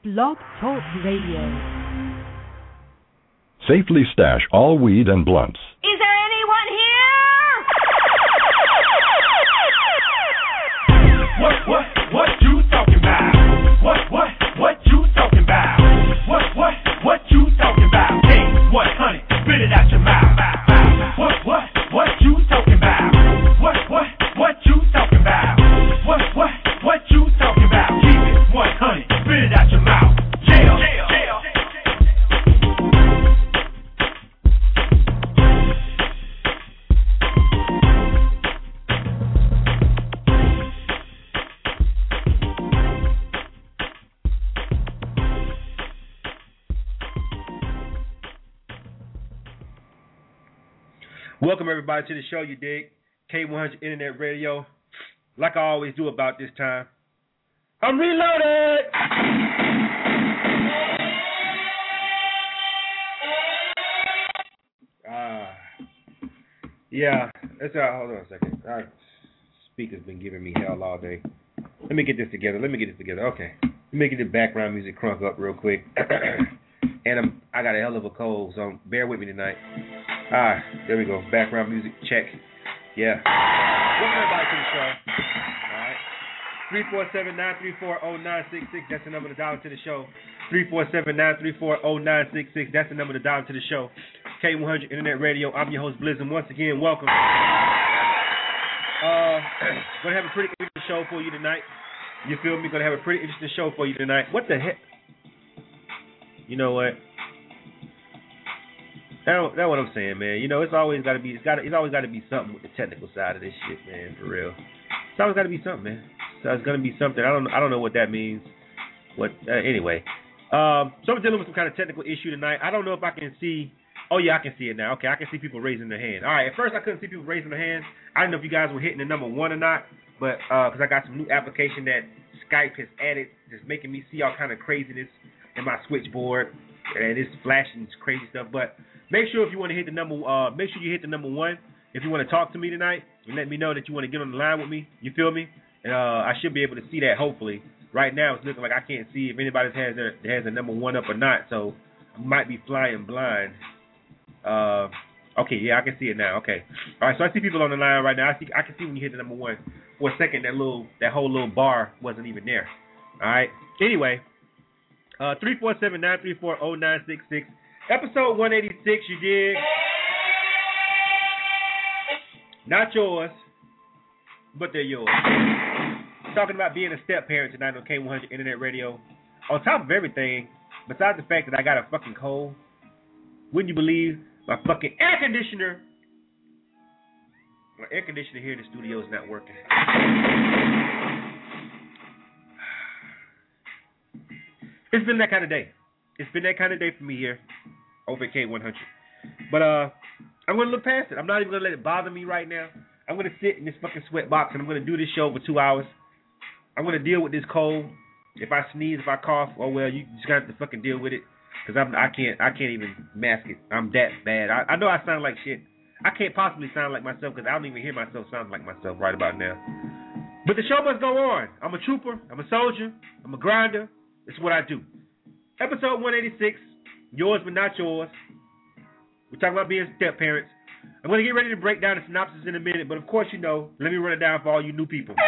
Blog Talk Radio. Safely stash all weed and blunts. Is there anyone here? What you talking about? What you talking about? What you talking about? Hey, 100, spit it out your mouth. What you talking about? What you talking about? What you talking about? Keep it 100, spit it out your mouth. Yeah. Welcome everybody to the show, you dig? K100 Internet Radio. Like I always do about this time, I'm reloaded! Yeah, that's hold on a second. Our speaker's been giving me hell all day. Let me get this together. Okay. Let me get the background music crunk up real quick. And I got a hell of a cold, so bear with me tonight. There we go. Background music, check. Yeah. Welcome everybody to the show. All right. 347-934-0966. That's the number to dial to the show. 347-934-0966. That's the number to dial to the show. K100 Internet Radio. I'm your host, Blizzard. Once again, welcome. Gonna have a pretty interesting show for you tonight. You feel me? Gonna have a pretty interesting show for you tonight. What the heck? You know what? That's what I'm saying, man. You know, it's always got to be something with the technical side of this shit, man. For real, it's always got to be something, man. So it's gonna be something. I don't know what that means. Anyway, so I'm dealing with some kind of technical issue tonight. I don't know if I can see. Oh yeah, I can see it now. Okay, I can see people raising their hand. All right, at first I couldn't see people raising their hands. I didn't know if you guys were hitting the number 1 or not, but because I got some new application that Skype has added, just making me see all kind of craziness in my switchboard, and it's flashing crazy stuff. But make sure if you want to hit the number, make sure you hit the number 1 if you want to talk to me tonight and let me know that you want to get on the line with me. You feel me? And I should be able to see that hopefully. Right now it's looking like I can't see if anybody has a number 1 up or not, so I might be flying blind. Okay, yeah, I can see it now. Okay, all right. So I see people on the line right now. I can see when you hit the number 1. For a second, that whole little bar wasn't even there. All right. Anyway, 347-934-0966, episode 186. You dig? Not yours, but they're yours. Talking about being a step parent tonight on K100 Internet Radio. On top of everything, besides the fact that I got a fucking cold, wouldn't you believe? My fucking air conditioner here in the studio is not working. It's been that kind of day. It's been that kind of day for me here over at K100. But I'm going to look past it. I'm not even going to let it bother me right now. I'm going to sit in this fucking sweat box and I'm going to do this show for 2 hours. I'm going to deal with this cold. If I sneeze, if I cough, oh well, you just got to fucking deal with it. Because I can't even mask it. I'm that bad. I know I sound like shit. I can't possibly sound like myself because I don't even hear myself sound like myself right about now. But the show must go on. I'm a trooper. I'm a soldier. I'm a grinder. It's what I do. Episode 186. Yours but not yours. We're talking about being step parents. I'm going to get ready to break down the synopsis in a minute. But of course, you know, let me run it down for all you new people.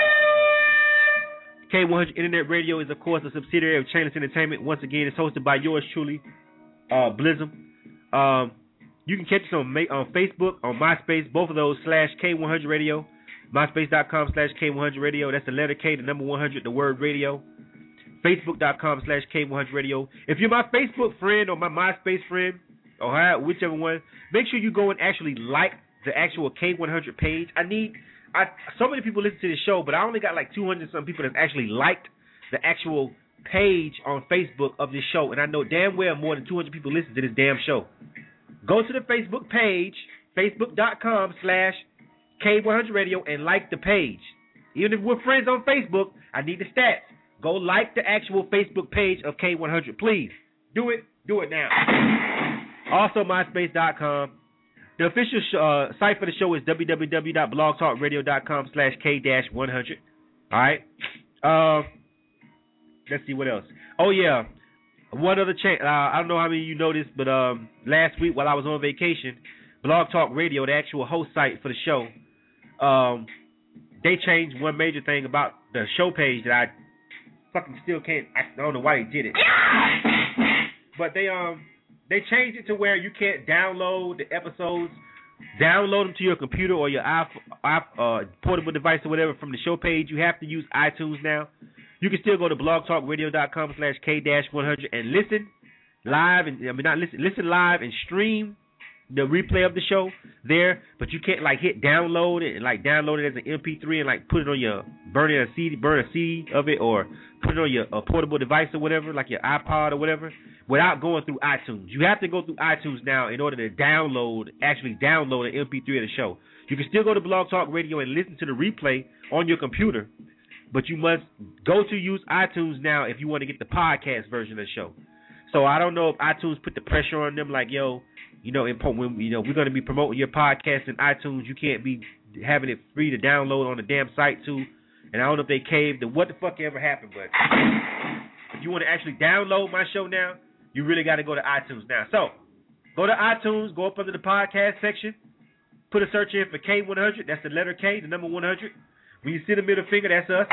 K100 Internet Radio is, of course, a subsidiary of Chainless Entertainment. Once again, it's hosted by yours truly, Blizzum. You can catch us on Facebook, on MySpace, both of those, /K100 Radio. MySpace.com /K100 Radio. That's the letter K, the number 100, the word radio. Facebook.com /K100 Radio. If you're my Facebook friend or my MySpace friend, or whichever one, make sure you go and actually like the actual K100 page. So many people listen to this show, but I only got like 200 some people that actually liked the actual page on Facebook of this show, and I know damn well more than 200 people listen to this damn show. Go to the Facebook page, facebook.com /K100 Radio, and like the page. Even if we're friends on Facebook, I need the stats. Go like the actual Facebook page of K100, please. Do it now. Also, MySpace.com. The official site for the show is www.blogtalkradio.com /K-100. All right. Let's see what else. Oh, yeah. One other change. I don't know how many of you noticed, but last week while I was on vacation, Blog Talk Radio, the actual host site for the show, they changed one major thing about the show page that I fucking still can't. I don't know why they did it, but they changed it to where you can't download the episodes, download them to your computer or your portable device or whatever from the show page. You have to use iTunes now. You can still go to blogtalkradio.com/K-100 and listen live, listen live and stream the replay of the show there, but you can't like hit download it and like download it as an MP3 and like put it on your burn a CD of it, or put it on your portable device or whatever, like your iPod or whatever, without going through iTunes. You have to go through iTunes now in order to actually download an MP3 of the show. You can still go to Blog Talk Radio and listen to the replay on your computer, but you must go to use iTunes now if you want to get the podcast version of the show. So I don't know if iTunes put the pressure on them, like, yo, we're going to be promoting your podcast in iTunes. You can't be having it free to download on the damn site too. And I don't know if they caved or what the fuck ever happened, but if you want to actually download my show now, you really got to go to iTunes now. So go to iTunes, go up under the podcast section, put a search in for K100. That's the letter K, the number 100. When you see the middle finger, that's us.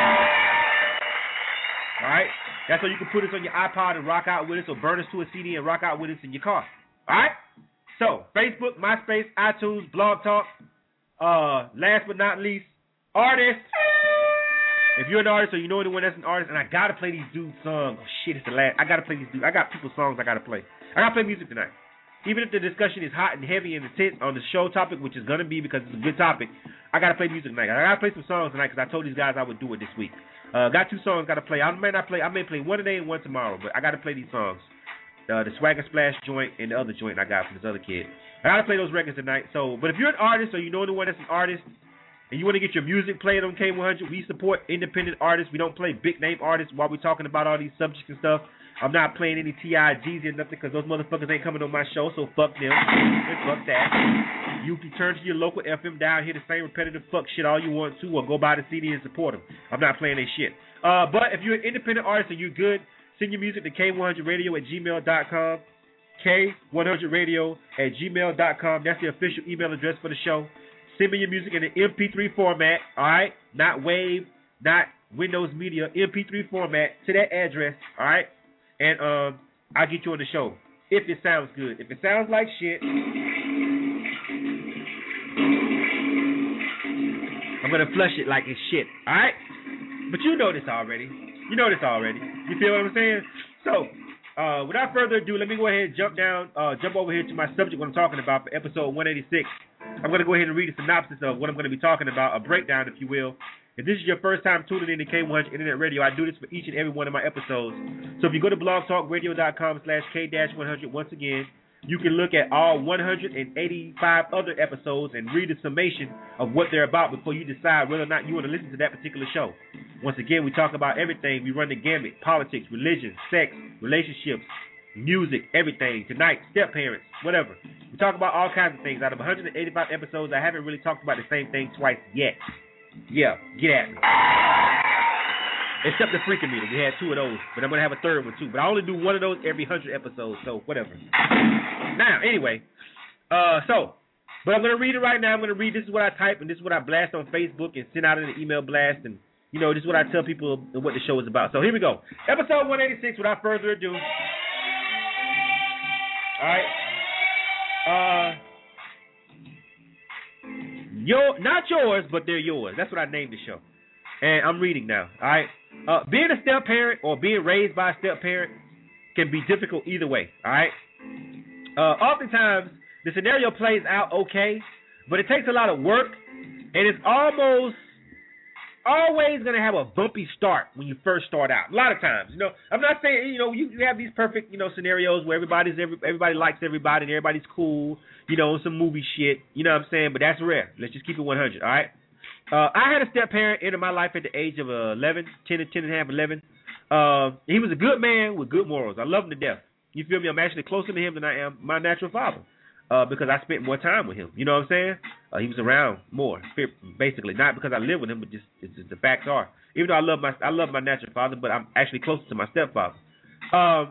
All right? That's so you can put us on your iPod and rock out with us, or burn us to a CD and rock out with us in your car. All right? So, Facebook, MySpace, iTunes, Blog Talk. Last but not least, artists. If you're an artist or you know anyone that's an artist, and I got to play these dudes' songs. Oh, shit, it's the last. I got to play these dudes. I got people's songs I got to play. I got to play music tonight. Even if the discussion is hot and heavy and intense on the show topic, which is going to be because it's a good topic, I got to play music tonight. I got to play some songs tonight because I told these guys I would do it this week. Got 2 songs got to play. I may play one today and one tomorrow, but I got to play these songs. The Swagger Splash joint and the other joint I got from this other kid. I got to play those records tonight. So, but if you're an artist or you know anyone that's an artist and you want to get your music played on K100, we support independent artists. We don't play big name artists while we're talking about all these subjects and stuff. I'm not playing any T.I.G's or nothing because those motherfuckers ain't coming on my show, so fuck them and fuck that. You can turn to your local FM down, hear the same repetitive fuck shit all you want to, or go buy the CD and support them. I'm not playing their shit. But if you're an independent artist and you're good, send your music to K100radio@gmail.com. K100radio@gmail.com. That's the official email address for the show. Send me your music in the MP3 format, all right? Not Wave, not Windows Media, MP3 format to that address, all right? And I'll get you on the show if it sounds good. If it sounds like shit, I'm going to flush it like it's shit, all right? But you know this already. You know this already. You feel what I'm saying? So, without further ado, let me go ahead and jump over here to my subject, what I'm talking about for episode 186. I'm going to go ahead and read a synopsis of what I'm going to be talking about, a breakdown, if you will. If this is your first time tuning in to K100 Internet Radio, I do this for each and every one of my episodes. So if you go to blogtalkradio.com/K-100, once again, you can look at all 185 other episodes and read the summation of what they're about before you decide whether or not you want to listen to that particular show. Once again, we talk about everything. We run the gamut: politics, religion, sex, relationships, music, everything. Tonight, step parents, whatever. We talk about all kinds of things. Out of 185 episodes, I haven't really talked about the same thing twice yet. Yeah, get at me. Except the freaking meter. We had 2 of those, but I'm going to have a third one too. But I only do 1 of those every 100 episodes, so whatever. Now, anyway, but I'm going to read it right now. I'm going to read, this is what I type, and this is what I blast on Facebook and send out in an email blast, and, this is what I tell people what the show is about. So here we go. Episode 186, without further ado. All right. Not yours, but they're yours. That's what I named the show. And I'm reading now. All right. Being a step parent or being raised by a step parent can be difficult either way. All right. Oftentimes, the scenario plays out okay, but it takes a lot of work, and it's almost always going to have a bumpy start when you first start out. A lot of times, I'm not saying, you have these perfect, scenarios where everybody likes everybody and everybody's cool, some movie shit, you know what I'm saying? But that's rare. Let's just keep it 100, all right? I had a step parent enter my life at the age of 11, 10 and a half, 11. He was a good man with good morals. I love him to death. You feel me? I'm actually closer to him than I am my natural father. Because I spent more time with him. You know what I'm saying? He was around more, basically. Not because I live with him, but just the facts are. Even though I love my natural father, but I'm actually closer to my stepfather.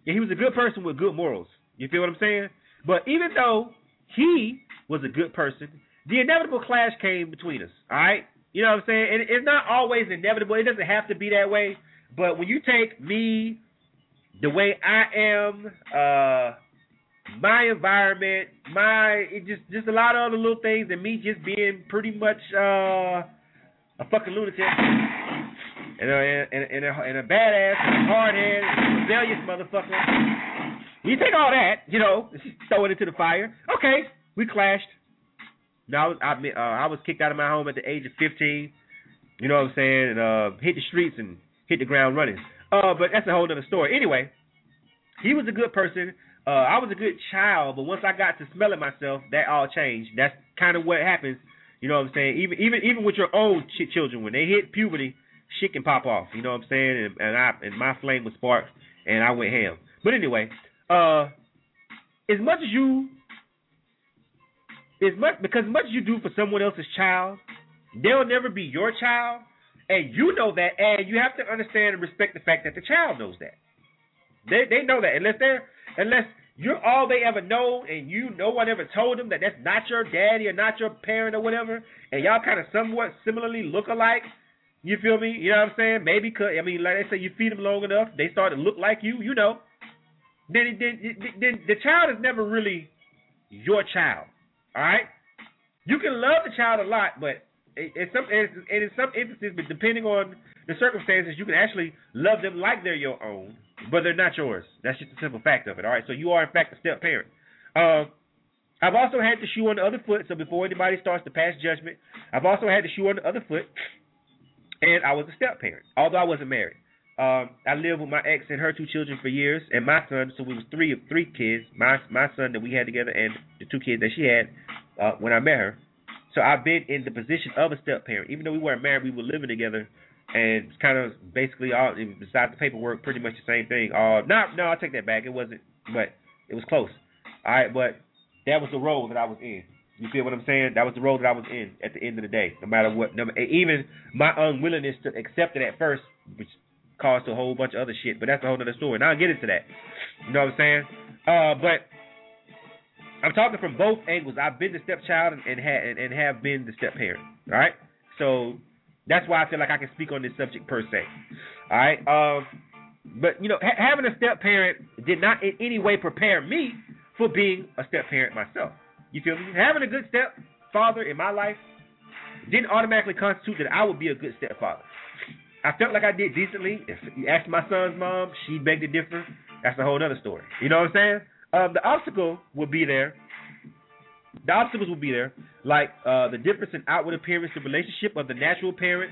and he was a good person with good morals. You feel what I'm saying? But even though he was a good person, the inevitable clash came between us. All right? You know what I'm saying? And it's not always inevitable. It doesn't have to be that way. But when you take me, the way I am, my environment, just a lot of other little things, and me just being pretty much a fucking lunatic and a badass and a hardhead and a rebellious motherfucker. When you take all that, you know, throw it into the fire. Okay, we clashed. Now I was kicked out of my home at the age of 15. You know what I'm saying? And hit the streets and hit the ground running. But that's a whole other story. Anyway, he was a good person. I was a good child, but once I got to smelling myself, that all changed. That's kind of what happens. You know what I'm saying? Even with your own children, when they hit puberty, shit can pop off. You know what I'm saying? And my flame was sparked, and I went ham. But anyway, as much as you do for someone else's child, they'll never be your child, and you know that, and you have to understand and respect the fact that the child knows that. They know that unless you're all they ever know, and no one ever told them that that's not your daddy or not your parent or whatever, and y'all kind of somewhat similarly look alike. You feel me? You know what I'm saying? Maybe like they say, you feed them long enough, they start to look like you. You know. Then the child is never really your child. All right. You can love the child a lot, but in some instances, but depending on the circumstances, you can actually love them like they're your own, but they're not yours. That's just a simple fact of it. All right. So you are in fact a step parent. I've also had the shoe on the other foot. So before anybody starts to pass judgment, I've also had the shoe on the other foot, and I was a step parent, although I wasn't married. I lived with my ex and her 2 children for years, and my son. So we was three kids. My son that we had together, and the 2 kids that she had when I met her. So I've been in the position of a step parent, even though we weren't married. We were living together, and it's kind of basically all besides the paperwork, pretty much the same thing. No, I take that back. It wasn't, but it was close. All right, but that was the role that I was in. You feel what I'm saying? That was the role that I was in at the end of the day. No matter what, even my unwillingness to accept it at first, which caused a whole bunch of other shit, but that's a whole other story. Now I'll get into that. You know what I'm saying? But I'm talking from both angles. I've been the stepchild and have been the step parent. All right? So that's why I feel like I can speak on this subject per se. All right? But, you know, having a step parent did not in any way prepare me for being a step parent myself. You feel me? Having a good stepfather in my life didn't automatically constitute that I would be a good stepfather. I felt like I did decently. If you asked my son's mom, she begged to differ. That's a whole other story. You know what I'm saying? The obstacle will be there. The obstacles will be there, like the difference in outward appearance, the relationship of the natural parents.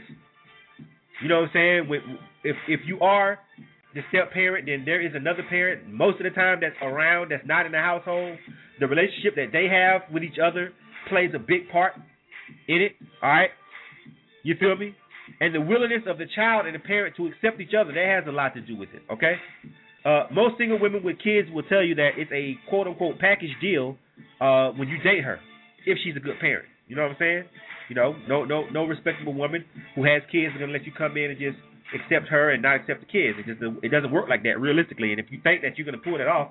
You know what I'm saying? If you are the step parent, then there is another parent most of the time that's around, that's not in the household. The relationship that they have with each other plays a big part in it. All right? You feel me? And the willingness of the child and the parent to accept each other, that has a lot to do with it, okay? Most single women with kids will tell you that it's a quote-unquote package deal when you date her, if she's a good parent. You know what I'm saying? You know, no respectable woman who has kids is going to let you come in and just accept her and not accept the kids. It doesn't work like that realistically. And if you think that you're going to pull it off,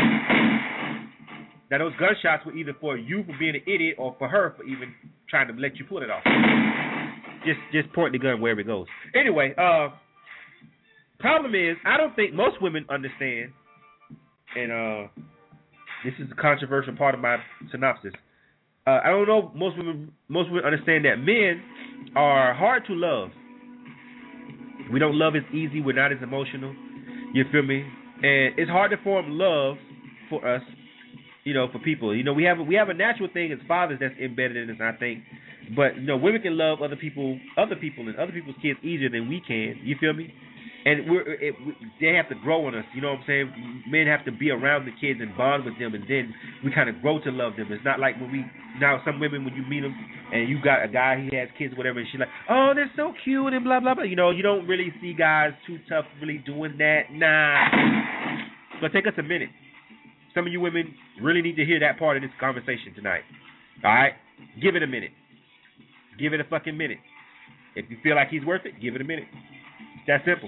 now those gunshots were either for you for being an idiot or for her for even trying to let you pull it off. Just point the gun wherever it goes. Anyway, problem is, I don't think most women understand, and this is a controversial part of my synopsis. I don't know most women understand that men are hard to love. We don't love as easy. We're not as emotional. You feel me? And it's hard to form love for us, you know, for people. You know, we have a natural thing as fathers that's embedded in us, I think. But, you know, women can love other people and other people's kids easier than we can. You feel me? And they have to grow on us. You know what I'm saying? Men have to be around the kids and bond with them, and then we kind of grow to love them. It's not like now some women, when you meet them and you got a guy, he has kids or whatever, and she's like, oh, they're so cute and blah, blah, blah. You know, you don't really see guys too tough really doing that. Nah. So take us a minute. Some of you women really need to hear that part of this conversation tonight. All right? Give it a minute. Give it a fucking minute. If you feel like he's worth it, give it a minute. It's that simple.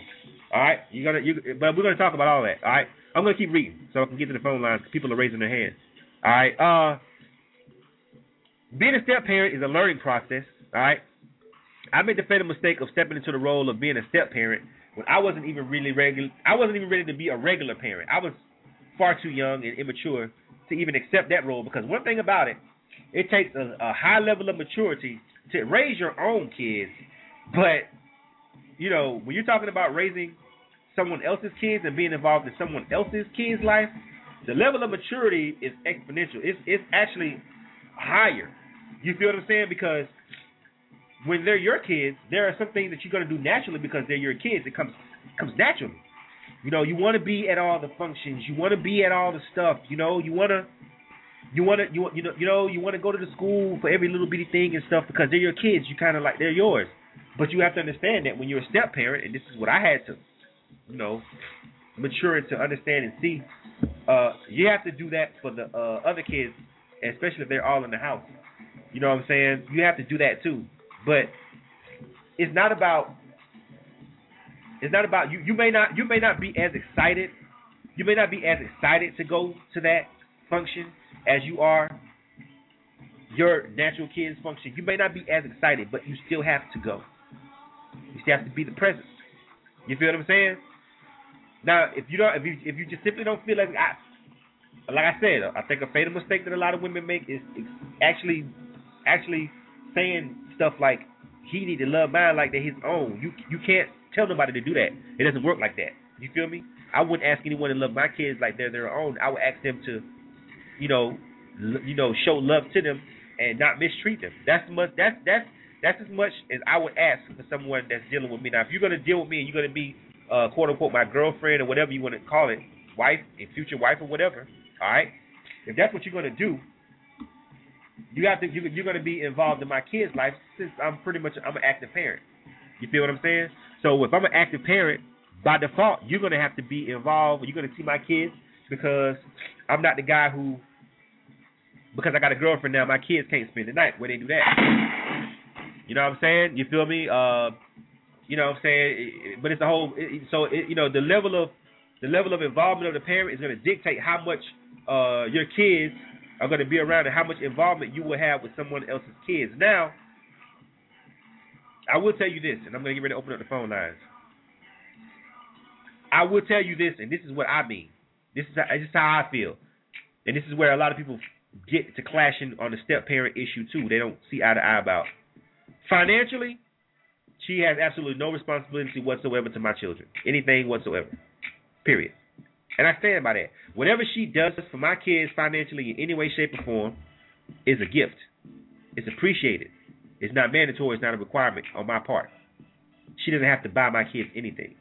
All right, but we're gonna talk about all that. All right, I'm gonna keep reading so I can get to the phone lines. People are raising their hands. All right, being a step parent is a learning process. All right, I made the fatal mistake of stepping into the role of being a step parent when I wasn't even really regular. I wasn't even ready to be a regular parent. I was far too young and immature to even accept that role, because one thing about it, it takes a high level of maturity to raise your own kids. But you know, when you're talking about raising someone else's kids and being involved in someone else's kids' life, the level of maturity is exponential. It's actually higher. You feel what I'm saying? Because when they're your kids, there are some things that you're going to do naturally because they're your kids. It comes naturally. You know, you want to be at all the functions. You want to be at all the stuff. You know, you want to go to the school for every little bitty thing and stuff because they're your kids. You kind of like they're yours. But you have to understand that when you're a step parent, and this is what I had to, you know, mature to understand and see, you have to do that for the other kids, especially if they're all in the house. You know what I'm saying? You have to do that too. But it's not about you. You may not be as excited. You may not be as excited to go to that function as you are your natural kids function. You may not be as excited, but you still have to go. You still have to be the presence. You feel what I'm saying? Now, if you just simply don't feel like I said, I think a fatal mistake that a lot of women make is actually saying stuff like, he need to love mine like they're his own. You can't tell nobody to do that. It doesn't work like that. You feel me? I wouldn't ask anyone to love my kids like they're their own. I would ask them to, show love to them and not mistreat them. That's as much as I would ask for someone that's dealing with me. Now, if you're going to deal with me and you're going to be, quote unquote, my girlfriend or whatever you want to call it, wife, a future wife or whatever, all right? If that's what you're going to do, you're going to be involved in my kid's life since I'm an active parent. You feel what I'm saying? So if I'm an active parent, by default, you're going to have to be involved. You're going to see my kids because I'm not the guy who, because I got a girlfriend now, my kids can't spend the night where they do that. You know what I'm saying? You feel me? You know what I'm saying? But it's a whole. The level of involvement of the parent is going to dictate how much your kids are going to be around and how much involvement you will have with someone else's kids. Now, I will tell you this, and I'm going to get ready to open up the phone lines. I will tell you this, and this is what I mean. This is how I feel. And this is where a lot of people get to clashing on the step-parent issue, too. They don't see eye to eye about. Financially, she has absolutely no responsibility whatsoever to my children. Anything whatsoever. Period. And I stand by that. Whatever she does for my kids financially in any way, shape, or form is a gift. It's appreciated. It's not mandatory. It's not a requirement on my part. She doesn't have to buy my kids anything.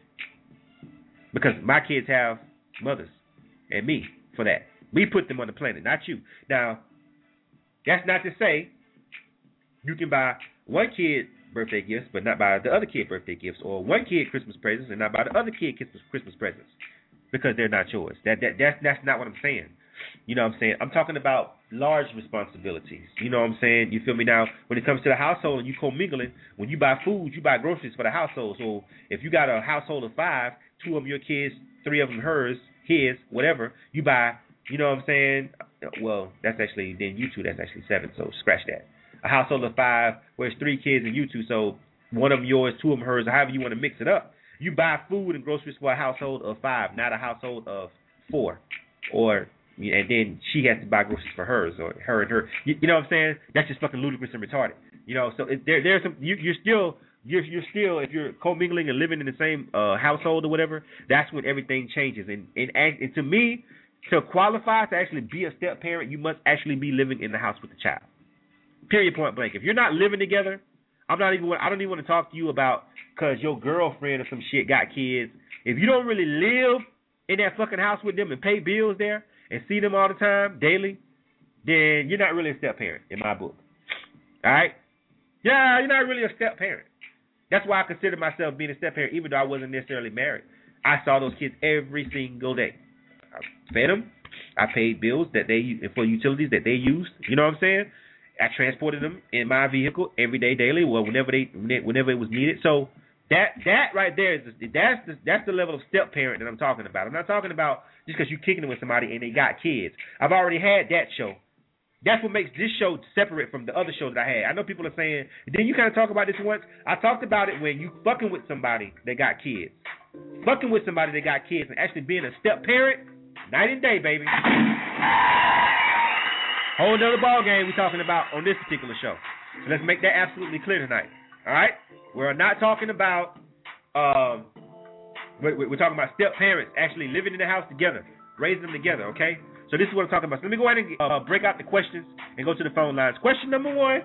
Because my kids have mothers and me for that. We put them on the planet, not you. Now, that's not to say you can buy one kid birthday gifts but not buy the other kid birthday gifts, or one kid Christmas presents and not buy the other kid Christmas presents because they're not yours. That's not what I'm saying. You know what I'm saying? I'm talking about large responsibilities. You know what I'm saying? You feel me? Now, when it comes to the household and you commingling, when you buy food, you buy groceries for the household. So if you got a household of 5, 2 of them your kids, 3 of them hers, his, whatever, you buy, you know what I'm saying? Well, that's actually, then you 2, that's actually 7, so scratch that. A household of 5 where it's 3 kids and you 2, so 1 of them yours, 2 of them hers, or however you want to mix it up. You buy food and groceries for a household of 5, not a household of 4. And then she has to buy groceries for hers, or her and her. You know what I'm saying? That's just fucking ludicrous and retarded. You know, so there's some. You're still if you're commingling and living in the same household or whatever. That's when everything changes. And to me, to qualify to actually be a step parent, you must actually be living in the house with the child. Period. Point blank. If you're not living together, I don't even want to talk to you about because your girlfriend or some shit got kids. If you don't really live in that fucking house with them and pay bills there and see them all the time, daily, then you're not really a step parent in my book. All right? Yeah, you're not really a step parent. That's why I consider myself being a step parent, even though I wasn't necessarily married. I saw those kids every single day. I fed them. I paid bills for utilities that they used. You know what I'm saying? I transported them in my vehicle every day, daily, whenever it was needed. So That right there is that's the level of step parent that I'm talking about. I'm not talking about just because you're kicking it with somebody and they got kids. I've already had that show. That's what makes this show separate from the other show that I had. I know people are saying, didn't you kind of talk about this once? I talked about it when you fucking with somebody that got kids. Fucking with somebody that got kids and actually being a step parent, night and day, baby. Whole nother ball game we're talking about on this particular show. So let's make that absolutely clear tonight. All right? We're not talking about, we're talking about step parents actually living in the house together, raising them together, okay? So this is what I'm talking about. So let me go ahead and break out the questions and go to the phone lines. Question number 1.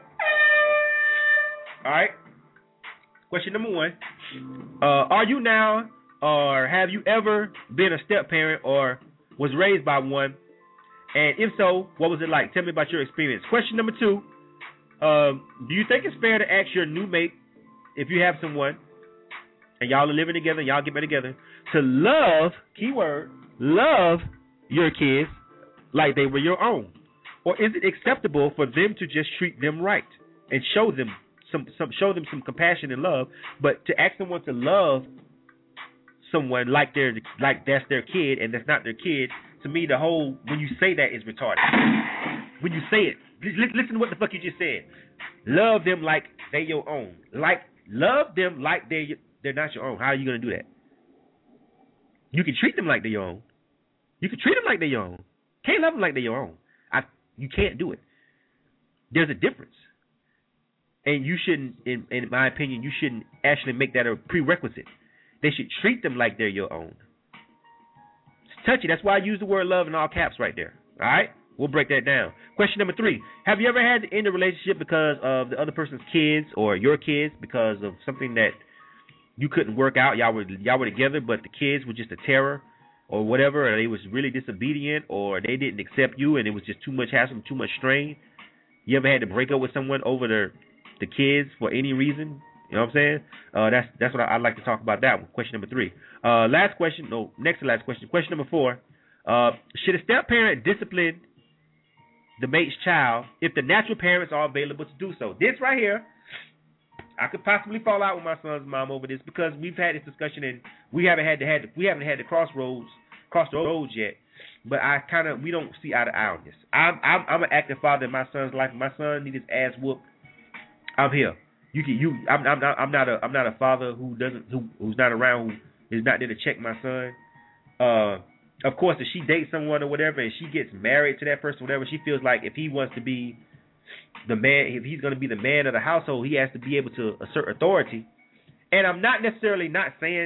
All right. Question number 1. Are you now or have you ever been a step parent or was raised by one? And if so, what was it like? Tell me about your experience. Question number 2. Do you think it's fair to ask your new mate, if you have someone, and y'all are living together, y'all get back together, to love, keyword, love your kids like they were your own? Or is it acceptable for them to just treat them right and show them some compassion and love, but to ask someone to love someone like that's their kid and that's not their kid, to me when you say that is retarded. When you say it, listen to what the fuck you just said. Love them like they your own. Love them like they're not your own. How are you gonna do that? You can treat them like they're your own. You can treat them like they're your own. Can't love them like they're your own. You can't do it. There's a difference. And you shouldn't, in my opinion, you shouldn't actually make that a prerequisite. They should treat them like they're your own. It's touchy. That's why I use the word love in all caps right there. All right? We'll break that down. Question number 3. Have you ever had to end a relationship because of the other person's kids or your kids because of something that you couldn't work out? Y'all were together, but the kids were just a terror or whatever, or they was really disobedient, or they didn't accept you and it was just too much hassle, too much strain. You ever had to break up with someone over the kids for any reason? You know what I'm saying? That's what I'd like to talk about that one. Question number 3. Next to last question. Question number 4. Should a step parent discipline the mate's child if the natural parents are available to do so? This right here, I could possibly fall out with my son's mom over this because we've had this discussion and we haven't had the cross the roads yet. But we don't see eye to eye on this. I'm an active father in my son's life. My son needs his ass whooped. I'm here. I'm not a father who's not around, who is not there to check my son. Of course, if she dates someone or whatever and she gets married to that person, whatever, she feels like if he wants to be the man, if he's going to be the man of the household, he has to be able to assert authority. And I'm not necessarily not saying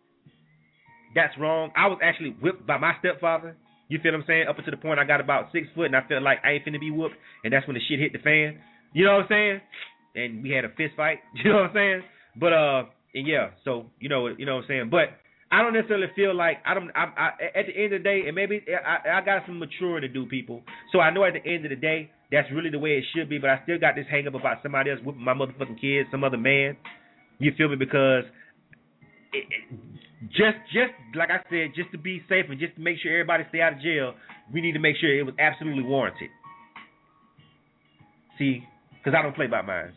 that's wrong. I was actually whipped by my stepfather. You feel what I'm saying? Up until the point I got about 6 foot and I felt like I ain't finna be whooped, and that's when the shit hit the fan. You know what I'm saying? And we had a fist fight. You know what I'm saying? But and yeah, so you know what I'm saying. But I don't necessarily feel like I at the end of the day, and maybe I got some maturing to do, people. So I know at the end of the day, that's really the way it should be. But I still got this hang up about somebody else whipping my motherfucking kids, some other man. You feel me? Because just like I said, just to be safe and just to make sure everybody stay out of jail, we need to make sure it was absolutely warranted. See, because I don't play by mine.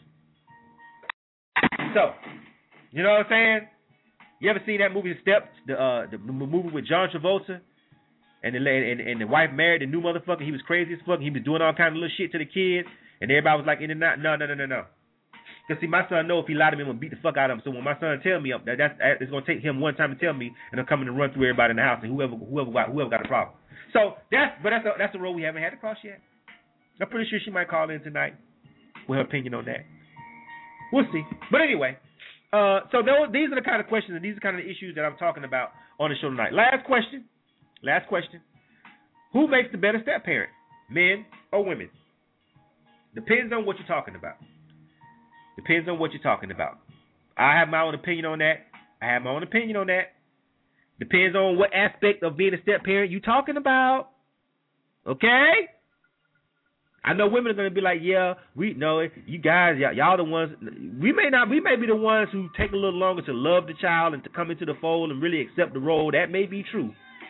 So, you know what I'm saying? You ever seen that movie Steps, the movie with John Travolta, and the wife married the new motherfucker? He was crazy as fuck. He was doing all kind of little shit to the kids, and everybody was like, in and out. No. Because see, my son know if he lied to me, I'm gonna beat the fuck out of him. So when my son tell me it's gonna take him one time to tell me, and I'm coming to run through everybody in the house, and whoever got a problem. So that's a road we haven't had to cross yet. I'm pretty sure she might call in tonight with her opinion on that. We'll see. But anyway, so these are the kind of questions and these are the kind of issues that I'm talking about on the show tonight. Last question. Who makes the better step parent, men or women? Depends on what you're talking about. I have my own opinion on that. Depends on what aspect of being a step parent you talking about. Okay? I know women are going to be like, yeah, we know it. You guys, y'all the ones. We may be the ones who take a little longer to love the child and to come into the fold and really accept the role. That may be true.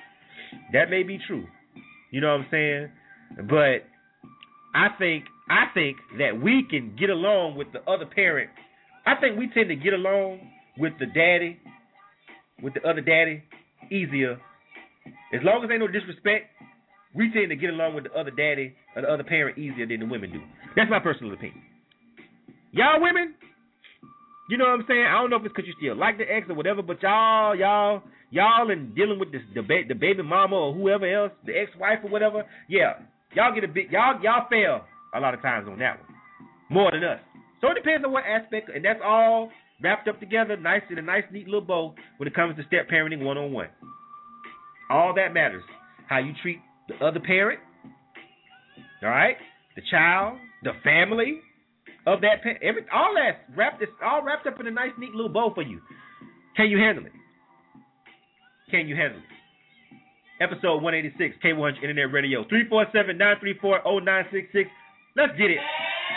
You know what I'm saying? But I think that we can get along with the other parent. I think we tend to get along with the daddy, with the other daddy, easier. As long as ain't no disrespect, we tend to get along with the other daddy or the other parent easier than the women do. That's my personal opinion. Y'all women, you know what I'm saying? I don't know if it's because you still like the ex or whatever, but y'all and dealing with this the baby mama or whoever else, the ex-wife or whatever, yeah, y'all get a big y'all fail a lot of times on that one, more than us. So it depends on what aspect, and that's all wrapped up together, nice in a nice neat little bow when it comes to step parenting 101. All that matters, how you treat the other parent, all right, the child, the family of that parent, all wrapped up in a nice neat little bow for you. Can you handle it? Can you handle it? Episode 186, K100 Internet Radio, 347-934-0966. Let's get it.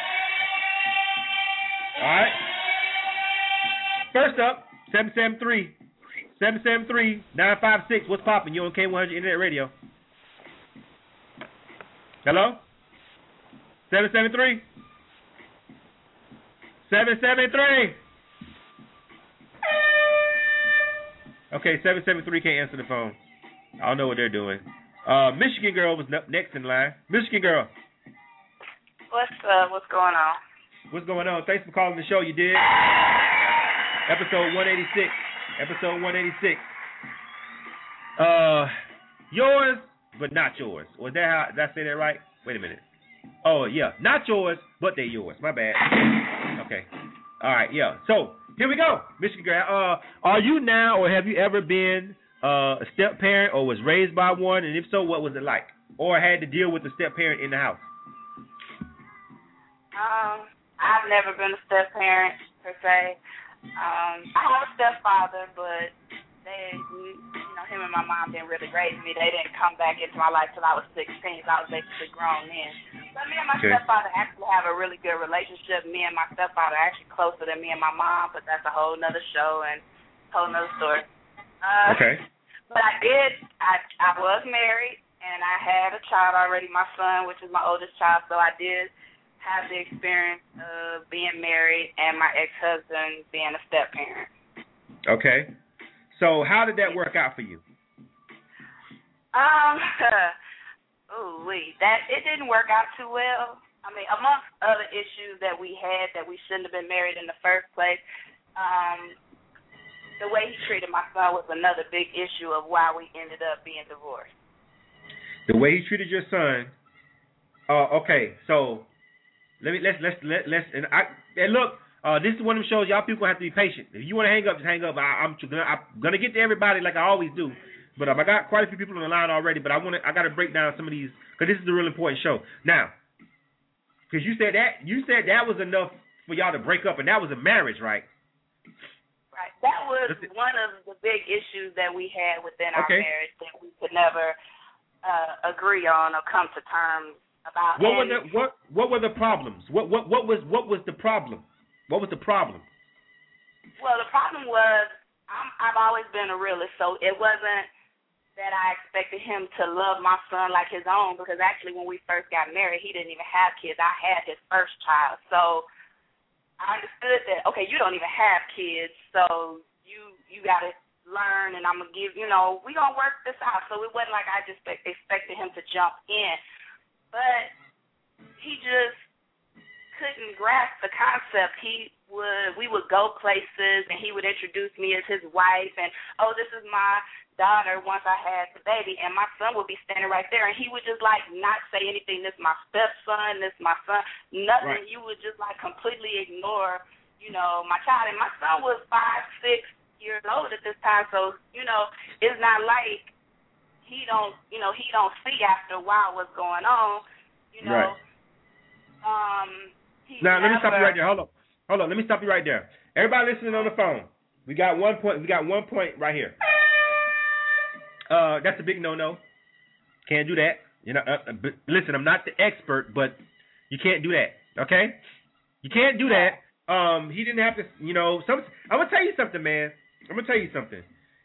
All right. First up, 773-956. What's poppin'? You on K100 Internet Radio? Hello? 773? 773. Okay, 773 can't answer the phone. I don't know what they're doing. Michigan Girl was next in line. Michigan Girl. What's up? What's going on? What's going on? Thanks for calling the show. You did. Episode 186. Episode 186. Yours, but not yours. Was that how? Did I say that right? Wait a minute. Oh yeah, not yours, but they're yours. My bad. Okay. All right. Yeah. So here we go, Michigan Girl. Are you now, or have you ever been a step parent, or was raised by one? And if so, what was it like? Or had to deal with a step parent in the house? I've never been a step parent per se. I have a stepfather, but him and my mom didn't really raise me. They didn't come back into my life till I was 16. So I was basically grown then. But me and my stepfather actually have a really good relationship. Me and my stepfather are actually closer than me and my mom, but that's a whole nother show and a whole nother story. Okay. But I was married, and I had a child already, my son, which is my oldest child, so I did have the experience of being married and my ex-husband being a step parent. Okay. So how did that work out for you? It didn't work out too well. I mean, amongst other issues that we had that we shouldn't have been married in the first place, the way he treated my son was another big issue of why we ended up being divorced. The way he treated your son. Okay. So let's look. This is one of them shows y'all people have to be patient. If you want to hang up, just hang up. I'm gonna get to everybody like I always do. But I got quite a few people on the line already. But I got to break down some of these because this is a real important show. Now, because you said that was enough for y'all to break up, and that was a marriage, right? Right. That was one of the big issues that we had within our marriage that we could never agree on or come to terms about. What were the problems? What was the problem? What was the problem? Well, the problem was I've always been a realist, so it wasn't that I expected him to love my son like his own, because actually when we first got married, he didn't even have kids. I had his first child. So I understood that, okay, you don't even have kids, so you got to learn, and I'm going to give, we're going to work this out. So it wasn't like I just expected him to jump in. But he just couldn't grasp the concept. We would go places, and he would introduce me as his wife, and this is my daughter once I had the baby, and my son would be standing right there, and he would just not say anything. This is my stepson, this is my son, nothing. Right. You would just completely ignore, my child, and my son was 5, 6 years old at this time, so it's not like he don't see after a while what's going on, Right. Now, let me stop you right there. Hold on. Let me stop you right there. Everybody listening on the phone, we got one point right here. That's a big no-no. Can't do that. Listen, I'm not the expert, but you can't do that. Okay? You can't do that. He didn't have to. I'm gonna tell you something, man. I'm gonna tell you something.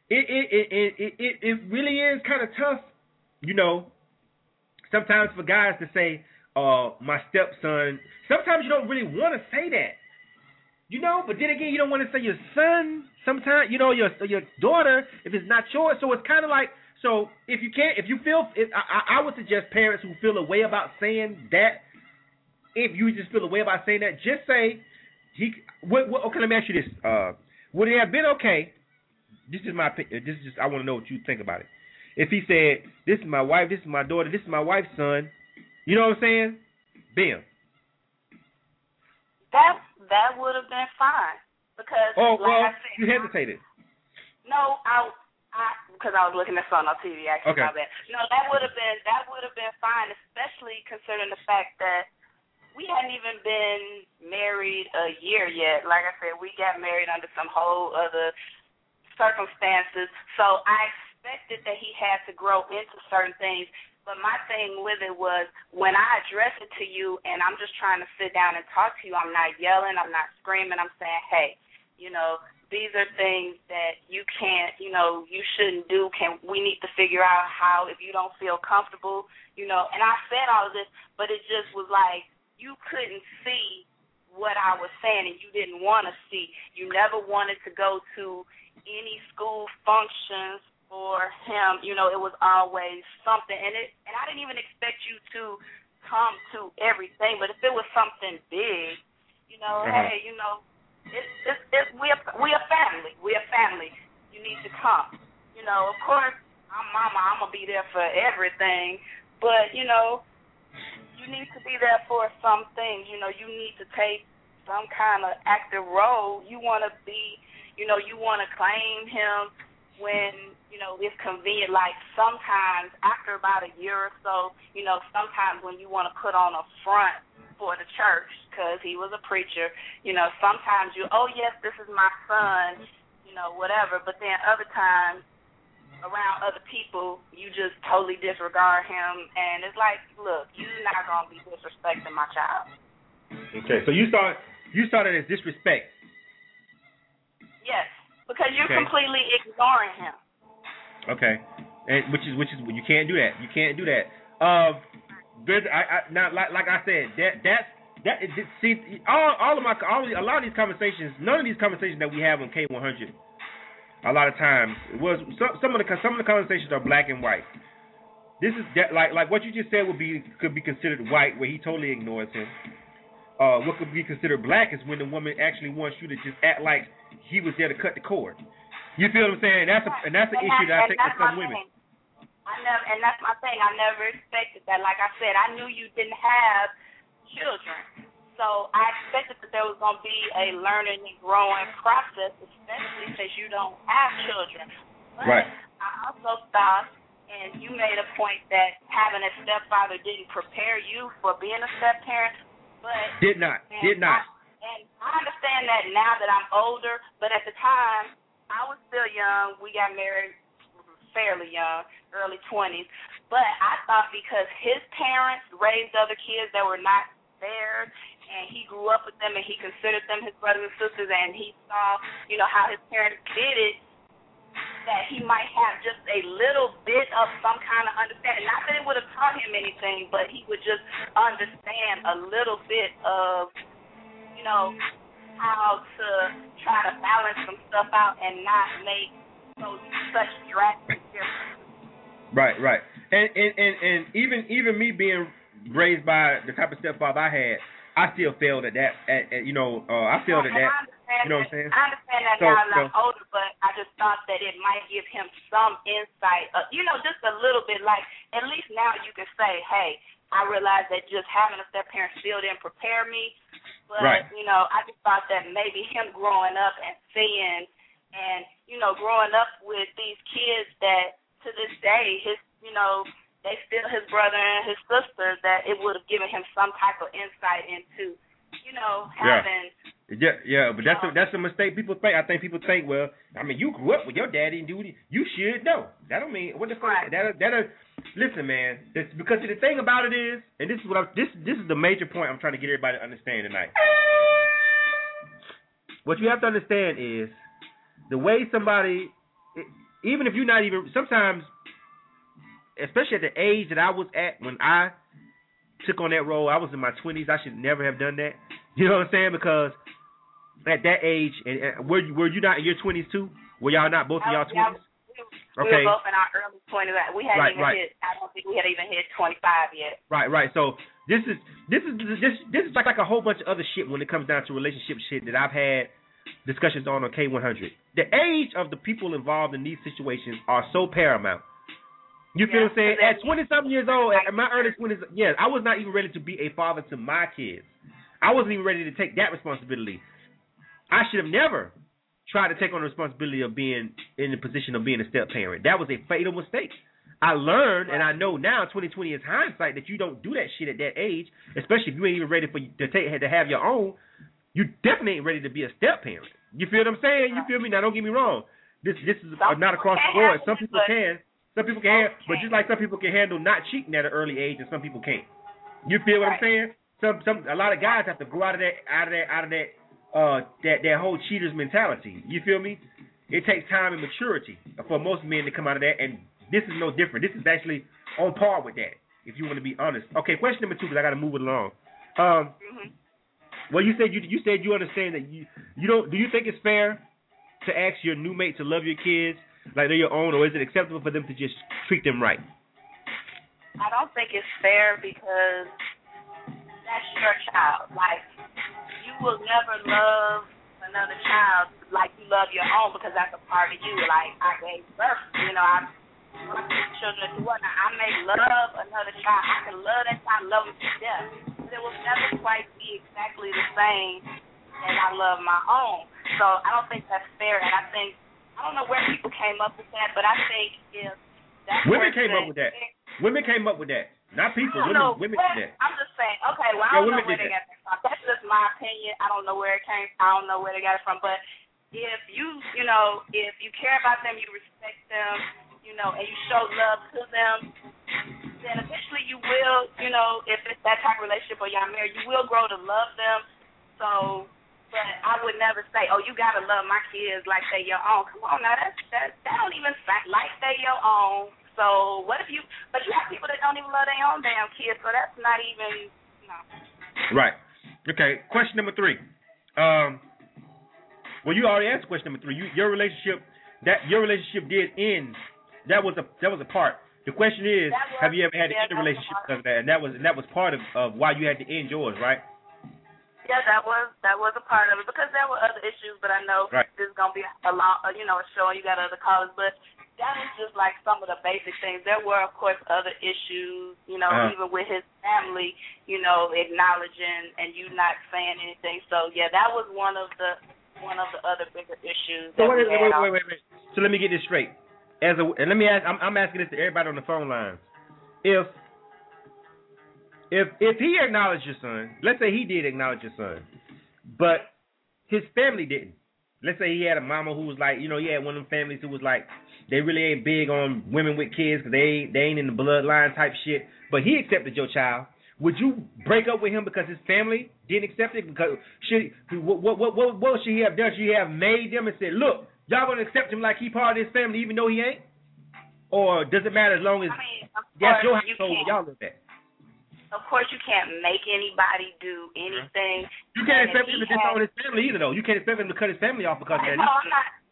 It really is kind of tough. Sometimes for guys to say, my stepson, sometimes you don't really want to say that. You know, but then again, you don't want to say your son. Sometimes, you know, your daughter if it's not yours. So it's kind of like, so if you feel, I would suggest parents who feel a way about saying that. If you just feel a way about saying that, just say okay, let me ask you this. Would it have been okay? This is my opinion. This is just, I want to know what you think about it. If he said, "This is my wife, this is my daughter, this is my wife's son," you know what I'm saying? Bam. That would have been fine because I said, you hesitated. No, because I was looking at something on TV. Actually, okay. My bad. No, that would have been fine, especially considering the fact that we hadn't even been married a year yet. Like I said, we got married under some whole other circumstances. So I expected that he had to grow into certain things. But my thing with it was when I address it to you and I'm just trying to sit down and talk to you, I'm not yelling, I'm not screaming. I'm saying, hey, you know, these are things that you can't, you know, you shouldn't do. We need to figure out how, if you don't feel comfortable, you know. And I said all of this, but it just was like you couldn't see what I was saying and you didn't want to see. You never wanted to go to any school functions for him, you know. It was always something, and I didn't even expect you to come to everything, but if it was something big, you know, hey, you know, we a family. We a family. You need to come. You know, of course, I'm mama. I'm gonna be there for everything, but you know, you need to be there for some things. You know, you need to take some kind of active role. You want to be, you know, you want to claim him when, you know, it's convenient. Like sometimes after about a year or so, you know, sometimes when you want to put on a front for the church because he was a preacher, you know, sometimes you, oh, yes, this is my son, you know, whatever. But then other times around other people, you just totally disregard him. And it's like, look, you're not going to be disrespecting my child. Okay, so you started as disrespect. Yes, because you're completely ignoring him. Okay, and which is you can't do that. You can't do that. Now, like I said, see, a lot of these conversations, none of these conversations that we have on K100, a lot of times it was some of the conversations are black and white. This is like what you just said could be considered white, where he totally ignores him. What could be considered black is when the woman actually wants you to just act like he was there to cut the cord. You feel what I'm saying? That's an issue that I think with some women. And that's my thing. I never expected that. Like I said, I knew you didn't have children, so I expected that there was going to be a learning and growing process, especially since you don't have children. But right. I also thought, and you made a point that having a stepfather didn't prepare you for being a step-parent. But Did not. And I understand that now that I'm older, but at the time, I was still young. We got married fairly young, early 20s. But I thought because his parents raised other kids that were not theirs, and he grew up with them, and he considered them his brothers and sisters, and he saw, you know, how his parents did it, that he might have just a little bit of some kind of understanding. Not that it would have taught him anything, but he would just understand a little bit of, you know, how to try to balance some stuff out and not make such drastic differences. Right. And even me being raised by the type of stepfather I had, I still failed at that. I failed at that. You know what I'm saying? I understand that now that I'm older, but I just thought that it might give him some insight, just a little bit. Like, at least now you can say, hey, I realize that just having a step-parent still didn't prepare me. But, right. I just thought that maybe him growing up and seeing and, growing up with these kids that to this day, they still his brother and his sister, that it would have given him some type of insight into, having. Yeah, but that's a mistake people think. I think people think, well, I mean, you grew up with your daddy and duty. You should know. That don't mean what the fuck. Right. Listen, man. Because the thing about it is, and this is this is the major point I'm trying to get everybody to understand tonight. What you have to understand is the way somebody, even if you're not even, sometimes, especially at the age that I was at when I took on that role, I was in my 20s. I should never have done that. You know what I'm saying? Because at that age, and were you not in your 20s too? Were y'all not both in y'all 20s? We were both in our early 20s. We hadn't even hit. I don't think we had even hit 25 yet. Right. So this is like a whole bunch of other shit when it comes down to relationship shit that I've had discussions on K100. The age of the people involved in these situations are so paramount. You feel what I'm saying? At 20-something years old, at my early 20s, I was not even ready to be a father to my kids. I wasn't even ready to take that responsibility. I should have never tried to take on the responsibility of being in the position of being a step parent. That was a fatal mistake. I learned, and I know now, 2020 is hindsight, that you don't do that shit at that age, especially if you ain't even ready to have your own. You definitely ain't ready to be a step parent. You feel what I'm saying? You feel me? Now, don't get me wrong. This is not across the board. Some people can. Some people can, but just like some people can handle not cheating at an early age, and some people can't. You feel what I'm saying? A lot of guys have to grow out of that whole cheaters mentality. You feel me? It takes time and maturity for most men to come out of that, and this is no different. This is actually on par with that, if you want to be honest. Okay, question number 2, because I got to move it along. Well, you said you understand that you don't. Do you think it's fair to ask your new mate to love your kids like they're your own, or is it acceptable for them to just treat them right? I don't think it's fair because that's your child. Like, you will never love another child like you love your own because that's a part of you. Like, I gave birth, I brought these children to what? Now, I may love another child. I can love that child, love them to death. But it will never quite be exactly the same as I love my own. So I don't think that's fair, and I don't know where people came up with that, but I think if that's women came up with that. Women came up with that. Not people. Women did that. I'm just saying. Okay, well, I don't know where they got that from. That's just my opinion. I don't know where it came. I don't know where they got it from. But if you care about them, you respect them, and you show love to them, then eventually you will, if it's that type of relationship or y'all married, you will grow to love them. So. But I would never say, oh, you got to love my kids like they your own. Come on now, that don't even sound like they your own. So what if but you have people that don't even love their own damn kids, so that's not even, Right. Okay, question number 3. Well, you already answered question number 3. Your relationship did end. That was a part. The question is, have you ever had to end a relationship because of that? And that was part of why you had to end yours, right? Yeah, that was a part of it because there were other issues, but I know this is gonna be a long, a show, and you got other callers, but that was just like some of the basic things. There were, of course, other issues, even with his family, acknowledging and you not saying anything. So yeah, that was one of the other bigger issues. So wait. So let me get this straight. And let me ask. I'm asking this to everybody on the phone lines. If he acknowledged your son, let's say he did acknowledge your son, but his family didn't. Let's say he had a mama who was like, he had one of them families who was like, they really ain't big on women with kids because they ain't in the bloodline type shit, but he accepted your child. Would you break up with him because his family didn't accept it? Because what should he have done? Should he have made them and said, look, y'all gonna accept him like he part of this family even though he ain't? Or does it matter as long as that's your household y'all live at? Of course, you can't make anybody do anything. You can't expect him to disown his family either, though. You can't expect him to cut his family off because of that. I'm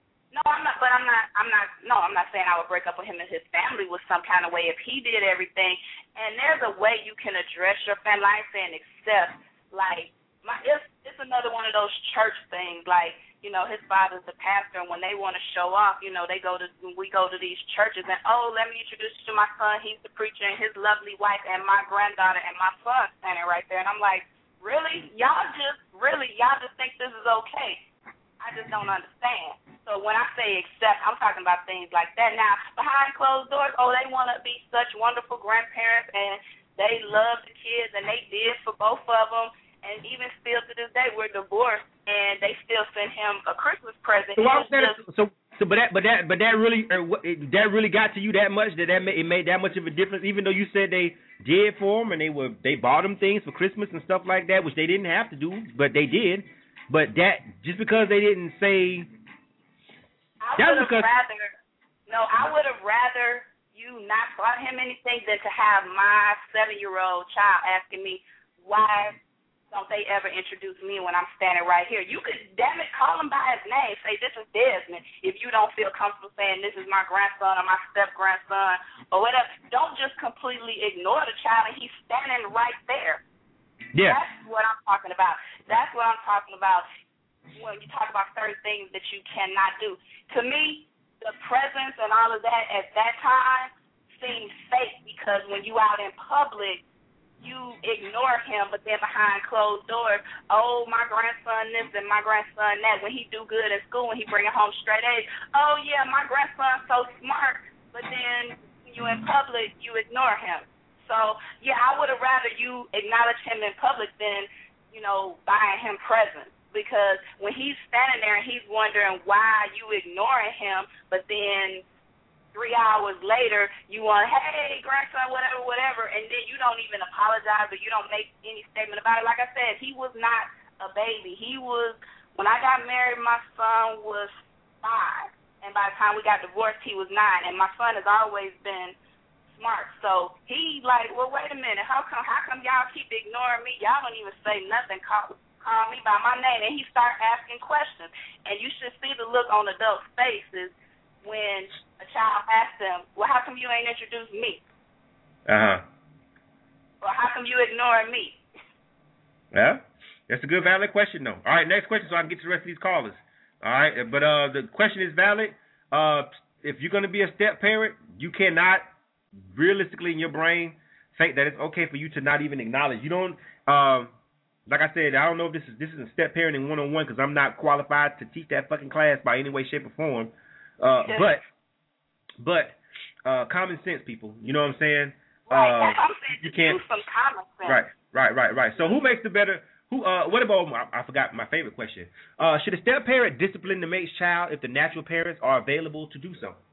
not saying I would break up with him and his family with some kind of way if he did everything. And there's a way you can address your family. I ain't saying accept. Like, it's another one of those church things. Like, his father's the pastor, and when they want to show off, we go to these churches, and, let me introduce you to my son. He's the preacher, and his lovely wife, and my granddaughter, and my son standing right there. And I'm like, really? Y'all just think this is okay? I just don't understand. So when I say accept, I'm talking about things like that. Now, behind closed doors, they want to be such wonderful grandparents, and they love the kids, and they did for both of them. And even still to this day, we're divorced, and they still send him a Christmas present. But that really got to you that much that it made that much of a difference. Even though you said they did for him and they bought him things for Christmas and stuff like that, which they didn't have to do, but they did. But that just because they didn't say, I would have rather you not bought him anything than to have my 7-year-old child asking me why don't they ever introduce me when I'm standing right here? You could, damn it, call him by his name. Say, this is Desmond. If you don't feel comfortable saying this is my grandson or my step-grandson or whatever, don't just completely ignore the child, and he's standing right there. Yeah. That's what I'm talking about. That's what I'm talking about when you talk about certain things that you cannot do. To me, the presence and all of that at that time seems fake, because when you out in public, you ignore him, but then behind closed doors, oh, my grandson this and my grandson that. When he do good in school and he bring it home straight A's, oh, yeah, my grandson's so smart, but then when you in public, you ignore him. So, yeah, I would have rather you acknowledge him in public than, buying him presents. Because when he's standing there and he's wondering why you ignoring him, but then 3 hours later, you want, hey, grandson, whatever, and then you don't even apologize or you don't make any statement about it. Like I said, he was not a baby. When I got married, my son was 5, and by the time we got divorced, he was 9, and my son has always been smart. So he like, well, wait a minute, how come y'all keep ignoring me? Y'all don't even say nothing, call me by my name, and he start asking questions, and you should see the look on adults' faces when a child asks them, well, how come you ain't introduced me? Or how come you ignoring me? Yeah, that's a good, valid question, though. All right, next question so I can get to the rest of these callers. All right, but the question is valid. If you're going to be a step-parent, you cannot realistically in your brain think that it's okay for you to not even acknowledge. You don't, like I said, I don't know if this is a step-parenting 101 because I'm not qualified to teach that fucking class by any way, shape, or form. But common sense, people. You know what I'm saying? Right. That's what I'm saying. You can't. Do some common sense. Right. So who makes the better? What about? I forgot my favorite question. Should a step parent discipline the mate's child if the natural parents are available to do so?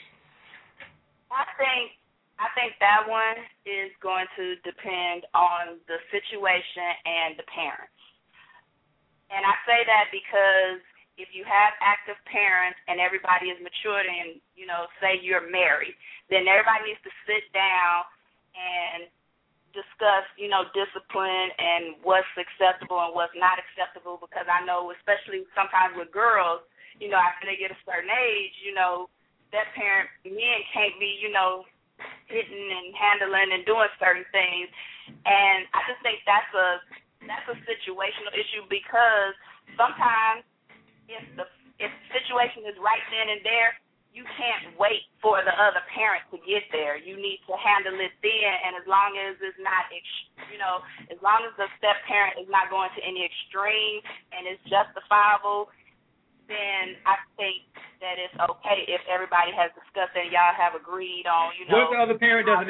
I think that one is going to depend on the situation and the parents. And I say that because if you have active parents and everybody is matured and, say you're married, then everybody needs to sit down and discuss, discipline and what's acceptable and what's not acceptable, because I know, especially sometimes with girls, after they get a certain age, that parent, men can't be, hitting and handling and doing certain things. And I just think that's a situational issue, because sometimes if the situation is right then and there, you can't wait for the other parent to get there. You need to handle it then, and as long as it's not, as long as the step parent is not going to any extreme and it's justifiable, then I think that it's okay if everybody has discussed it and y'all have agreed on, What if the other parent doesn't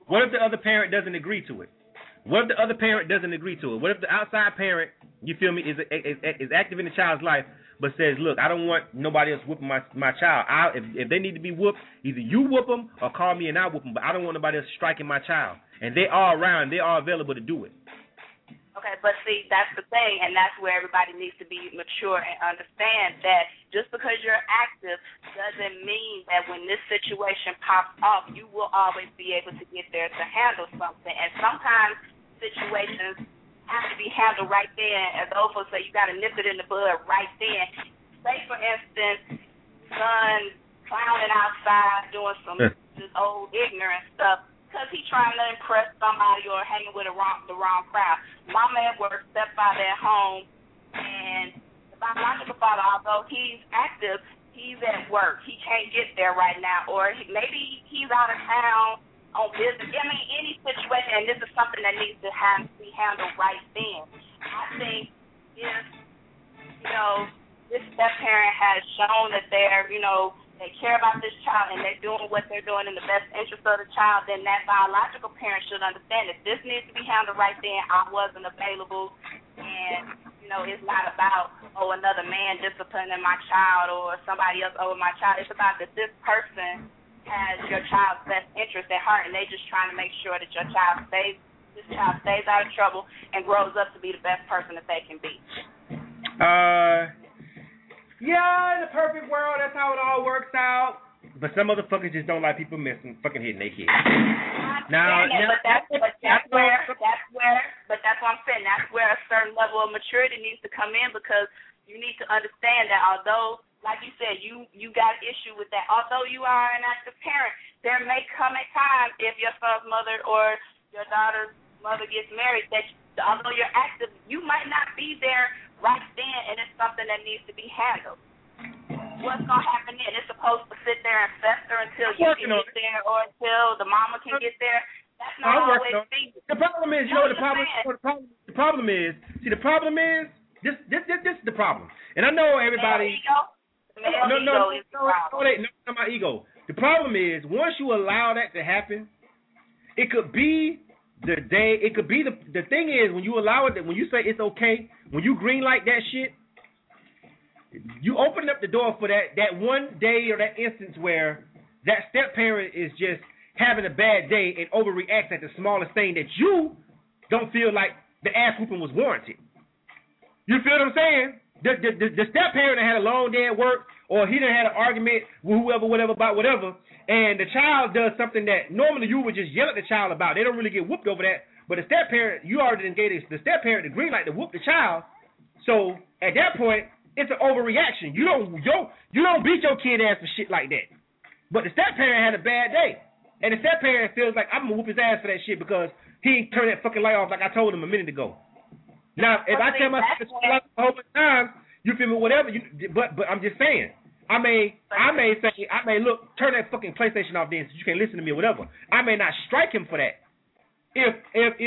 agree to it? What if the other parent doesn't agree to it? What if the outside parent, you feel me, is active in the child's life, but says, look, I don't want nobody else whooping my child. If they need to be whooped, either you whoop them or call me and I whoop them, but I don't want nobody else striking my child. And they are around, they are available to do it. Okay, but see, that's the thing, and that's where everybody needs to be mature and understand that just because you're active doesn't mean that when this situation pops off, you will always be able to get there to handle something. And sometimes situations have to be handled right then. As the old folks say, you got to nip it in the bud right then. Say, for instance, son clowning outside doing some just old ignorant stuff, because he's trying to impress somebody or hanging with the wrong crowd. Mama at work, stepfather at home, and the biological father, although he's active, he's at work. He can't get there right now, or maybe he's out of town on business. I mean, any situation, and this is something that needs to be handled right then. I think if, this step-parent has shown that they're, they care about this child and they're doing what they're doing in the best interest of the child, then that biological parent should understand that this needs to be handled right then. I wasn't available, and, it's not about, another man disciplining my child or somebody else over my child. It's about that this person has your child's best interest at heart, and they just trying to make sure that this child stays out of trouble and grows up to be the best person that they can be. Yeah, in the perfect world, that's how it all works out. But some motherfuckers just don't like people fucking hitting their kids. That's what I'm saying. That's where a certain level of maturity needs to come in, because you need to understand that although, like you said, you got an issue with that. Although you are an active parent, there may come a time if your son's mother or your daughter's mother gets married that although you're active, you might not be there right then, and it's something that needs to be handled. What's going to happen then? It's supposed to sit there and fester until you can get there or until the mama can get there. That's not always feasible. The problem is, the problem is, the the problem. And I know everybody. No, my ego. The problem is, once you allow that to happen, it could be the day. It could be the thing is, when you allow it, when you say it's okay, when you green light that shit, you open up the door for that one day or that instance where that step parent is just having a bad day and overreacts at the smallest thing that you don't feel like the ass whooping was warranted. You feel what I'm saying? The step parent had a long day at work, or he done had an argument with whoever, whatever, about whatever, and the child does something that normally you would just yell at the child about. They don't really get whooped over that. But the step parent, you already gave the step parent the green light to whoop the child. So at that point, it's an overreaction. You don't beat your kid ass for shit like that. But the step parent had a bad day, and the step parent feels like I'm gonna whoop his ass for that shit because he turned that fucking light off like I told him a minute ago. Now, if I tell myself a whole bunch of times, you feel me, whatever. But I'm just saying, I may look, turn that fucking PlayStation off then, so you can't listen to me or whatever. I may not strike him for that. If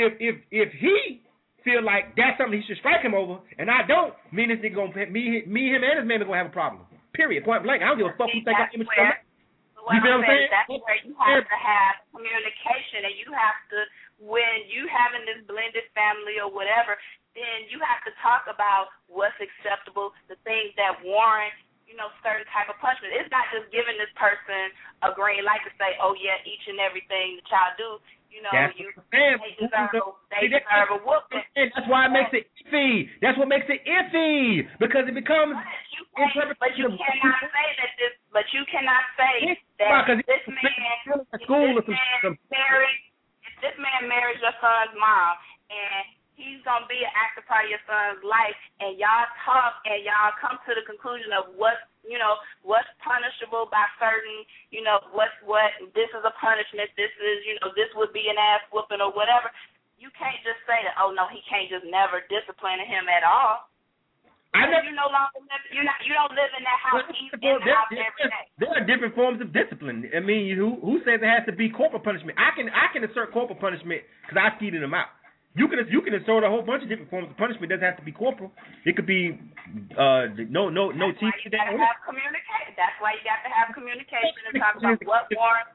he feel like that's something he should strike him over, and I don't, me and this nigga him and his man are gonna have a problem. Period. Point blank. I don't give a fuck who think I'm image. You feel what I'm saying? That's where you have to have communication, and you have to, when you having this blended family or whatever, then you have to talk about what's acceptable, the things that warrant, certain type of punishment. It's not just giving this person a green light to say, oh yeah, each and everything the child do, they deserve a whooping. That's why it makes it iffy. That's what makes it iffy, because it becomes. But you cannot say that this. But you cannot say that this man marries your son's mom, and he's gonna be an active part of your son's life, and y'all talk and y'all come to the conclusion of what's punishable by certain, what this is a punishment, this is, this would be an ass whooping or whatever. You can't just say that, oh no, he can't just never discipline him at all. You no longer live. You don't live in that house. He's in the house every day. There are different forms of discipline. I mean, who says it has to be corporal punishment? I can assert corporal punishment because I skeeted him out. You can assert a whole bunch of different forms of punishment. It doesn't have to be corporal. It could be no teeth. That's why you got to have communication and talk about what warrants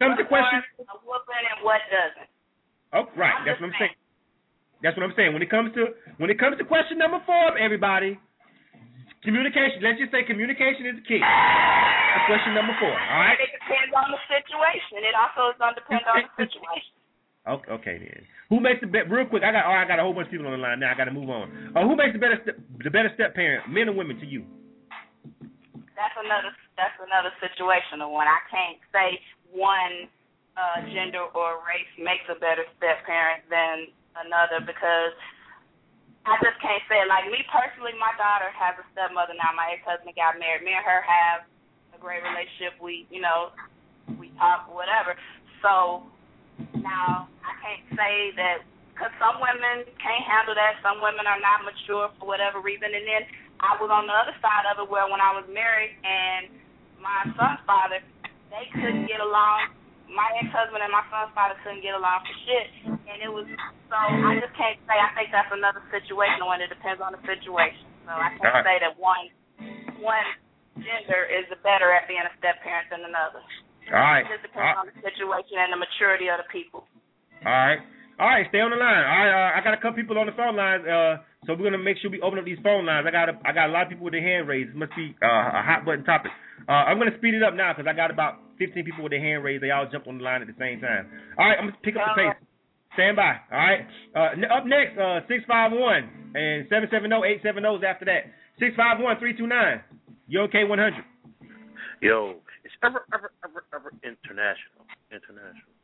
a whooping and what doesn't. Oh, right. That's what I'm saying. That's what I'm saying. When it comes to question number 4, everybody, communication. Let's just say communication is the key. That's question number 4. All right. It depends on the situation. It also is going to depend on the situation. Okay then. Who makes the real quick? I got a whole bunch of people on the line now. I got to move on. Who makes the better step parent, men or women, to you? That's another situational one. I can't say one gender or race makes a better step parent than another, because I just can't say it. Like me personally, my daughter has a stepmother now. My ex-husband got married. Me and her have a great relationship. We talk, whatever. So now I can't say that, because some women can't handle that. Some women are not mature for whatever reason. And then I was on the other side of it, where when I was married and my son's father, they couldn't get along. My ex-husband and my son's father couldn't get along for shit. And it was, so I just can't say. I think that's another situation when it depends on the situation. So I can't say that one gender is better at being a step parent than another. All right. It just depends on the situation and the maturity of the people. All right, stay on the line. I got a couple people on the phone lines, so we're gonna make sure we open up these phone lines. I got a lot of people with their hand raised. It must be a hot button topic. I'm gonna speed it up now because I got about 15 people with their hand raised. They all jumped on the line at the same time. All right, I'm gonna pick up the pace. Stand by. All right. Up next, 651 and 770-870 after that. 651-329. Yo, K100. Yo, it's ever international.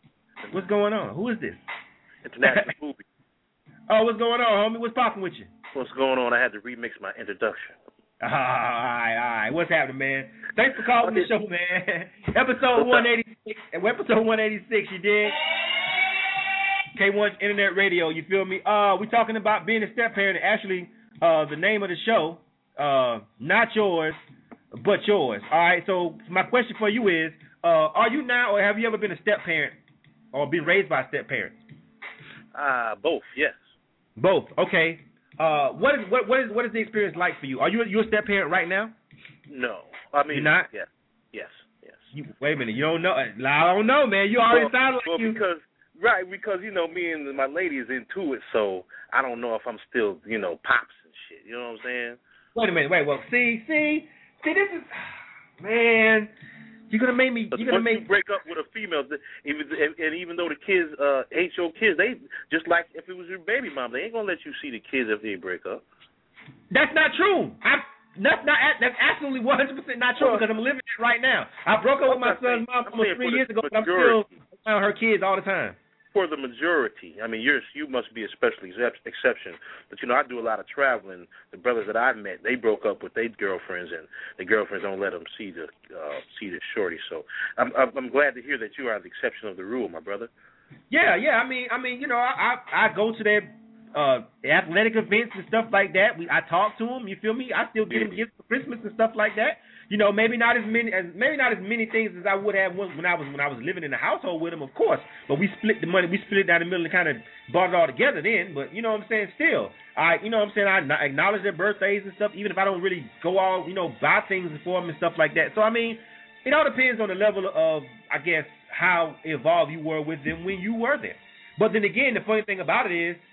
What's going on? Who is this? International movie. Oh, what's going on, homie? What's popping with you? What's going on? I had to remix my introduction. All right. What's happening, man? Thanks for calling the show, man. Episode 186. Episode 186, you did. K1 Internet Radio, you feel me? We're talking about being a step-parent. Actually, the name of the show, not yours, but yours. All right, so my question for you is, are you now or have you ever been a step-parent or been raised by a step-parent? Both, yes. Both, okay. What is the experience like for you? Are you a step-parent right now? No. I mean, you're not? Yes. Wait a minute, you don't know? I don't know, man. You already sound like you. Because, you know, me and my lady is into it, so I don't know if I'm still, you know, pops and shit. You know what I'm saying? Wait a minute. Well, see, this is, man, you're going to make me, once you break up with a female, even though the kids ain't your kids, they, just like if it was your baby mom, they ain't going to let you see the kids if they break up. That's not true. That's absolutely 100% not true because I'm living it right now. I broke up with my son's mom almost 3 years ago, but I'm still around her kids all the time. For the majority, I mean, you must be a special exception. But, you know, I do a lot of traveling. The brothers that I've met, they broke up with their girlfriends, and the girlfriends don't let them see the shorty. So I'm glad to hear that you are the exception of the rule, my brother. Yeah. I mean, you know, I go to their athletic events and stuff like that. I talk to them. You feel me? I still get them gifts for Christmas and stuff like that. You know, maybe not as many things as I would have when I was living in the household with them, of course. But we split the money. We split it down the middle and kind of bought it all together then. But you know what I'm saying? Still, I acknowledge their birthdays and stuff, even if I don't really go all, you know, buy things for them and stuff like that. So I mean, it all depends on the level of, I guess, how involved you were with them when you were there. But then again, the funny thing about it is,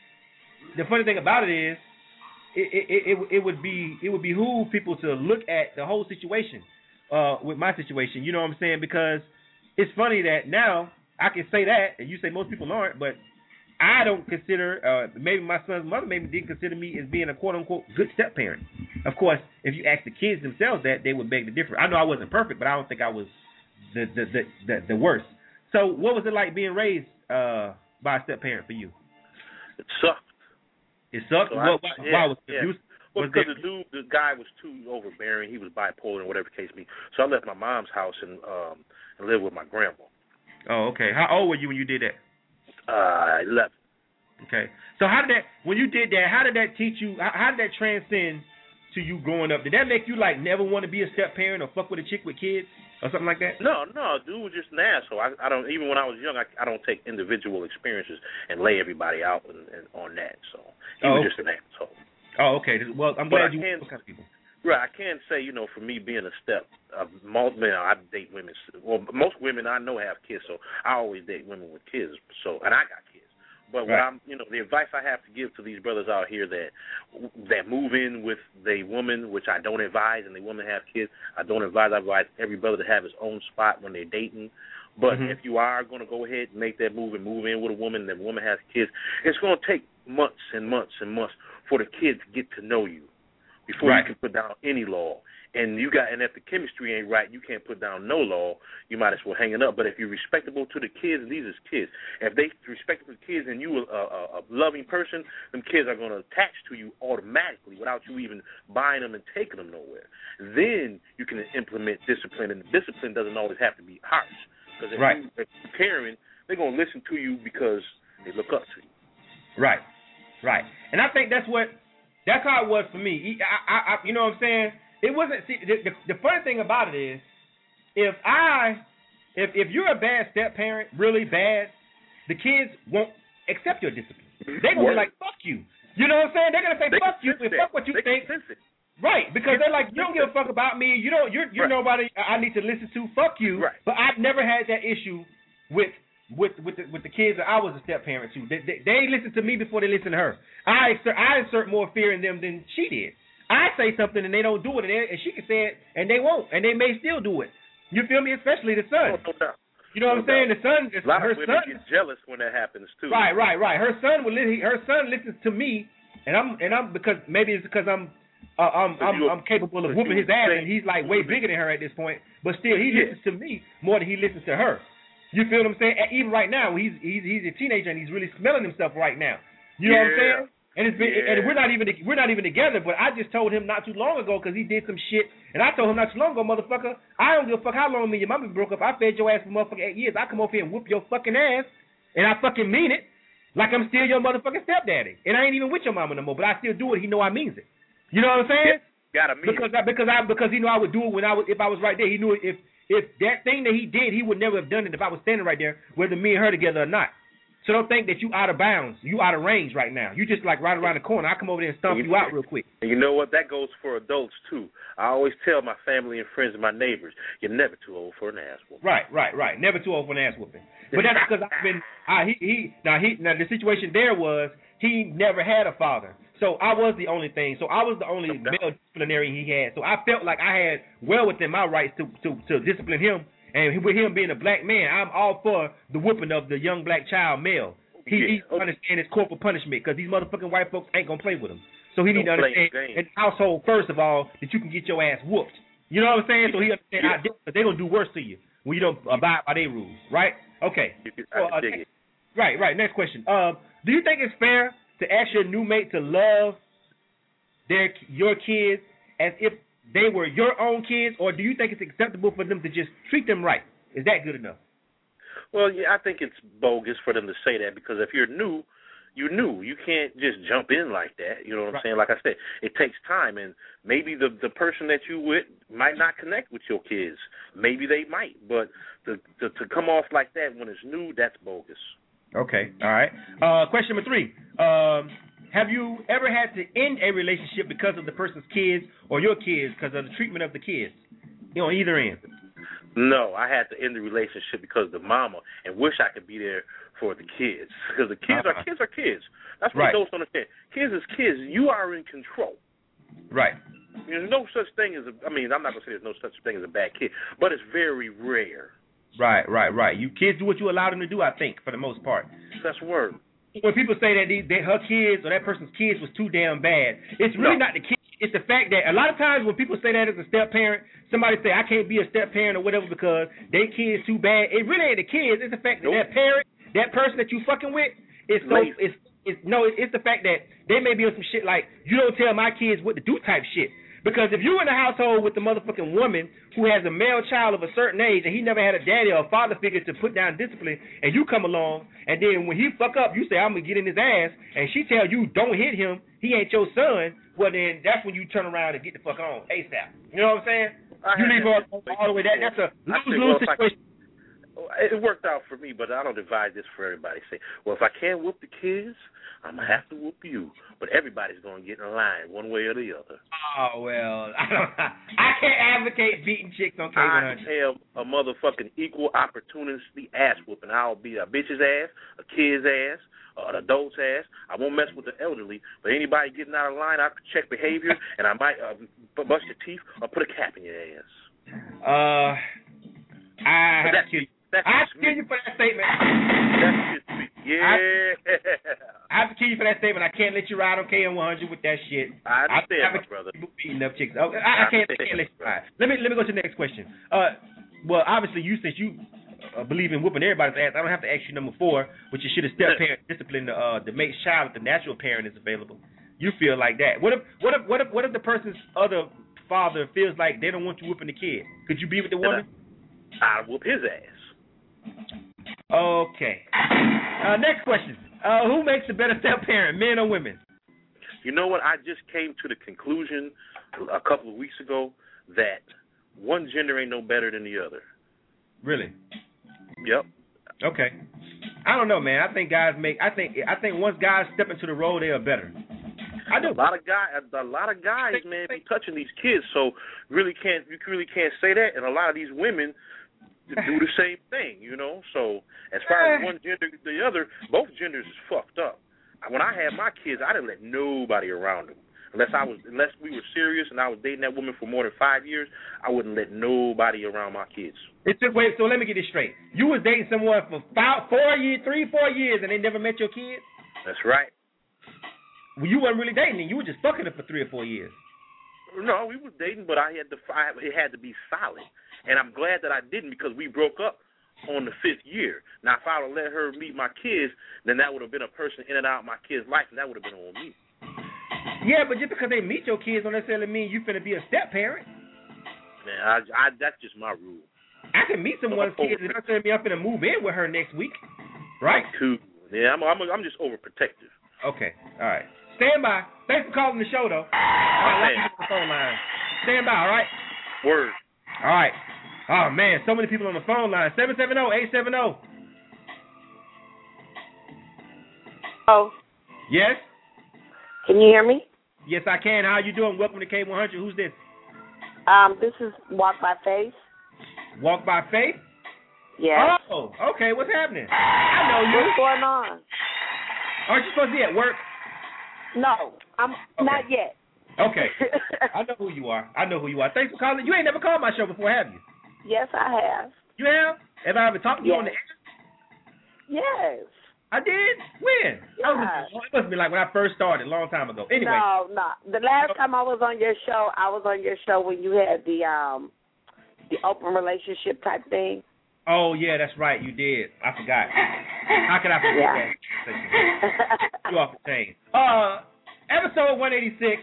it would behoove people to look at the whole situation with my situation. You know what I'm saying? Because it's funny that now I can say that, and you say most people aren't, but I don't consider, maybe my son's mother maybe didn't consider me as being a quote-unquote good step-parent. Of course, if you ask the kids themselves that, they would beg to differ. I know I wasn't perfect, but I don't think I was the worst. So what was it like being raised by a step-parent for you? It sucked. It sucked? So why was it abuse? Well, because the guy was too overbearing. He was bipolar and whatever the case may be. So I left my mom's house and lived with my grandma. Oh, okay. How old were you when you did that? 11. Okay. So when you did that, how did that teach you, how did that transcend to you growing up? Did that make you, like, never want to be a step-parent or fuck with a chick with kids or something like that? No, dude was just an asshole. I don't, even when I was young, I don't take individual experiences and lay everybody out and on that. So he was just an asshole. Oh, okay. Well, I'm glad you were those kind of people. Right, I can't say, you know, for me being a step, I date women. Well, most women I know have kids, so I always date women with kids. So, and I got kids. But what the advice I have to give to these brothers out here that move in with the woman, which I don't advise, and the woman have kids, I advise every brother to have his own spot when they're dating. But if you are going to go ahead and make that move and move in with a woman, and the woman has kids, it's going to take months and months and months for the kids to get to know you before you can put down any law. And if the chemistry ain't right, you can't put down no law. You might as well hang it up. But if you're respectable to the kids, and these is kids, if they respectable to kids and you a loving person, them kids are going to attach to you automatically without you even buying them and taking them nowhere. Then you can implement discipline, and discipline doesn't always have to be harsh. Because if you're caring, they're going to listen to you because they look up to you. Right. And I think that's how it was for me. I you know what I'm saying? It wasn't. See, the funny thing about it is, if you're a bad step parent, really bad, the kids won't accept your discipline. They're gonna be like, "Fuck you." You know what I'm saying? They're gonna say, "Fuck you," and fuck what you think. Right? Because they're like, "You don't give a fuck about me. You're nobody I need to listen to. Fuck you." Right. But I've never had that issue with the kids that I was a step parent to. They listen to me before they listen to her. I insert more fear in them than she did. I say something and they don't do it, and she can say it and they won't, and they may still do it. You feel me? Especially the son. No doubt. You know what I'm saying? The son, a lot of women get jealous when that happens too. Right. Her son listens to me, and I'm because maybe it's because I'm capable of whooping his ass, and he's like way bigger than her at this point. But still, he listens to me more than he listens to her. You feel what I'm saying? Even right now, he's a teenager and he's really smelling himself right now. You know what I'm saying? And it's been, and we're not even together. But I just told him not too long ago because he did some shit, and I told him not too long ago, motherfucker, I don't give a fuck how long me and your mama broke up. I fed your ass for motherfucking 8 years. I come over here and whoop your fucking ass, and I fucking mean it, like I'm still your motherfucking stepdaddy, and I ain't even with your mama no more. But I still do it. He know I means it. You know what I'm saying? Gotta mean because he knew I would do it if I was right there. He knew if that thing that he did, he would never have done it if I was standing right there, whether me and her together or not. So don't think that you out of bounds. You out of range right now. You just like right around the corner. I come over there and stomp you out real quick. And you know what? That goes for adults too. I always tell my family and friends and my neighbors, you're never too old for an ass whooping. Right. Never too old for an ass whooping. But that's because I've been. Now the situation there was he never had a father, so I was the only thing. So I was the only male disciplinary he had. So I felt like I had well within my rights to discipline him. And with him being a black man, I'm all for the whooping of the young black child male. He understand his corporal punishment because these motherfucking white folks ain't gonna play with him. So he need to understand in the household first of all that you can get your ass whooped. You know what I'm saying? So he understand how different they're gonna do worse to you when you don't abide by their rules, right? Okay. Right. Next question. Do you think it's fair to ask your new mate to love your kids as if they were your own kids, or do you think it's acceptable for them to just treat them right? Is that good enough? Well, yeah, I think it's bogus for them to say that because if you're new, you're new. You can't just jump in like that. You know what I'm saying? Like I said, it takes time, and maybe the person that you with might not connect with your kids. Maybe they might, but to come off like that when it's new, that's bogus. Okay, all right. Question number 3. Have you ever had to end a relationship because of the person's kids or your kids because of the treatment of the kids? On either end. No, I had to end the relationship because of the mama and wish I could be there for the kids. Because the kids are kids. That's what adults understand. Kids is kids. You are in control. Right. There's no such thing as I'm not going to say there's no such thing as a bad kid, but it's very rare. Right. You kids do what you allow them to do, I think, for the most part. That's word. When people say that her kids or that person's kids was too damn bad, it's really not the kids. It's the fact that a lot of times when people say that as a step parent, somebody say I can't be a step parent or whatever because they kids too bad. It really ain't the kids. It's the fact that that parent, that person that you fucking with, it's the fact that they may be on some shit like you don't tell my kids what to do type shit. Because if you in a household with the motherfucking woman who has a male child of a certain age and he never had a daddy or a father figure to put down discipline, and you come along and then when he fuck up, you say I'm gonna get in his ass, and she tell you don't hit him, he ain't your son. Well then that's when you turn around and get the fuck on ASAP. You know what I'm saying? You leave her all the way. That's a lose-lose situation. It worked out for me, but I don't advise this for everybody. Say, well, if I can't whoop the kids, I'm going to have to whoop you. But everybody's going to get in line one way or the other. Oh, well, I can't advocate beating chicks on K100. I am a motherfucking equal opportunity ass whooping. I'll beat a bitch's ass, a kid's ass, an adult's ass. I won't mess with the elderly, but anybody getting out of line, I check behavior, and I might bust your teeth or put a cap in your ass. I have to kill you. I have to kill you for that statement. That's just me. Yeah. I have to kill you for that statement. I can't let you ride on KM100 with that shit. I understand, my brother. Beating up chicks. I can't let you ride. Let me go to the next question. Well, obviously, since you believe in whooping everybody's ass, I don't have to ask you number 4, which is should a step parent discipline the mate's child if the natural parent is available. You feel like that. What if the person's other father feels like they don't want you whooping the kid? Could you be with the woman? I'll whoop his ass. Okay. Next question. Who makes a better step parent, men or women? You know what? I just came to the conclusion a couple of weeks ago that one gender ain't no better than the other. Really? Yep. Okay. I don't know, man. I think once guys step into the role, they are better. I do. A lot of guys, man, be touching these kids, so you really can't say that. And a lot of these women do the same thing, you know. So as far as one gender to the other, both genders is fucked up. When I had my kids, I didn't let nobody around them. Unless we were serious and I was dating that woman for more than 5 years, I wouldn't let nobody around my kids. Wait, so let me get this straight. You was dating someone for 4 years, and they never met your kids? That's right. Well, you weren't really dating, you were just fucking her for 3 or 4 years. No, we was dating, but it had to be solid. And I'm glad that I didn't because we broke up on the 5th year. Now, if I would have let her meet my kids, then that would have been a person in and out of my kids' life, and that would have been on me. Yeah, but just because they meet your kids don't necessarily mean you finna be a step parent. Man, I that's just my rule. I can meet someone's kids and not telling me I'm finna move in with her next week, right? Cool. Yeah, I'm just overprotective. Okay, all right. Stand by. Thanks for calling the show, though. All right, let's get the phone line. Stand by, all right? Word. All right. Oh, man, so many people on the phone line. 770-870. Oh. Yes? Can you hear me? Yes, I can. How you doing? Welcome to K100. Who's this? This is Walk by Faith. Walk by Faith? Yes. Oh, okay. What's happening? I know you. What's going on? Aren't you supposed to be at work? No, I'm not yet. Okay. I know who you are. Thanks for calling. You ain't never called my show before, have you? Yes, I have. You have? Have I ever talked to you on the air? Yes. I did? When? Yeah. It must be like when I first started, a long time ago. Anyway. No. The last time I was on your show, when you had the open relationship type thing. Oh, yeah, that's right. You did. I forgot. How could I forget that? You off the chain. Episode 186.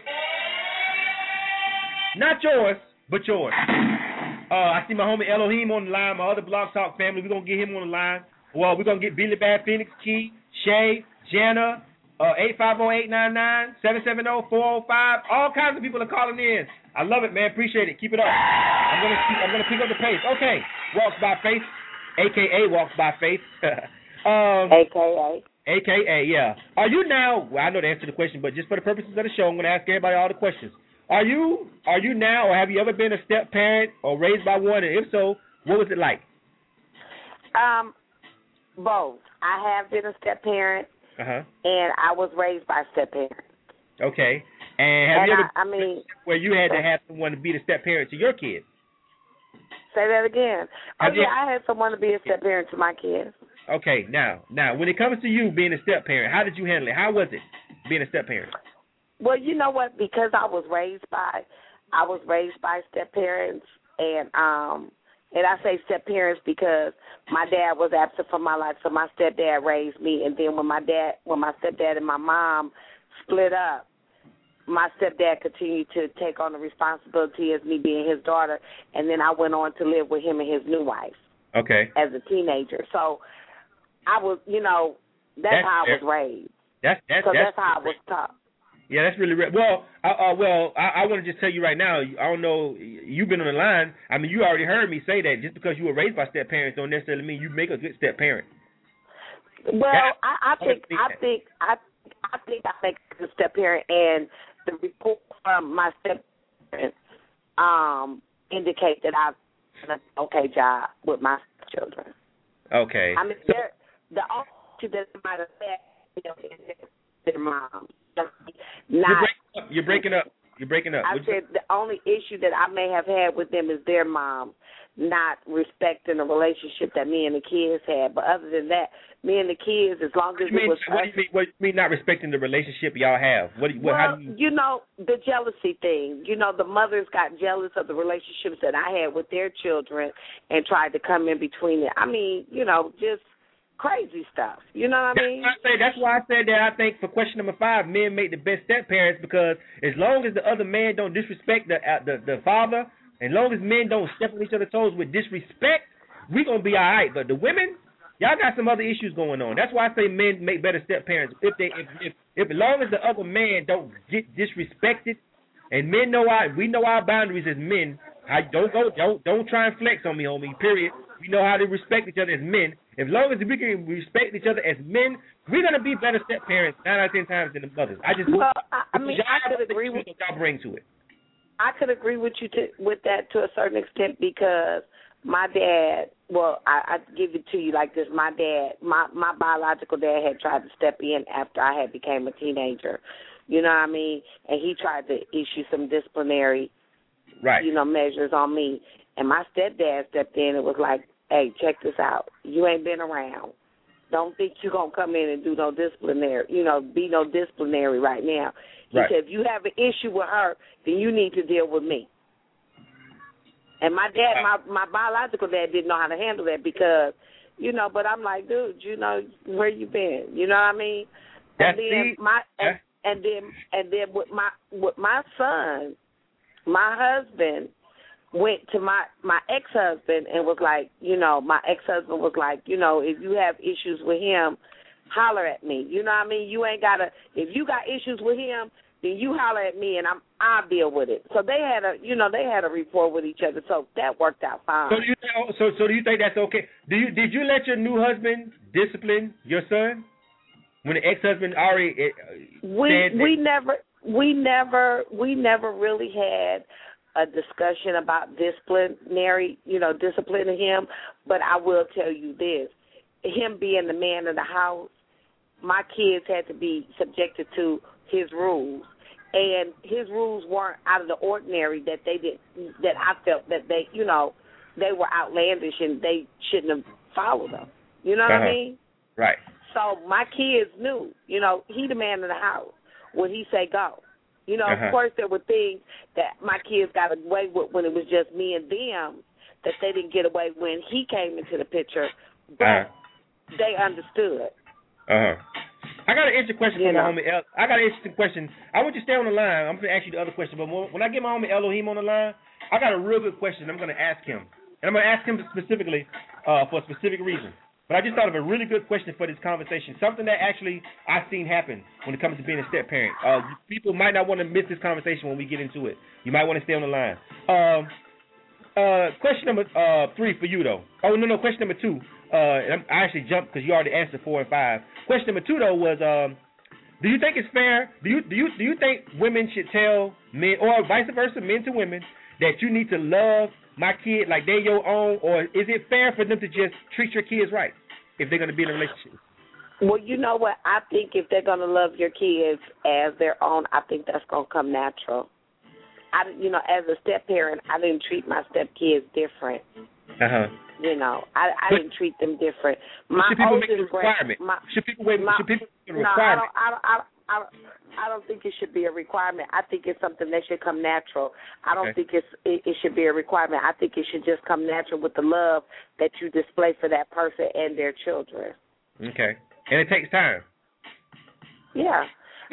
Not yours, but yours. I see my homie Elohim on the line, my other Blog Talk family. We're going to get him on the line. Well, we're going to get Billy Bad Phoenix, Key, Shay, Jana, 850-899, 770-405. All kinds of people are calling in. I love it, man. Appreciate it. Keep it up. I'm gonna pick up the pace. Okay. Walks by Faith, a.k.a. Walks by Faith. AKA, yeah. Are you now, well, I know the answer to the question, but just for the purposes of the show, I'm going to ask everybody all the questions. Are you now, or have you ever been a step parent or raised by one? And if so, what was it like? Both. I have been a step parent, and I was raised by a step parent. Okay. And have you ever where you had to have someone to be the step parent to your kids? Say that again. I had someone to be a step parent to my kids. Okay, now, when it comes to you being a step parent, how did you handle it? How was it being a step parent? Well, you know what? Because I was raised by step parents, and I say step parents because my dad was absent from my life, so my stepdad raised me, and then when my stepdad and my mom split up, my stepdad continued to take on the responsibility as me being his daughter, and then I went on to live with him and his new wife. Okay. As a teenager. So I was, that's how I was raised. That's how I was taught. Yeah, that's really well. I want to just tell you right now. I don't know. You've been on the line. I mean, you already heard me say that. Just because you were raised by step parents don't necessarily mean you make a good step parent. Well, I think I make a good step parent, and the report from my step parents indicate that I've done an okay job with my children. Okay. I mean, the only issue that might have had is their mom. You're breaking up. I said the only issue that I may have had with them is their mom not respecting the relationship that me and the kids had. But other than that, me and the kids, as long as it was... What do you mean not respecting the relationship y'all have? How do you... the jealousy thing. The mothers got jealous of the relationships that I had with their children and tried to come in between it. I mean, just crazy stuff. You know what I mean? That's why I said that I think for question number 5, men make the best step parents, because as long as the other man don't disrespect the father, as long as men don't step on each other's toes with disrespect, we gonna be all right. But the women, y'all got some other issues going on. That's why I say men make better step parents if as long as the other man don't get disrespected, and men we know our boundaries as men. Don't try and flex on me, homie. Period. We know how to respect each other as men. As long as we can respect each other as men, we're gonna be better step parents 9 out of 10 times than the mothers. I could agree with y'all bring to it. I could agree with you with that to a certain extent, because my dad. Well, I give it to you like this. My dad, my biological dad, had tried to step in after I had became a teenager. You know what I mean? And he tried to issue some disciplinary, measures on me. And my stepdad stepped in and was like, "Hey, check this out. You ain't been around. Don't think you're going to come in and do no disciplinary, be no disciplinary right now." He said, if you have an issue with her, then you need to deal with me. And my dad, my biological dad didn't know how to handle that because, but I'm like, dude, where you been? You know what I mean? And then with my son, my husband went to my ex-husband and was like, my ex-husband was like, if you have issues with him, holler at me. You know what I mean? You ain't gotta. If you got issues with him, then you holler at me and I'll deal with it. So they had a rapport with each other. So that worked out fine. So do you think that's okay? Did you let your new husband discipline your son when the ex-husband already said that? We never really had a discussion about disciplining him. But I will tell you this: him being the man of the house, my kids had to be subjected to his rules, and his rules weren't out of the ordinary. That I felt that they were outlandish and they shouldn't have followed them. You know what I mean? Right. So my kids knew, he the man of the house. When he say go, of course there were things that my kids got away with when it was just me and them that they didn't get away when he came into the picture, but they understood. I got an interesting question for my homie El. I got an interesting question. I want you to stay on the line. I'm going to ask you the other question, but when I get my homie Elohim on the line, I got a real good question I'm going to ask him. And I'm going to ask him specifically for a specific reason. But I just thought of a really good question for this conversation, something that actually I've seen happen when it comes to being a step-parent. People might not want to miss this conversation when we get into it. You might want to stay on the line. Question number 3 for you, though. Oh, no, question number 2. I actually jumped because you already answered 4 and 5. Question number 2 though was, do you think it's fair? Do you think women should tell men, or vice versa, men to women, that you need to love my kid like they're your own, or is it fair for them to just treat your kids right if they're going to be in a relationship? Well, you know what? I think if they're going to love your kids as their own, I think that's going to come natural. As a step parent, I didn't treat my step kids different. I didn't treat them different. Should people make it a requirement? Should people make it a requirement? I don't think it should be a requirement. I think it's something that should come natural. I don't think it should be a requirement. I think it should just come natural with the love that you display for that person and their children. Okay. And it takes time. Yeah.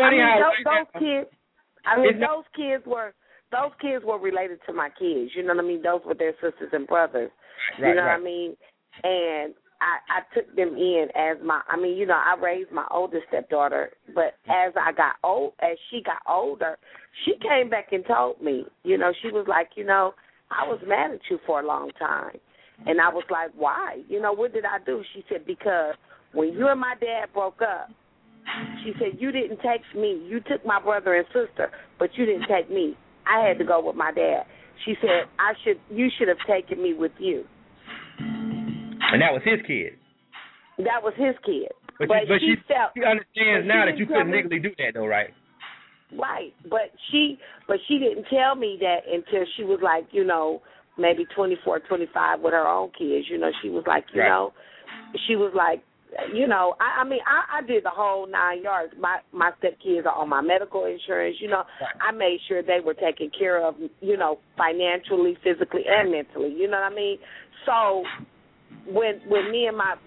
Those kids were related to my kids. You know what I mean? Those were their sisters and brothers. What I mean? And I took them in as I raised my oldest stepdaughter, but as she got older, she came back and told me, she was like, I was mad at you for a long time. And I was like, why? What did I do? She said, because when you and my dad broke up, she said, you didn't take me. You took my brother and sister, but you didn't take me. I had to go with my dad. She said, you should have taken me with you. And that was his kid. That was his kid. But she understands now that you couldn't legally do that, though, right? Right. But she didn't tell me that until she was like, maybe 24, 25 with her own kids. She was like, she was like, I did the whole 9 yards. My stepkids are on my medical insurance. I made sure they were taken care of, financially, physically, and mentally. You know what I mean? So when me and my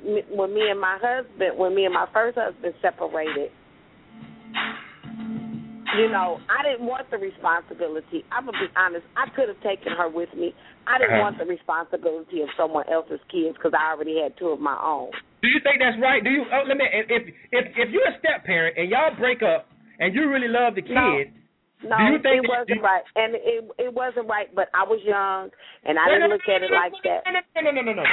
first husband separated, I didn't want the responsibility. I'm gonna be honest. I could have taken her with me. I didn't want the responsibility of someone else's kids because I already had 2 of my own. Do you think that's right? Do you? If you're a step parent and y'all break up and you really love the kid, no, do you think it wasn't right, and it wasn't right. But I was young and I didn't look at it like that. No.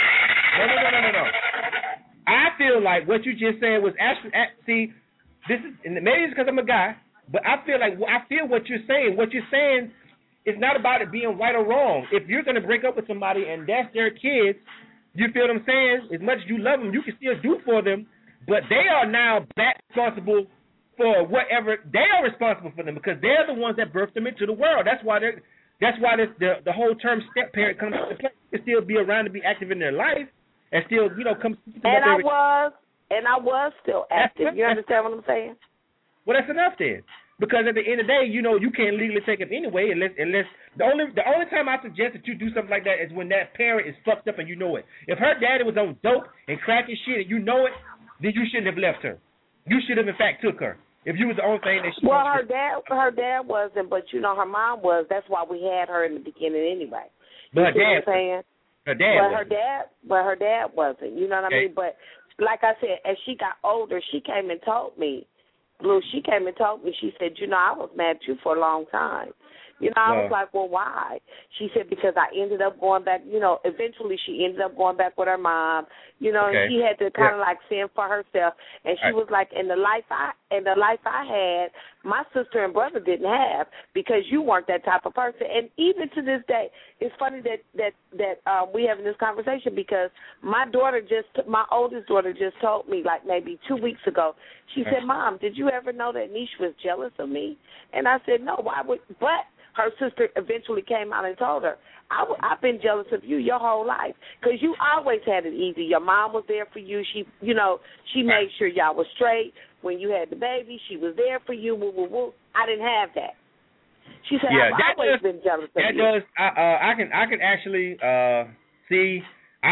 I feel like what you just said was actually this is, and maybe it's because I'm a guy, but I feel what you're saying. What you're saying is not about it being right or wrong. If you're going to break up with somebody and that's their kids, you feel what I'm saying? As much as you love them, you can still do for them, but they are now back responsible for whatever. They are responsible for them because they're the ones that birthed them into the world. That's why the whole term step parent comes into play. To still be around to be active in their life and still come. And I was still active. You understand what I'm saying? Well, that's enough then. Because at the end of the day, you can't legally take them anyway unless the only time I suggest that you do something like that is when that parent is fucked up and you know it. If her daddy was on dope and crack and shit and you know it, then you shouldn't have left her. You should have in fact took her. If you was the only thing that she Well, her dad wasn't, but you know her mom was. That's why we had her in the beginning anyway. But you her dad, what I'm saying? Her dad, but her dad wasn't. You know what I mean? But like I said, as she got older, she came and told me, Blue. She came and told me. She said, I was mad at you for a long time. I was like, well, why? She said, because I ended up going back, eventually she ended up going back with her mom, and she had to kind of like fend for herself. And she was like, in the life I had, my sister and brother didn't have because you weren't that type of person. And even to this day, it's funny that we having this conversation because my oldest daughter just told me like maybe 2 weeks ago, she said, Mom, did you ever know that Niche was jealous of me? And I said, no, why would, but her sister eventually came out and told her, I've been jealous of you your whole life because you always had it easy. Your mom was there for you. She made sure y'all was straight. When you had the baby, she was there for you. Woo, woo, woo. I didn't have that. She said, I've always been jealous of you. I can actually see.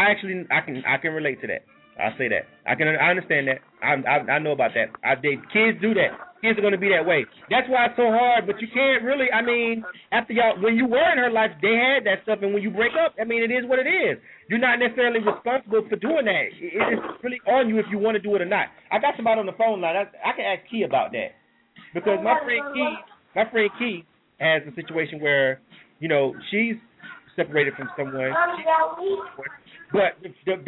I can relate to that. I'll say that. I understand that. I know about that. Kids do that. Kids are going to be that way. That's why it's so hard, but you can't really, after when you were in her life, they had that stuff, and when you break up, it is what it is. You're not necessarily responsible for doing that. It is really on you if you want to do it or not. I got somebody on the phone line. I can ask Key about that. Because my friend Key has a situation where, she's separated from someone. But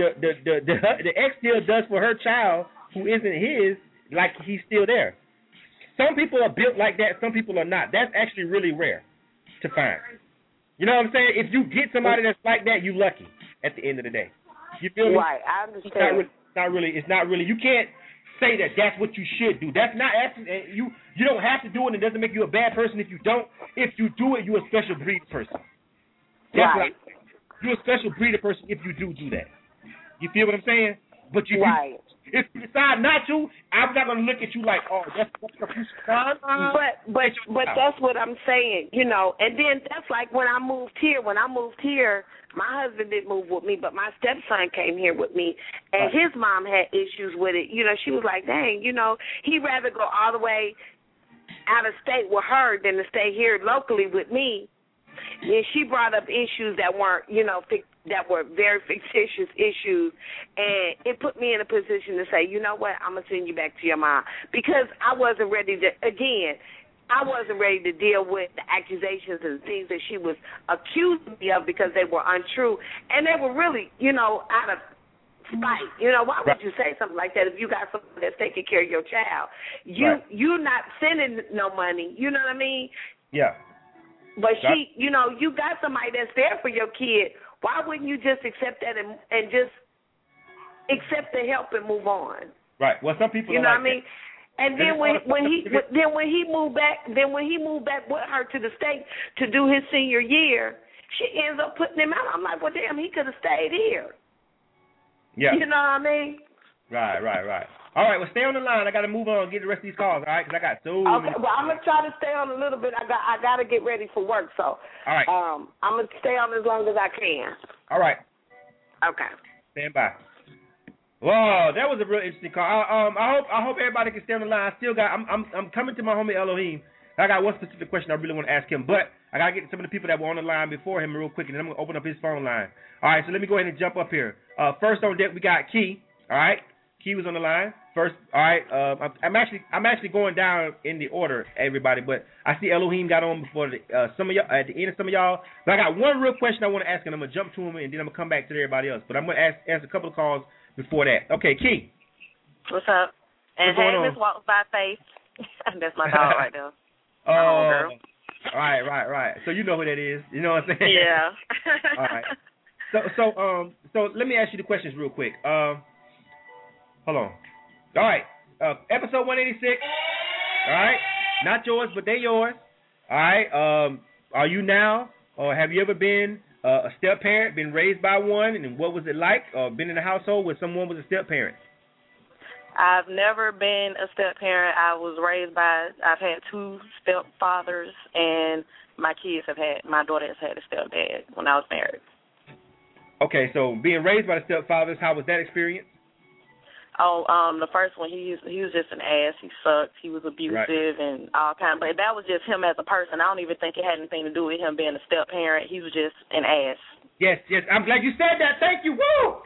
the ex still does for her child who isn't his, like he's still there. Some people are built like that. Some people are not. That's actually really rare to find. You know what I'm saying? If you get somebody that's like that, you lucky at the end of the day. You feel me? Right, I understand. It's not really. You can't say that that's what you should do. That's not actually. You don't have to do it. It doesn't make you a bad person if you don't. If you do it, you're a special breed person. That's right. You're a special breed of person if you do that. You feel what I'm saying? But if you decide not to, I'm not going to look at you like, oh, that's what you said. But that's what I'm saying, And then that's like when I moved here. When I moved here, my husband didn't move with me, but my stepson came here with me, and his mom had issues with it. She was like, dang, he'd rather go all the way out of state with her than to stay here locally with me. And she brought up issues that weren't, that were very fictitious issues, and it put me in a position to say, you know what, I'm going to send you back to your mom because I wasn't ready to deal with the accusations and things that she was accusing me of because they were untrue, and they were really, out of spite. Why would you say something like that if you got someone that's taking care of your child? You're not sending no money, you know what I mean? Yeah. But you got somebody that's there for your kid. Why wouldn't you just accept that and just accept the help and move on? Right. Well, some people. You know what I mean? And then when he moved back with her to the state to do his senior year, she ends up putting him out. I'm like, well, damn, he could have stayed here. Yeah. You know what I mean? Right. All right, well, stay on the line. I got to move on and get the rest of these calls, all right? Because I got so many. Well, I'm going to try to stay on a little bit. I got to get ready for work, so all right. I'm going to stay on as long as I can. All right. Okay. Stand by. Whoa, that was a real interesting call. I hope everybody can stay on the line. I still got. I'm coming to my homie Elohim. I got one specific question I really want to ask him, but I got to get some of the people that were on the line before him real quick, and then I'm going to open up his phone line. All right, so let me go ahead and jump up here. First on deck, we got Key. All right. Key was on the line first. All right, I'm actually going down in the order, everybody. But I see Elohim got on before some of y'all at the end of some of y'all. But I got one real question I want to ask, and I'm gonna jump to him, and then I'm gonna come back to everybody else. But I'm gonna ask a couple of calls before that. Okay, Key. What's up? And hey, Miss Walks by Faith. That's my dog right there. Oh, right. So you know who that is. You know what I'm saying? Yeah. All right. So let me ask you the questions real quick. Hold on. All right. Episode 186. All right. Not yours, but they're yours. All right. Are you now, or have you ever been a step parent, been raised by one, and what was it like? Or been in a household where someone was a step parent? I've never been a step parent. I've had two stepfathers, and my daughter has had a stepdad when I was married. Okay, so being raised by the stepfathers, how was that experience? Oh, the first one, he was just an ass. He sucked. He was abusive and all kind. But that was just him as a person. I don't even think it had anything to do with him being a step parent. He was just an ass. Yes. I'm glad you said that. Thank you. Woo!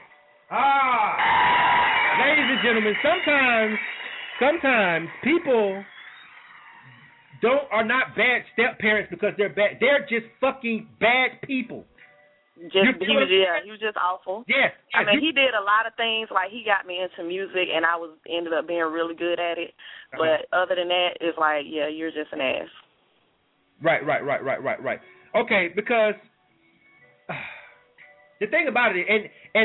Ladies and gentlemen, sometimes people are not bad step parents because they're bad. They're just fucking bad people. He was just awful. Yes. I mean, he did a lot of things. Like, he got me into music, and I ended up being really good at it. But other than that, it's like, yeah, you're just an ass. Right. Okay, because the thing about it,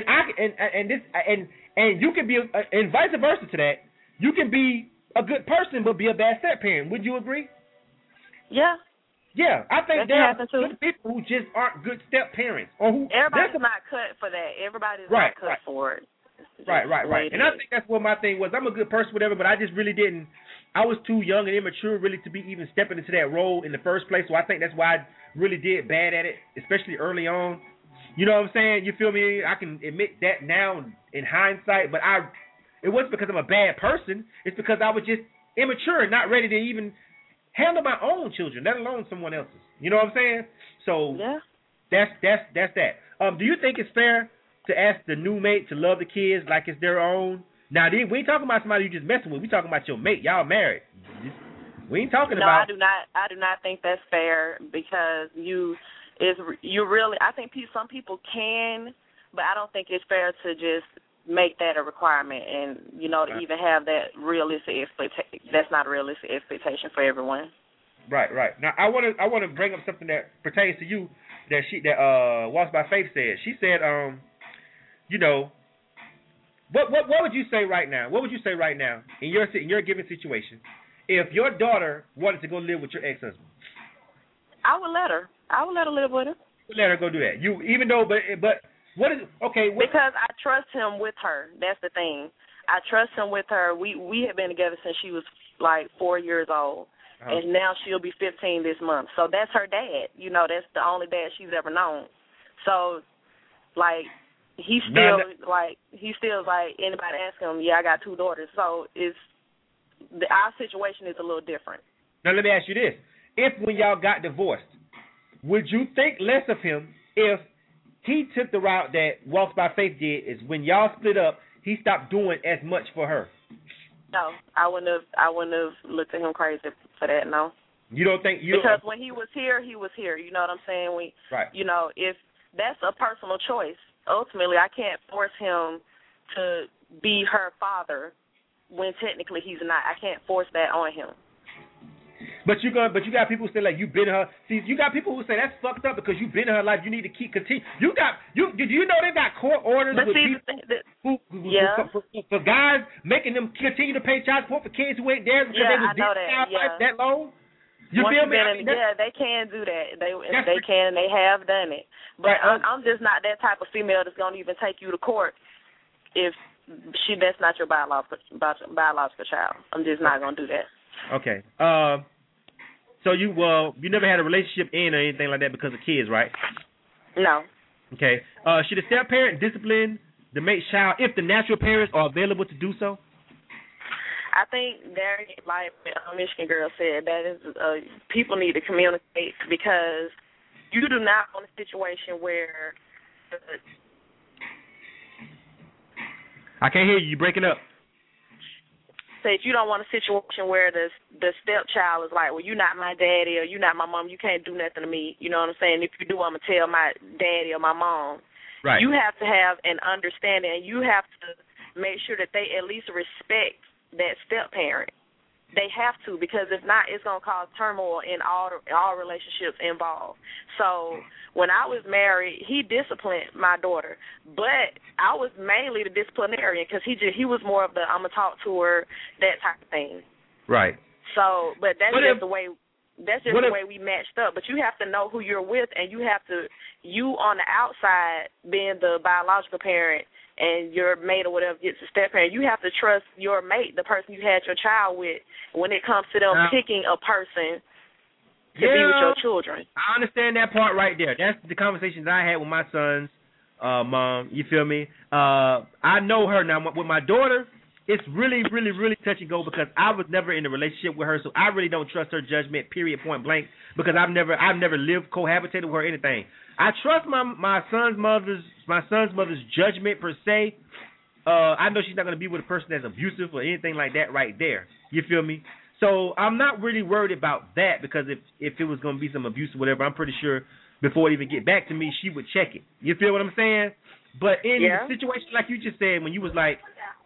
and you can be, and vice versa to that, you can be a good person but be a bad step parent. Would you agree? Yeah. Yeah, I think there are good people who just aren't good step parents, or who everybody's not cut for that. Everybody's not cut for it. Right. And I think that's what my thing was. I'm a good person, whatever, but I just really didn't. I was too young and immature really to be even stepping into that role in the first place. So I think that's why I really did bad at it, especially early on. You know what I'm saying? You feel me? I can admit that now in hindsight, but it wasn't because I'm a bad person. It's because I was just immature and not ready to even handle my own children, let alone someone else's. You know what I'm saying? So that's that. Do you think it's fair to ask the new mate to love the kids like it's their own? Now, we ain't talking about somebody you just messing with. We talking about your mate. Y'all married. We ain't talking about. No, I do not think that's fair because you really. I think some people can, but I don't think it's fair to just make that a requirement and to even have that realistic expectation. That's not a realistic expectation for everyone. Right. Now I want to bring up something that pertains to you that Walks by Faith said. She said, what would you say right now? What would you say right now in your given situation if your daughter wanted to go live with your ex-husband? I would let her. I would let her live with him. Let her go do that. But what is okay? Because I trust him with her. That's the thing. I trust him with her. We have been together since she was like 4 years old, and now she'll be 15 this month. So that's her dad. That's the only dad she's ever known. So, like, he's still like anybody ask him. Yeah, I got 2 daughters. So our situation is a little different. Now let me ask you this: if when y'all got divorced, would you think less of him if he took the route that Walks by Faith did? Is when y'all split up, he stopped doing as much for her. No, I wouldn't have looked at him crazy for that. No. You don't think because when he was here, he was here. You know what I'm saying? If that's a personal choice. Ultimately, I can't force him to be her father when technically he's not. I can't force that on him. But you got people who say like you've been in her. See, you got people who say that's fucked up because you've been in her life. You need to continue. Did you know they got court orders for guys making them continue to pay child support for kids who ain't there because they was that long. You feel me? They can do that. They can. They have done it. But I'm just not that type of female that's gonna even take you to court if that's not your biological child. I'm just not gonna do that. Okay. So you never had a relationship in or anything like that because of kids, right? No. Okay. Should a step parent discipline the mate's child if the natural parents are available to do so? I think like Michigan Girl said, that is people need to communicate because you do not want a situation where I can't hear you. You're breaking up. Say if you don't want a situation where the stepchild is like, well, you're not my daddy or you're not my mom, you can't do nothing to me. You know what I'm saying? If you do, I'm going to tell my daddy or my mom. Right. You have to have an understanding, and you have to make sure that they at least respect that step-parent. They have to, because if not, it's going to cause turmoil in all relationships involved. So when I was married, he disciplined my daughter, but I was mainly the disciplinarian because he was more of the I'm going to talk to her, that type of thing. Right. So, but that's just the way we matched up. But you have to know who you're with, and you on the outside being the biological parent and your mate or whatever gets a step parent, you have to trust your mate, the person you had your child with, when it comes to them picking a person to be with your children. I understand that part right there. That's the conversations I had with my son's mom. You feel me? I know her now. With my daughter, it's really, really, really touch and go because I was never in a relationship with her, so I really don't trust her judgment. Period. Point blank. Because I've never lived cohabitated with her or anything. I trust my son's mother's judgment per se. I know she's not going to be with a person that's abusive or anything like that right there. You feel me? So I'm not really worried about that because if it was going to be some abuse or whatever, I'm pretty sure before it even get back to me, she would check it. You feel what I'm saying? But in a situation like you just said, when you was like,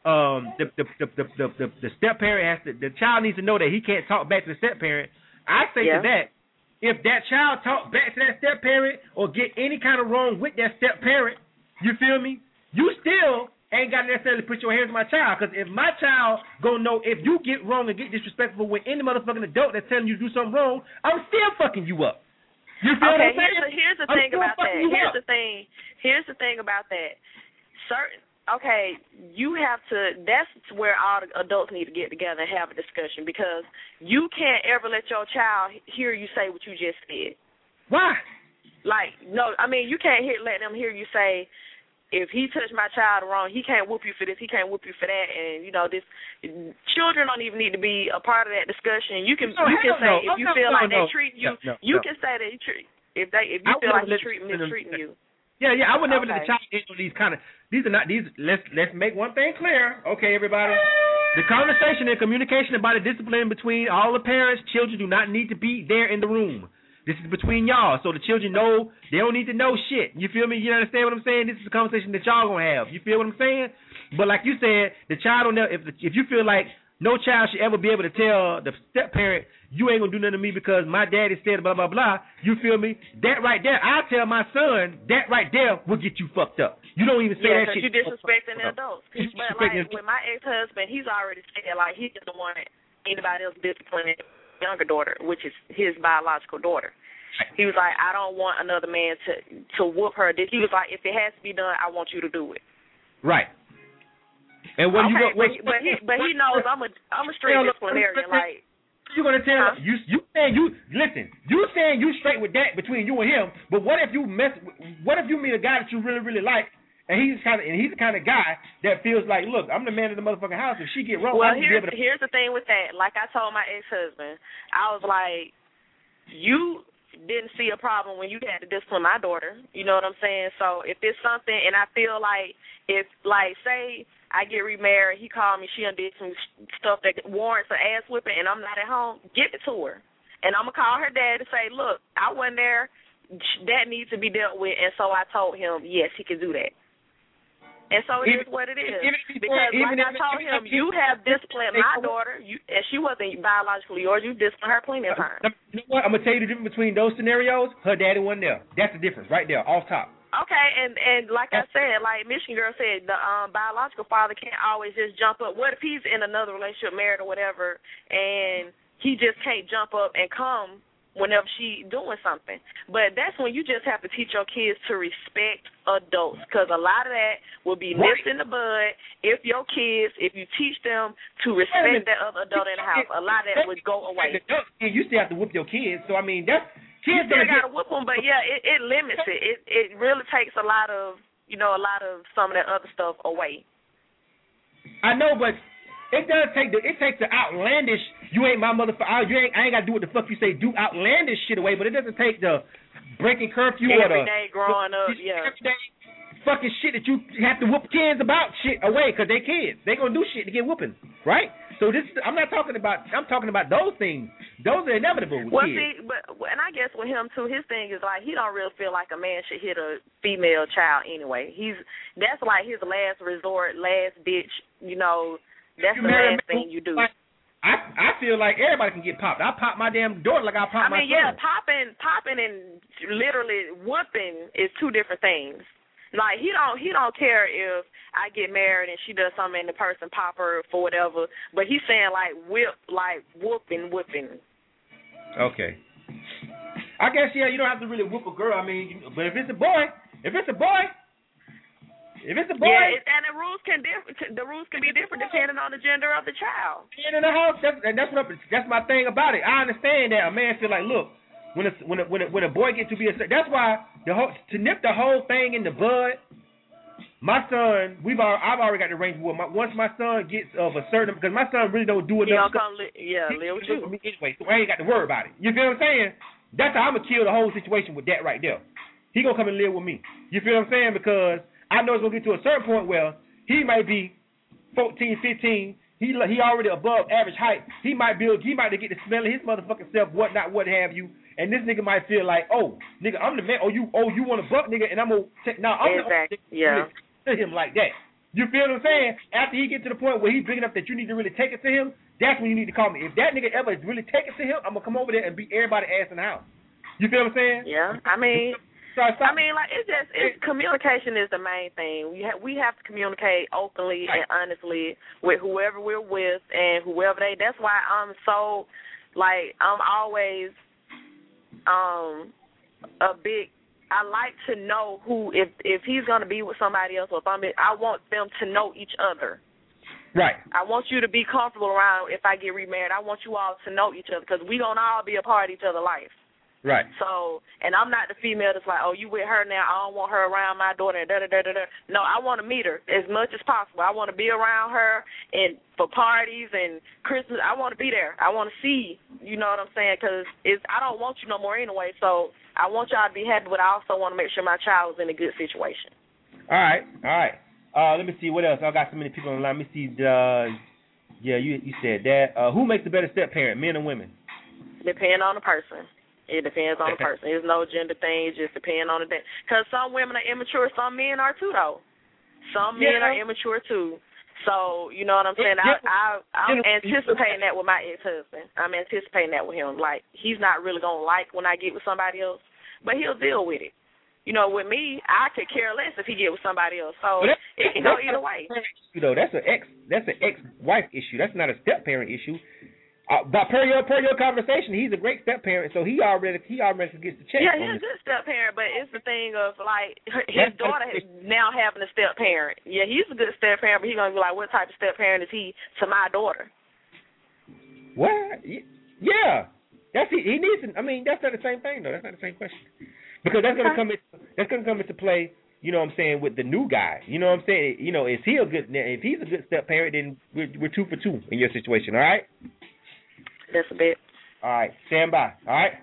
the step parent the child needs to know that he can't talk back to the step parent. I say to that, if that child talk back to that step parent or get any kind of wrong with that step parent, you feel me? You still ain't got to necessarily put your hands on my child, because if my child gonna know if you get wrong and get disrespectful with any motherfucking adult that's telling you to do something wrong, I'm still fucking you up. You feel what I'm saying? Here's the thing about that. Here's the thing about that. You have to. That's where all the adults need to get together and have a discussion, because you can't ever let your child hear you say what you just said. Why? Like, no, I mean, you can't let them hear you say, if he touched my child wrong, he can't whoop you for this, he can't whoop you for that, and this. Children don't even need to be a part of that discussion. You can say if you feel like they treat you, you can say that if you feel like they're mistreating you. Yeah, I would never let the child get on these kind of. These are not these. Let's make one thing clear, okay, everybody. The conversation and communication about the discipline between all the parents, children do not need to be there in the room. This is between y'all, so the children know they don't need to know shit. You feel me? You understand what I'm saying? This is a conversation that y'all gonna have. You feel what I'm saying? But like you said, the child don't know if you feel like no child should ever be able to tell the step parent, you ain't gonna do nothing to me because my daddy said blah blah blah. You feel me? That right there, I tell my son that right there will get you fucked up. You don't even say that shit. Yeah, because you're disrespecting the adults. But like with my ex-husband, he's already said like he doesn't want anybody else disciplining his younger daughter, which is his biological daughter. He was like, I don't want another man to whoop her. He was like, if it has to be done, I want you to do it. Right. And what but he knows I'm a straight disciplinarian. Like, you're gonna tell you saying you straight with that between you and him. But what if you meet a guy that you really really like, and he's the kind of guy that feels like, look, I'm the man of the motherfucking house. If she get wrong, well, here's the thing with that. Like I told my ex-husband, I was like, you didn't see a problem when you had to discipline my daughter. You know what I'm saying? So if it's something, and I feel like if, like, say I get remarried, he called me, she did some stuff that warrants an ass whipping, and I'm not at home, give it to her. And I'm going to call her dad and say, look, I wasn't there. That needs to be dealt with. And so I told him, yes, he can do that. And so it is what it is. Because like I told him, you have disciplined my daughter, and she wasn't biologically yours. You disciplined her plenty of times. You know what? I'm going to tell you the difference between those scenarios. Her daddy wasn't there. That's the difference right there, off top. Okay, and like I said, like Michigan Girl said, the biological father can't always just jump up. What if he's in another relationship, married or whatever, and he just can't jump up and come whenever she doing something? But that's when you just have to teach your kids to respect adults, because a lot of that will be nipped in the bud if you teach them to respect that other adult in the house. A lot of that would go away. You still have to whoop your kids, so I mean that's. You still got to whoop them, but yeah, it limits it. It really takes a lot of some of that other stuff away. I know, but it does take the outlandish. You ain't my motherfucker. I ain't got to do what the fuck you say. Do outlandish shit away, but it doesn't take the breaking curfew or the everyday growing up, everyday fucking shit that you have to whoop kids about shit away, because they kids. They gonna do shit to get whooping, right? So I'm talking about those things. Those are inevitable with kids. See, and I guess with him too, his thing is like he don't really feel like a man should hit a female child anyway. That's like his last resort, last ditch. That's the last thing you do. I feel like everybody can get popped. I pop my damn daughter like I pop my son. Yeah, popping and literally whooping is two different things. Like he don't care if I get married and she does something and the person pop her for whatever, but he's saying like whip, like whooping. Okay. I guess you don't have to really whoop a girl. I mean, but if it's a boy, yeah, and the rules can be different depending on the gender of the child. And in the house, that's my thing about it. I understand that a man feel like, look, when a boy gets to be that's why to nip the whole thing in the bud, my son, I've already got the range where once my son gets of a certain, because my son really don't do enough stuff. Live with you. Anyway, so I ain't got to worry about it. You feel what I'm saying? That's how I'm going to kill the whole situation with that right there. He going to come and live with me. You feel what I'm saying? Because I know it's going to get to a certain point where he might be 14, 15. He already above average height. He might get the smell of his motherfucking self, what have you. And this nigga might feel like, oh, nigga, I'm the man. Oh, you want a buck, nigga, and I'm gonna take. Now I'm exactly. To him like that. You feel what I'm saying? After he get to the point where he's big enough that you need to really take it to him, that's when you need to call me. If that nigga ever really take it to him, I'm gonna come over there and beat everybody's ass in the house. You feel what I'm saying? Yeah. I mean, like it's communication is the main thing. We have to communicate openly and honestly with whoever we're with and whoever they. That's why I'm so like I'm always I like to know who if he's gonna be with somebody else or if I want them to know each other. Right. I want you to be comfortable around if I get remarried. I want you all to know each other because we gonna all be a part of each other's life. Right. So, and I'm not the female that's like, oh, you with her now, I don't want her around my daughter, da-da-da-da-da. No, I want to meet her as much as possible. I want to be around her and for parties and Christmas. I want to be there. I want to see, you know what I'm saying, because I don't want you no more anyway, so I want y'all to be happy, but I also want to make sure my child is in a good situation. All right. Let me see, what else? I got so many people online. Let me see. You said that. Who makes the better step-parent, men or women? Depending on the person. It depends on the person. There's no gender thing. It just depends on the thing. Because some women are immature. Some men are too, though. Some men are immature, too. So, you know what I'm saying? I'm anticipating that with my ex-husband. I'm anticipating that with him. Like, he's not really going to like when I get with somebody else, but he'll deal with it. You know, with me, I could care less if he get with somebody else. So it can go either way. You know, that's an ex-wife issue. That's not a step-parent issue. But per your conversation, he's a great step parent, so he already gets the check. Yeah, he's a good step parent, but it's the thing of like his daughter now having a step parent. Yeah, he's a good step parent, but he's gonna be like, what type of step parent is he to my daughter? What? Yeah, that's he needs. I mean, that's not the same thing though. That's not the same question because that's gonna come into play. You know what I'm saying, with the new guy. You know what I'm saying? You know, if he's a good step parent, then we're 2 for 2 in your situation. All right. That's a bit. All right, stand by. All right.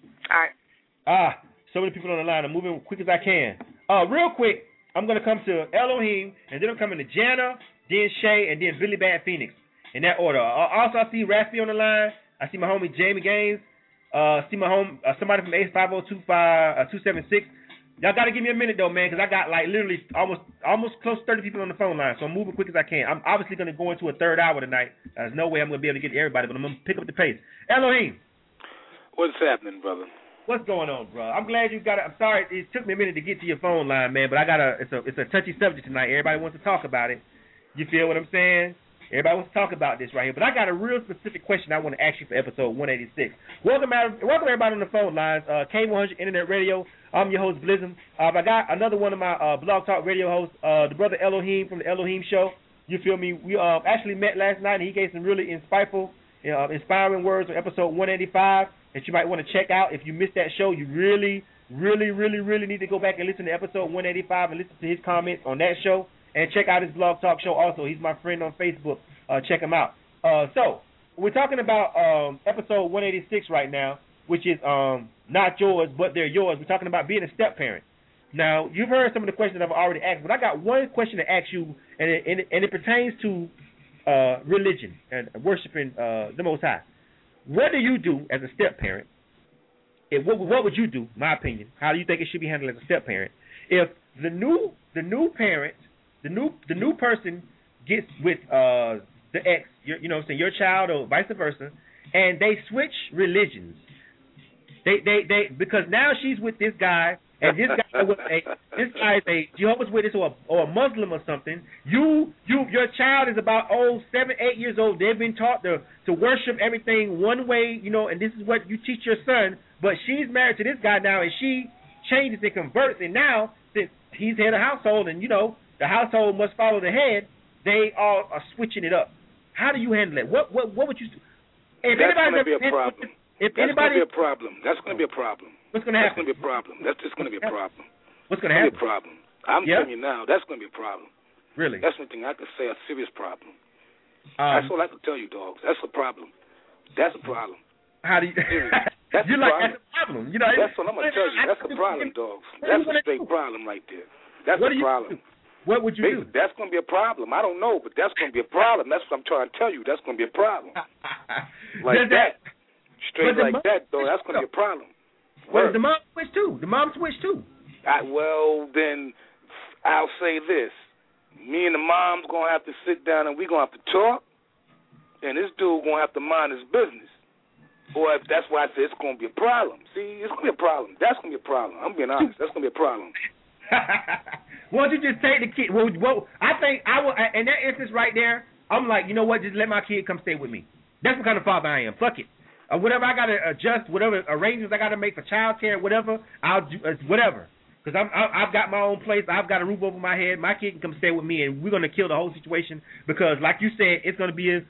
So many people on the line. I'm moving quick as I can. Real quick, I'm gonna come to Elohim, and then I'm coming to Jana, then Shay, and then Billy Bad Phoenix in that order. Also, I see Raspy on the line. I see my homie Jamie Gaines. See my home somebody from 850-276. Y'all got to give me a minute, though, man, because I got, like, literally almost close to 30 people on the phone line, so I'm moving quick as I can. I'm obviously going to go into a third hour tonight. There's no way I'm going to be able to get to everybody, but I'm going to pick up the pace. Elohim. What's happening, brother? What's going on, bro? I'm glad you got it. I'm sorry it took me a minute to get to your phone line, man, but it's a touchy subject tonight. Everybody wants to talk about it. You feel what I'm saying? Everybody wants to talk about this right here, but I got a real specific question I want to ask you for episode 186. Welcome everybody on the phone lines. K100 Internet Radio. I'm your host, Blizzum. I got another one of my Blog Talk Radio hosts, the brother Elohim from the Elohim Show. You feel me? We actually met last night, and he gave some really inspiring words on episode 185 that you might want to check out. If you missed that show, you really, really, really, really need to go back and listen to episode 185 and listen to his comments on that show. And check out his Blog Talk Show also. He's my friend on Facebook. Check him out. So we're talking about episode 186 right now, which is not yours, but they're yours. We're talking about being a step-parent. Now, you've heard some of the questions I've already asked, but I got one question to ask you, and it pertains to religion and worshiping the Most High. What do you do as a step-parent? What would you do, my opinion? How do you think it should be handled as a step-parent? If the new parent, the new person gets with the ex, you know what I'm saying, your child or vice versa, and they switch religions. They because now she's with this guy, and this guy is a Jehovah's Witness or a Muslim or something. Your child is about 7, 8 years old. They've been taught to worship everything one way, you know, and this is what you teach your son. But she's married to this guy now, and she changes and converts, and now since he's head of household, and you know the household must follow the head, they all are switching it up. How do you handle it? What would you do? That's going to be a problem. That's going to be a problem. That's going to be a problem. What's going to happen? That's going to be a problem. That's just going to be a problem. What's going to happen? It's going to be a problem. I'm telling you now, that's going to be a problem. Really? That's one thing I could say, a serious problem. That's all I can tell you, dogs. That's a problem. That's a problem. How do you... That's a problem. That's a problem. You know, that's what I'm going to tell you. That's a problem, dogs. That's a straight problem right there. That's a problem. What would you do? That's going to be a problem. I don't know, but that's going to be a problem. That's what I'm trying to tell you. That's going to be a problem. Like that. Straight like that, though. That's going to be a problem. Well, the mom switched too. The mom switched too. Well, then I'll say this. Me and the mom's going to have to sit down and we're going to have to talk, and this dude going to have to mind his business. Or if that's why I said it's going to be a problem. See, it's going to be a problem. That's going to be a problem. I'm being honest. That's going to be a problem. Why don't you just take the kid? Well, I think I will. In that instance right there, I'm like, you know what? Just let my kid come stay with me. That's what kind of father I am. Fuck it. Whatever I got to adjust, whatever arrangements I got to make for child care, whatever, I'll do, whatever. Because I've got my own place. I've got a roof over my head. My kid can come stay with me, and we're going to kill the whole situation. Because, like you said, it's going to be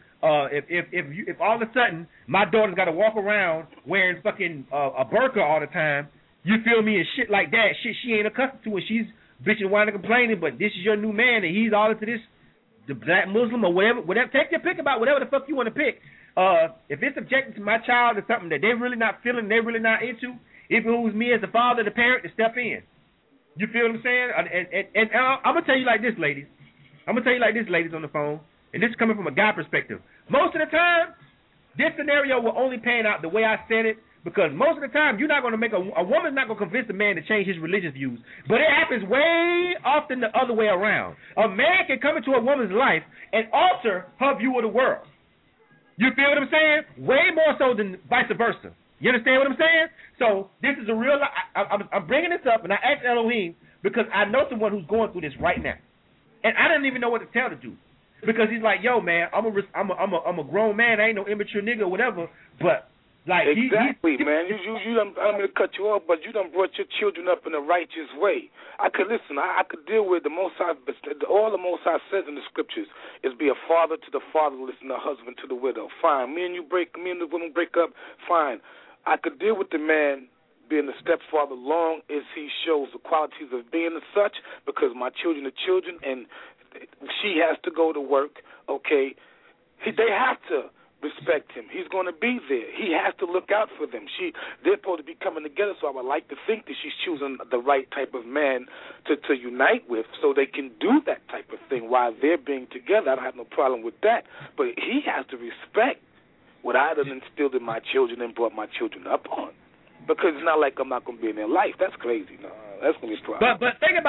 if all of a sudden my daughter's got to walk around wearing fucking a burqa all the time, you feel me, and shit like that, shit she ain't accustomed to, and she's bitching, whining, complaining, but this is your new man, and he's all into this, the black Muslim or whatever. Take your pick about whatever the fuck you want to pick. If it's objecting to my child or something that they're really not feeling, they're really not into, it behooves me as the father, the parent, to step in. You feel what I'm saying? And I'm going to tell you like this, ladies. I'm going to tell you like this, ladies on the phone, and this is coming from a guy perspective. Most of the time, this scenario will only pan out the way I said it, because most of the time, you're not going to make a woman's not going to convince a man to change his religious views. But it happens way often the other way around. A man can come into a woman's life and alter her view of the world. You feel what I'm saying? Way more so than vice versa. You understand what I'm saying? So this is a real. I'm bringing this up, and I asked Elohim because I know someone who's going through this right now, and I didn't even know what to tell the dude, because he's like, "Yo, man, I'm a grown man. I ain't no immature nigga or whatever." But like, exactly, man. You done, I'm gonna cut you off, but you done brought your children up in a righteous way. I could listen. I could deal with the Most High. All the Most High says in the scriptures is be a father to the fatherless and a husband to the widow. Fine. Me and the woman break up. Fine. I could deal with the man being a stepfather long as he shows the qualities of being as such, because my children are children and she has to go to work, okay? They have to respect him. He's going to be there. He has to look out for them. They're supposed to be coming together, so I would like to think that she's choosing the right type of man to unite with so they can do that type of thing while they're being together. I don't have no problem with that. But he has to respect what I done instilled in my children and brought my children up on. Because it's not like I'm not going to be in their life. That's crazy. No, that's going to be a problem. But think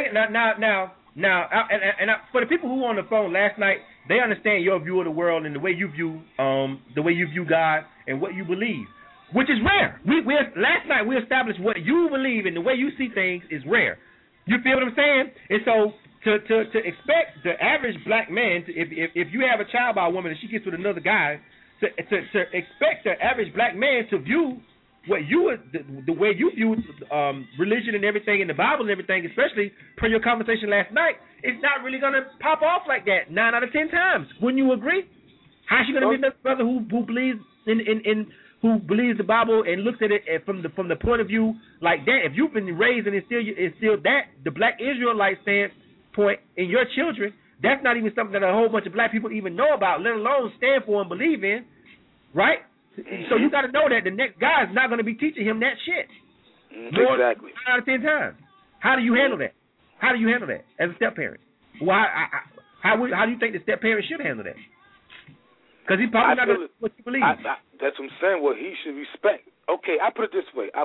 now, for the people who were on the phone last night, they understand your view of the world and the way you view God and what you believe, which is rare. Last night we established what you believe and the way you see things is rare. You feel what I'm saying? And so to expect the average black man, if you have a child by a woman and she gets with another guy, to expect the average black man to view what the way you view religion and everything in the Bible and everything, especially per your conversation last night, it's not really going to pop off like that 9 out of 10 times. Wouldn't you agree? How's she going to be another brother who believes in who believes the Bible and looks at it from the point of view like that? If you've been raised and instilled that the black Israelite standpoint in your children, that's not even something that a whole bunch of black people even know about, let alone stand for and believe in, right? So you got to know that the next guy is not going to be teaching him that shit. Exactly. 9 out of 10 times. How do you handle that? How do you handle that as a step parent? Well, how do you think the step parent should handle that? Because he's probably not going to what you believe. That's what I'm saying. Well, he should respect. Okay, I put it this way.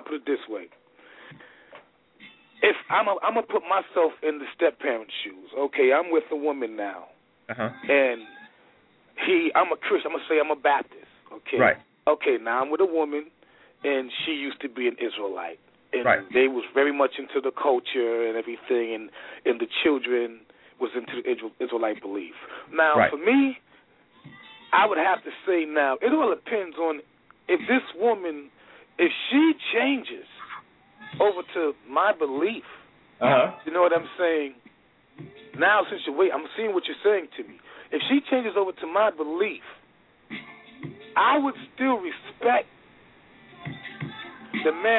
If I'm gonna put myself in the step parent's shoes. Okay, I'm with a woman now, and I'm a Christian. I'm gonna say I'm a Baptist. Okay, right. Okay, now I'm with a woman, and she used to be an Israelite, and right. They was very much into the culture and everything, and the children was into the Israelite belief. Now, right. For me, I would have to say now, it all depends on if this woman, if she changes over to my belief, you know what I'm saying? Now, since you wait, I'm seeing what you're saying to me. If she changes over to my belief, I would still respect the man's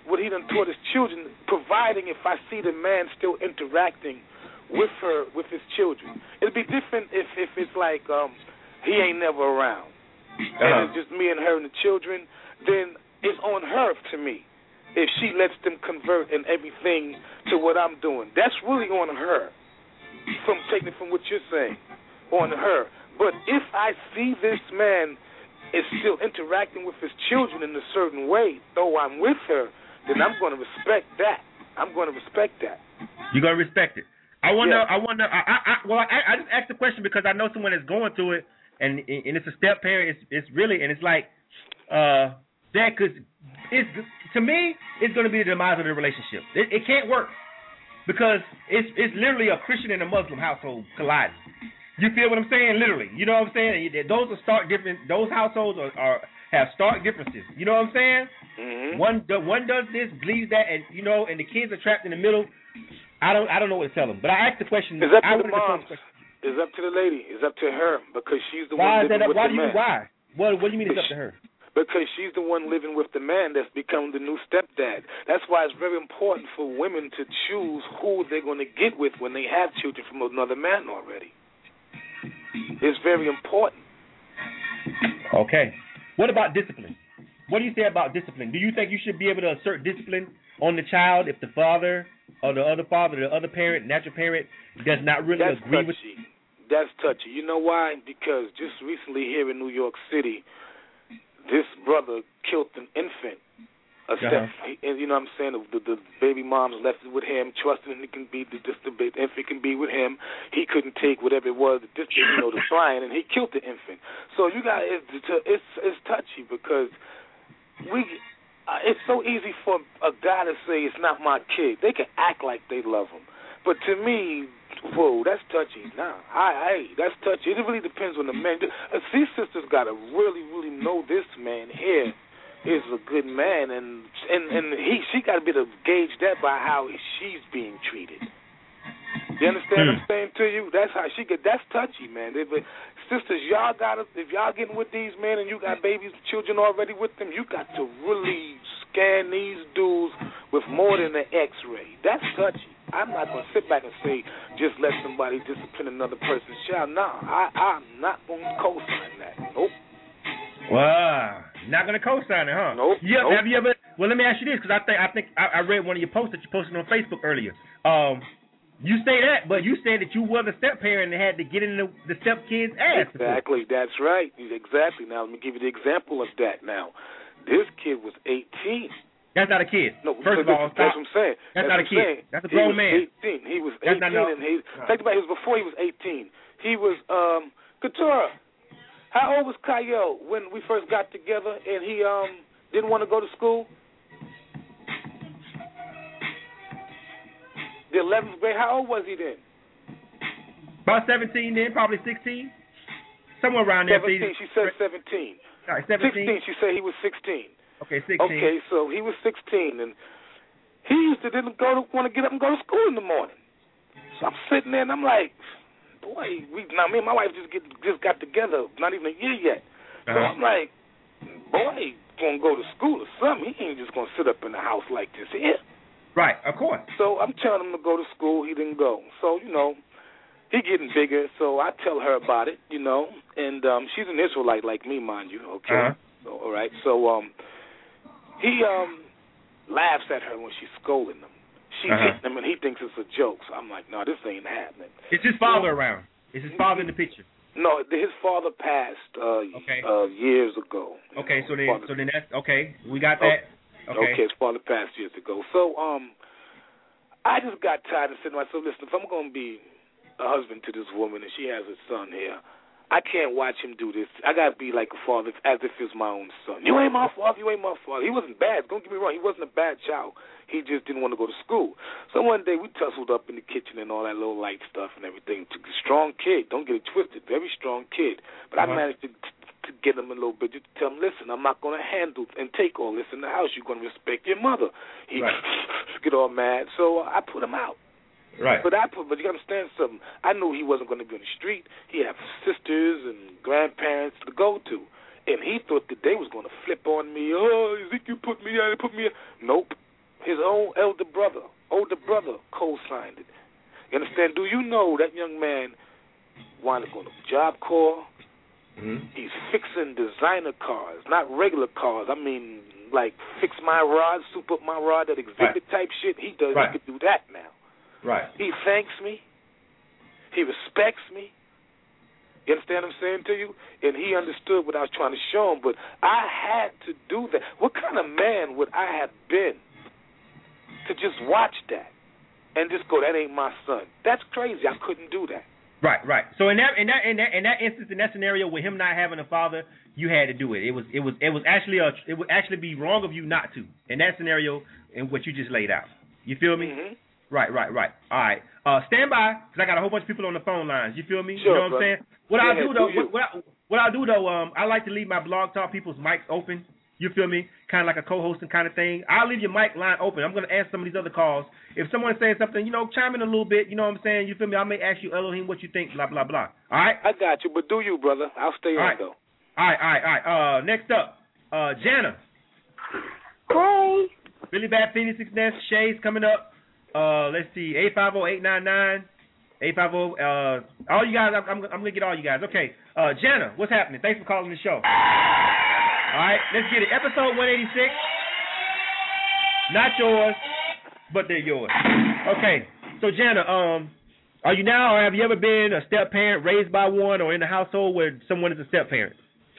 what he done taught his children, providing if I see the man still interacting with his children. It'd be different if it's like he ain't never around. And it's just me and her and the children, then it's on her to me. If she lets them convert and everything to what I'm doing, that's really on her. From taking it from what you're saying, on her. But if I see this man is still interacting with his children in a certain way, though I'm with her, then I'm going to respect that. I'm going to respect that. You're going to respect it. I just asked the question because I know someone that's going through it, and it's a step parent. It's really, and it's like that because to me, it's going to be the demise of the relationship. It can't work because it's literally a Christian and a Muslim household colliding. You feel what I'm saying? Literally. You know what I'm saying? Those are stark different. Those households have stark differences. You know what I'm saying? Mm-hmm. One does this, believes that, and and the kids are trapped in the middle. I don't know what to tell them. But I asked the question. It's up to the mom. It's up to the lady. It's up to her because she's the one living with the man. Why? What do you mean it's up to her? Because she's the one living with the man that's become the new stepdad. That's why it's very important for women to choose who they're going to get with when they have children from another man already. It's very important. Okay. What about discipline? What do you say about discipline? Do you think you should be able to assert discipline on the child if the father or the other parent, natural parent, does not really agree with you? That's touchy. You know why? Because just recently here in New York City, this brother killed an infant. And you know what I'm saying? The baby mom's left it with him, trusting that the infant can be with him. He couldn't take whatever it was, the trying, and he killed the infant. So you got it's touchy because it's so easy for a guy to say it's not my kid. They can act like they love him, but to me, whoa, that's touchy. Nah, that's touchy. It really depends on the man. These sisters got to really, really know this man here is a good man, and she got to be able to gauge that by how she's being treated. You understand what I'm saying to you? That's how she get. That's touchy, man. Sisters, if y'all getting with these men and you got babies, children already with them, you got to really scan these dudes with more than an X-ray. That's touchy. I'm not going to sit back and say just let somebody discipline another person's child. No, I'm not going to co-sign that. Nope. Wow, not going to co-sign it, huh? Nope. Have you ever? Well, let me ask you this because I think I read one of your posts that you posted on Facebook earlier. You say that, but you said that you were the step parent and had to get in the step kid's ass. Exactly, that's right. Exactly. Now let me give you the example of that. Now, this kid was 18. That's not a kid. No, first of all, that's what I'm saying. That's not a kid. That's a grown man. 18. He was 18, and think about it. It was before he was 18. He was Couture. How old was Kyle when we first got together and he didn't want to go to school? The 11th grade. How old was he then? About 17 then, probably 16. Somewhere around there. 17. She said 17. All right, 17. 16. She said he was 16. Okay, 16. Okay, so he was 16, and he used to want to get up and go to school in the morning. So I'm sitting there, and I'm like, boy, me and my wife just got together, not even a year yet. So I'm like, boy, gonna go to school or something. He ain't just gonna sit up in the house like this here. Right, of course. So I'm telling him to go to school. He didn't go. So he getting bigger. So I tell her about it, and she's an Israelite like me, mind you. Okay, so, all right. So he laughs at her when she's scolding him. She's hitting him, and he thinks it's a joke. So I'm like, no, this ain't happening. Is his father around? Is his father in the picture? No, his father passed years ago. Okay, so then that's okay. We got that. Okay, his father passed years ago. So I just got tired of sitting there. So listen, if I'm going to be a husband to this woman and she has a son here, I can't watch him do this. I got to be like a father as if it's my own son. You ain't my father. You ain't my father. He wasn't bad. Don't get me wrong. He wasn't a bad child. He just didn't want to go to school. So one day we tussled up in the kitchen and all that little light stuff and everything. Strong kid. Don't get it twisted. Very strong kid. But I managed to get him a little bit, just to tell him, listen, I'm not going to handle and take all this in the house. You're going to respect your mother. He get all mad. So I put him out. Right. But you understand something. I knew he wasn't going to be on the street. He had sisters and grandparents to go to. And he thought that they was going to flip on me. Oh, Ezekiel put me out. Nope. His own older brother co-signed it. You understand? Do you know that young man wound up on a Job Corps? Mm-hmm. He's fixing designer cars, not regular cars. I mean, like fix my rod, soup up my rod, that exhibit type shit. He does. Right. He could do that now. Right. He thanks me. He respects me. You understand what I'm saying to you? And he understood what I was trying to show him. But I had to do that. What kind of man would I have been to just watch that and just go, that ain't my son? That's crazy. I couldn't do that. Right. So in that instance, in that scenario with him not having a father, you had to do it. It would actually be wrong of you not to in that scenario in what you just laid out. You feel me? Mm-hmm. Right. All right. Stand by, because I got a whole bunch of people on the phone lines. You feel me? Sure, you know what I'm saying? What I'll do though, I like to leave my Blog Talk people's mics open. You feel me? Kind of like a co-hosting kind of thing. I'll leave your mic line open. I'm going to answer some of these other calls. If someone says something, chime in a little bit. You know what I'm saying? You feel me? I may ask you, Elohim, what you think, blah, blah, blah. All right? I got you, but do you, brother. I'll stay on, though. All right. Next up, Jana. Hey. Billy Bad Phoenix Nest. Shay's coming up. Let's see, 850-899. 850. All you guys, I'm going to get all you guys. Okay. Jana, what's happening? Thanks for calling the show. All right, let's get it. Episode 186. Not yours, but they're yours. Okay, so Jana, are you now, or have you ever been a step parent, raised by one, or in a household where someone is a step parent?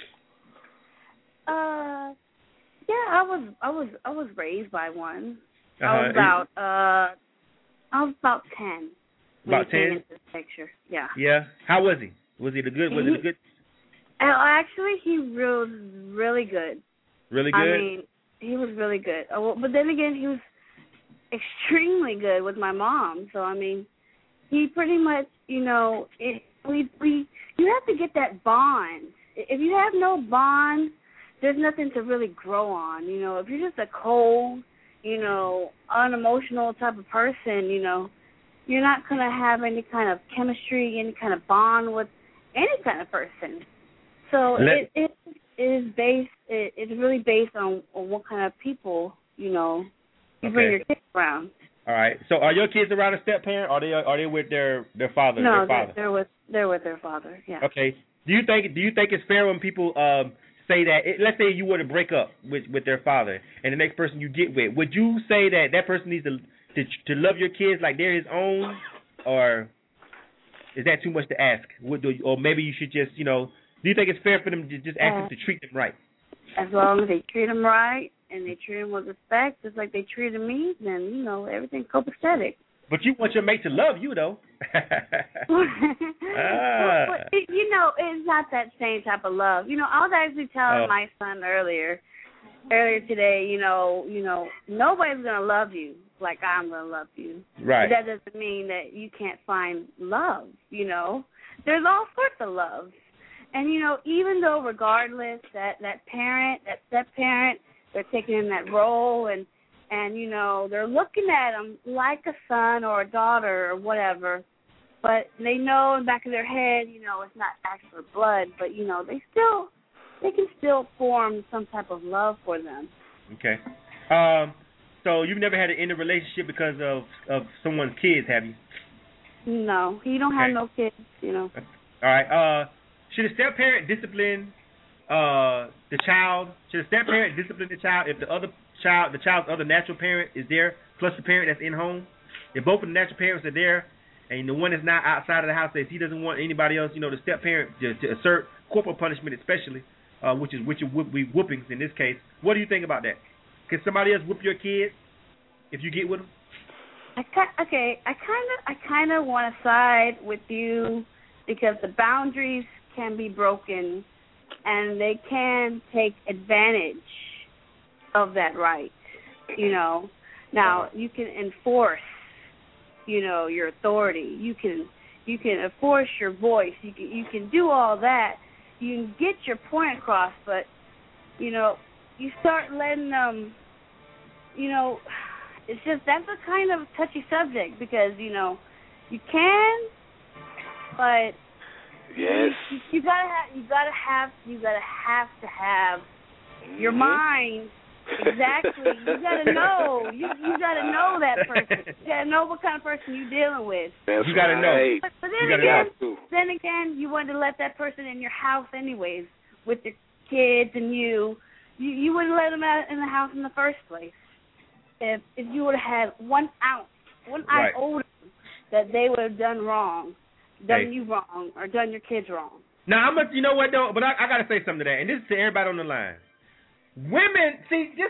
Yeah, I was raised by one. I was about 10. About 10. Into this picture, yeah. Yeah. How was he? Was it a good? Was it a good? Actually, he was really good. Really good? I mean, he was really good. But then again, he was extremely good with my mom. So, I mean, he pretty much, you have to get that bond. If you have no bond, there's nothing to really grow on. If you're just a cold, unemotional type of person, you're not going to have any kind of chemistry, any kind of bond with any kind of person. So it's really based on what kind of people, you bring your kids around. All right. So are your kids around a step parent, or are they with their father? No, their father? they're with their father. Yeah. Okay. Do you think it's fair when people say that? Let's say you were to break up with their father, and the next person you get with, would you say that person needs to love your kids like they're his own, or is that too much to ask? Or maybe you should just, do you think it's fair for them to just ask them to treat them right? As long as they treat them right and they treat them with respect, just like they treated me, then, everything's copacetic. But you want your mate to love you, though. It's not that same type of love. I was actually telling my son earlier today, nobody's going to love you like I'm going to love you. Right. But that doesn't mean that you can't find love, There's all sorts of love. And, even though regardless that parent, that step-parent, they're taking in that role and they're looking at them like a son or a daughter or whatever, but they know in the back of their head, it's not actual blood, but, they can still form some type of love for them. Okay. So you've never had to end a relationship because of someone's kids, have you? No, he don't have no kids, All right. Should a step parent discipline the child? Should a step parent discipline the child if the child's other natural parent is there, plus the parent that's in home? If both of the natural parents are there, and the one that's not outside of the house says he doesn't want anybody else, the step parent to assert corporal punishment, especially, which would be whoopings in this case. What do you think about that? Can somebody else whoop your kids if you get with them? I kind of want to side with you because the boundaries can be broken, and they can take advantage of that right. Now you can enforce, your authority. You can enforce your voice. You can do all that. You can get your point across, but you start letting them. It's just that's a kind of touchy subject because you can, but yes, you gotta have your mind Exactly. You gotta know. You gotta know that person. You gotta know what kind of person you're dealing with. That's you gotta right. know. But then again, you want to let that person in your house anyways, with your kids and you wouldn't let them out in the house in the first place. If you would have had 1 ounce, right. iota that they would have done wrong, done you wrong, or done your kids wrong. Now, you know what, though? But I got to say something to that, and this is to everybody on the line. Women, see, this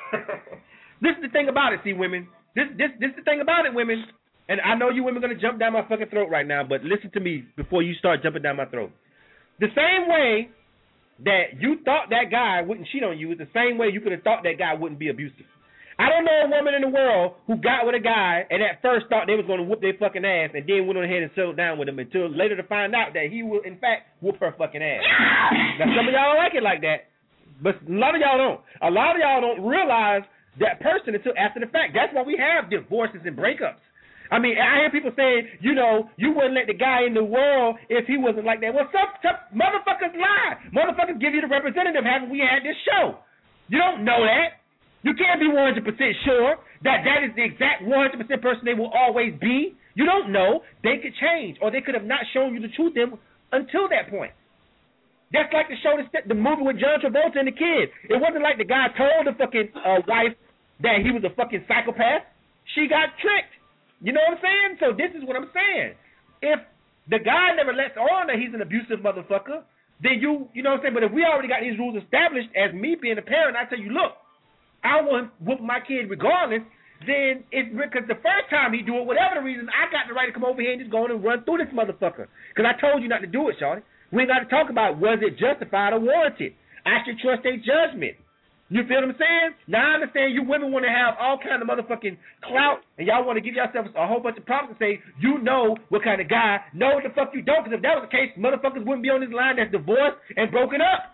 is the thing about it, see, women. This is the thing about it, women. And I know you women are going to jump down my fucking throat right now, but listen to me before you start jumping down my throat. The same way that you thought that guy wouldn't cheat on you is the same way you could have thought that guy wouldn't be abusive. I don't know a woman in the world who got with a guy and at first thought they was going to whoop their fucking ass and then went on ahead and settled down with him until later to find out that he will, in fact, whoop her fucking ass. Now, some of y'all like it like that, but a lot of y'all don't. A lot of y'all don't realize that person until after the fact. That's why we have divorces and breakups. I mean, I hear people saying, you know, you wouldn't let the guy in the world if he wasn't like that. Well, some motherfuckers lie. Motherfuckers give you the representative, haven't we had this show? You don't know that. You can't be 100% sure that is the exact 100% person they will always be. You don't know. They could change, or they could have not shown you the truth until that point. That's like the show, the movie with John Travolta and the kid. It wasn't like the guy told the fucking wife that he was a fucking psychopath. She got tricked. You know what I'm saying? So this is what I'm saying. If the guy never lets on that he's an abusive motherfucker, then you know what I'm saying? But if we already got these rules established, as me being a parent, I tell you, look, I want to whoop my kid regardless, then it's because the first time he do it, whatever the reason, I got the right to come over here and just go on and run through this motherfucker. Because I told you not to do it, shawty. We ain't got to talk about was it justified or warranted. I should trust their judgment. You feel what I'm saying? Now, I understand you women want to have all kind of motherfucking clout, and y'all want to give yourselves a whole bunch of problems and say, you know what kind of guy. No, the fuck you don't, because if that was the case, motherfuckers wouldn't be on this line that's divorced and broken up.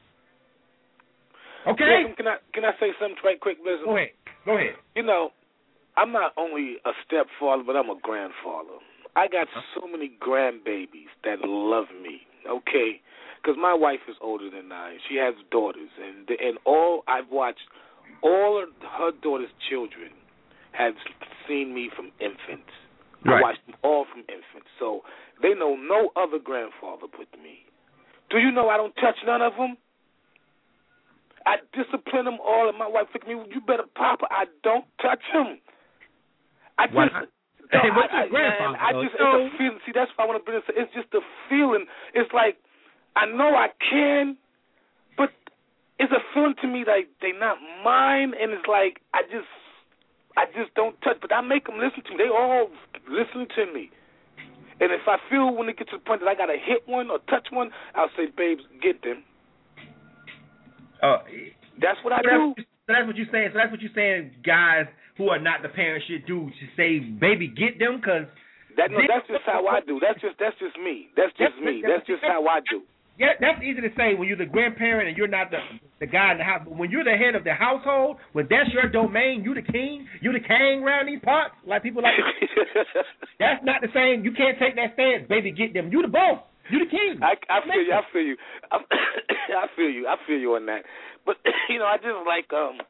Okay? Can I say something right quick, Blizzard? Go ahead. You know, I'm not only a stepfather, but I'm a grandfather. I got so many grandbabies that love me, okay? Because my wife is older than I. She has daughters, and I've watched all of her daughter's children have seen me from infants. Right. I watched them all from infants, so they know no other grandfather but me. Do you know I don't touch none of them? I discipline them all, and my wife looked at me, you better, Papa, I don't touch him. It's a feeling. See, that's why I want to bring it. It's just a feeling. It's like, I know I can, but it's a feeling to me like they not mine, and it's like, I just don't touch, but I make them listen to me. They all listen to me. And if I feel when it gets to the point that I got to hit one or touch one, I'll say, babes, get them. That's what I do. So that's what you're saying. So that's what you're saying. Guys who are not the parents should do to say, "Baby, get them," because that's just how I do. That's just me. That's just me. That's just how I do. Yeah, that's easy to say when you're the grandparent and you're not the guy in the house. But when you're the head of the household, when that's your domain, you the king, you the king around these parts. Like people like that's not the same. You can't take that stance. Baby, get them. You the boss. You the king. I feel you. I feel you. I feel you on that. But I just like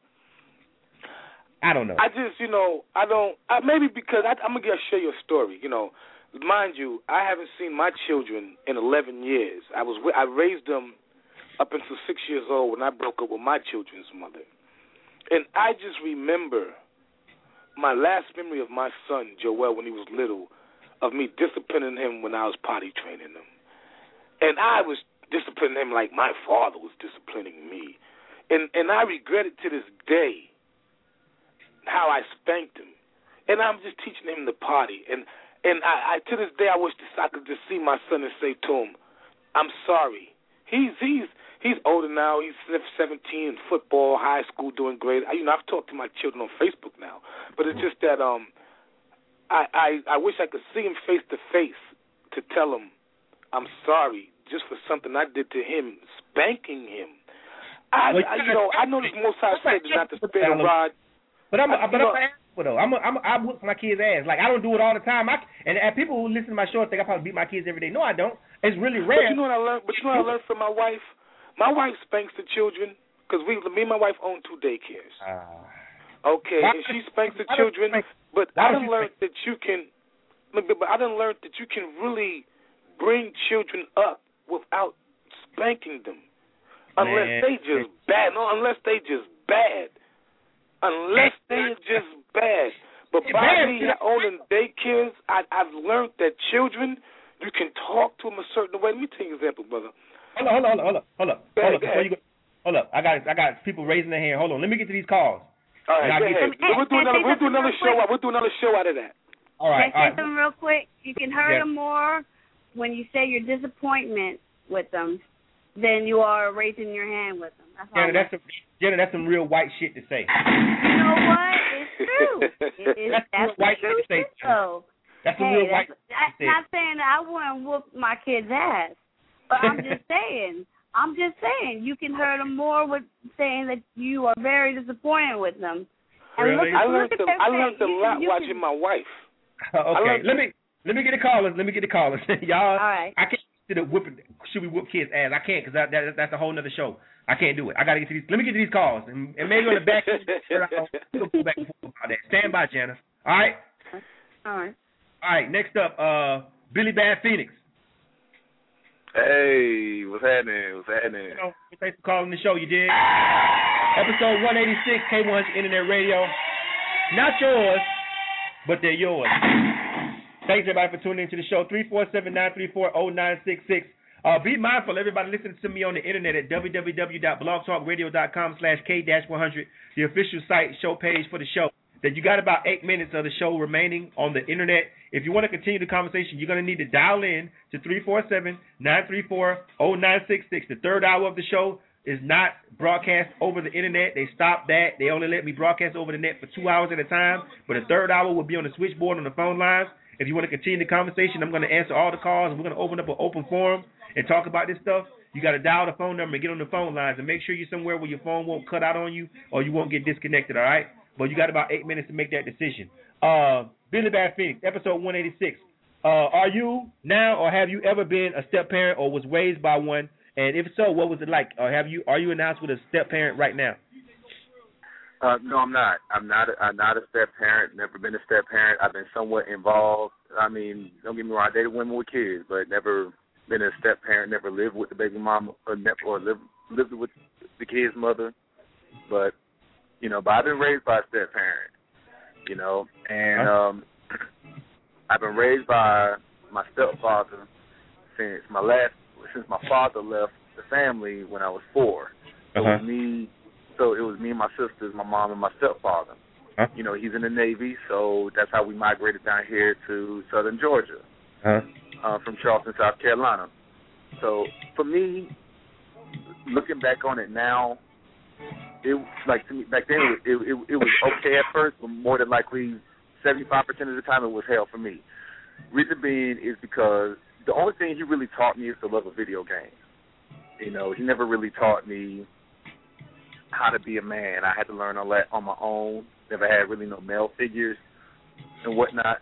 I don't know. I just I don't. Maybe because I'm gonna share your story. Mind you, I haven't seen my children in 11 years. I raised them up until 6 years old when I broke up with my children's mother, and I just remember my last memory of my son Joel when he was little, of me disciplining him when I was potty training him. And I was disciplining him like my father was disciplining me. And I regret it to this day how I spanked him. And I'm just teaching him the potty. And I to this day I wish I could just see my son and say to him, I'm sorry. He's older now. He's 17 in football, high school, doing great. I've talked to my children on Facebook now. But it's just that I wish I could see him face to face to tell him I'm sorry just for something I did to him, spanking him. I know this Most High said not to spare the rod. But I'm an asshole though. I whoop my kid's ass. Like I don't do it all the time. And people who listen to my show think I probably beat my kids every day. No, I don't. It's really rare. But you know what I learned? But you know what I learned from my wife? My wife spanks the children because me and my wife own 2 daycares. Okay, and she spanks the children, but I done learned that you can. But I done learned that you can really bring children up without spanking them, unless they just bad. No, unless they just bad. Unless they just bad. But by me owning daycares, I've learned that children, you can talk to them a certain way. Let me tell you an example, brother. Hold up. Before you go, hold up. I got people raising their hand. Hold on. Let me get to these calls. All right, go ahead. We'll do another show. We'll do another show out of that. All right. Can I say something real quick? You can hurt them more when you say your disappointment with them than you are raising your hand with them. Jenna, that's some real white shit to say. You know what? It's true. That's real white shit to say. That's some real white shit to say. I'm not saying that I wouldn't whoop my kid's ass, but I'm just saying you can hurt them more with saying that you are very disappointed with them. And really? I learned a lot watching my wife. Okay, let me get the callers. Y'all, all right. I can't do the whipping. Should we whoop kids' ass? I can't because that's a whole nother show. I can't do it. I got to get to these. Let me get to these calls and maybe on the back. We'll go back and forth about that. Stand by, Janice. All right. All right. Next up, Billy Bad Phoenix. Hey, what's happening? Thanks for calling the show. You did. Episode 186, K100 Internet Radio. Not yours, but they're yours. Thanks, everybody, for tuning into the show. 347-934-0966. Be mindful, everybody listening to me on the internet at www.blogtalkradio.com/K-100, the official site, show page for the show, that you got about 8 minutes of the show remaining on the internet. If you want to continue the conversation, you're going to need to dial in to 347-934-0966. The third hour of the show is not broadcast over the internet. They stopped that. They only let me broadcast over the net for 2 hours at a time. But the third hour will be on the switchboard on the phone lines. If you want to continue the conversation, I'm going to answer all the calls, and we're going to open up an open forum and talk about this stuff. You got to dial the phone number and get on the phone lines and make sure you're somewhere where your phone won't cut out on you or you won't get disconnected, all right? But you got about 8 minutes to make that decision. Billy Bad Phoenix, episode 186. Are you now or have you ever been a step-parent or was raised by one? And if so, what was it like? Or are you announced with a step-parent right now? No, I'm not. I'm not a step-parent. Never been a step-parent. I've been somewhat involved. I mean, don't get me wrong. I dated women with kids, but never been a step-parent. Never lived with the baby mama or lived with the kid's mother. But I've been raised by a step-parent. And I've been raised by my stepfather since my father left the family when I was 4. It was me and my sisters, my mom and my stepfather. He's in the Navy, so that's how we migrated down here to southern Georgia, from Charleston, South Carolina. So for me, looking back on it now, it like to me back then it was okay at first, but more than likely 75% of the time it was hell for me. Reason being is because the only thing he really taught me is to love a video game. He never really taught me how to be a man. I had to learn all that on my own. Never had really no male figures and whatnot.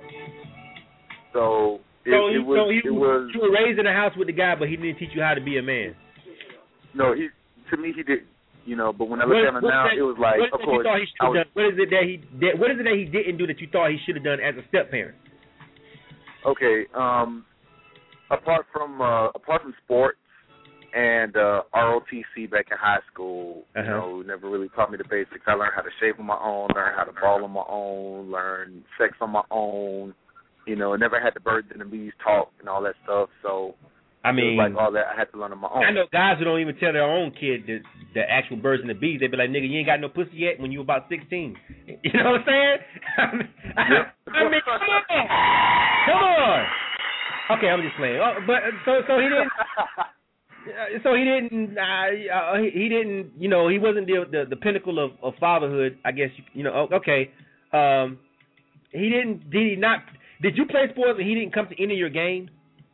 So you were raised in a house with the guy, but he didn't teach you how to be a man. No, he did. But when I look at him now, it was like, of course. What is it that he didn't do that you thought he should have done as a step parent? Okay, apart from sports and ROTC back in high school, never really taught me the basics. I learned how to shave on my own, learned how to ball on my own, learned sex on my own. Never had the birds and the bees talk and all that stuff. So I mean, it was like all that I had to learn on my own. I know guys who don't even tell their own kid the actual birds and the bees. They be like, "Nigga, you ain't got no pussy yet when you about 16." You know what I'm saying? I mean, come on. Okay, I'm just playing. But so he didn't. So he didn't. He didn't. He wasn't the pinnacle of fatherhood. I guess. Okay. He didn't. Did he not? Did you play sports and he didn't come to any of your games?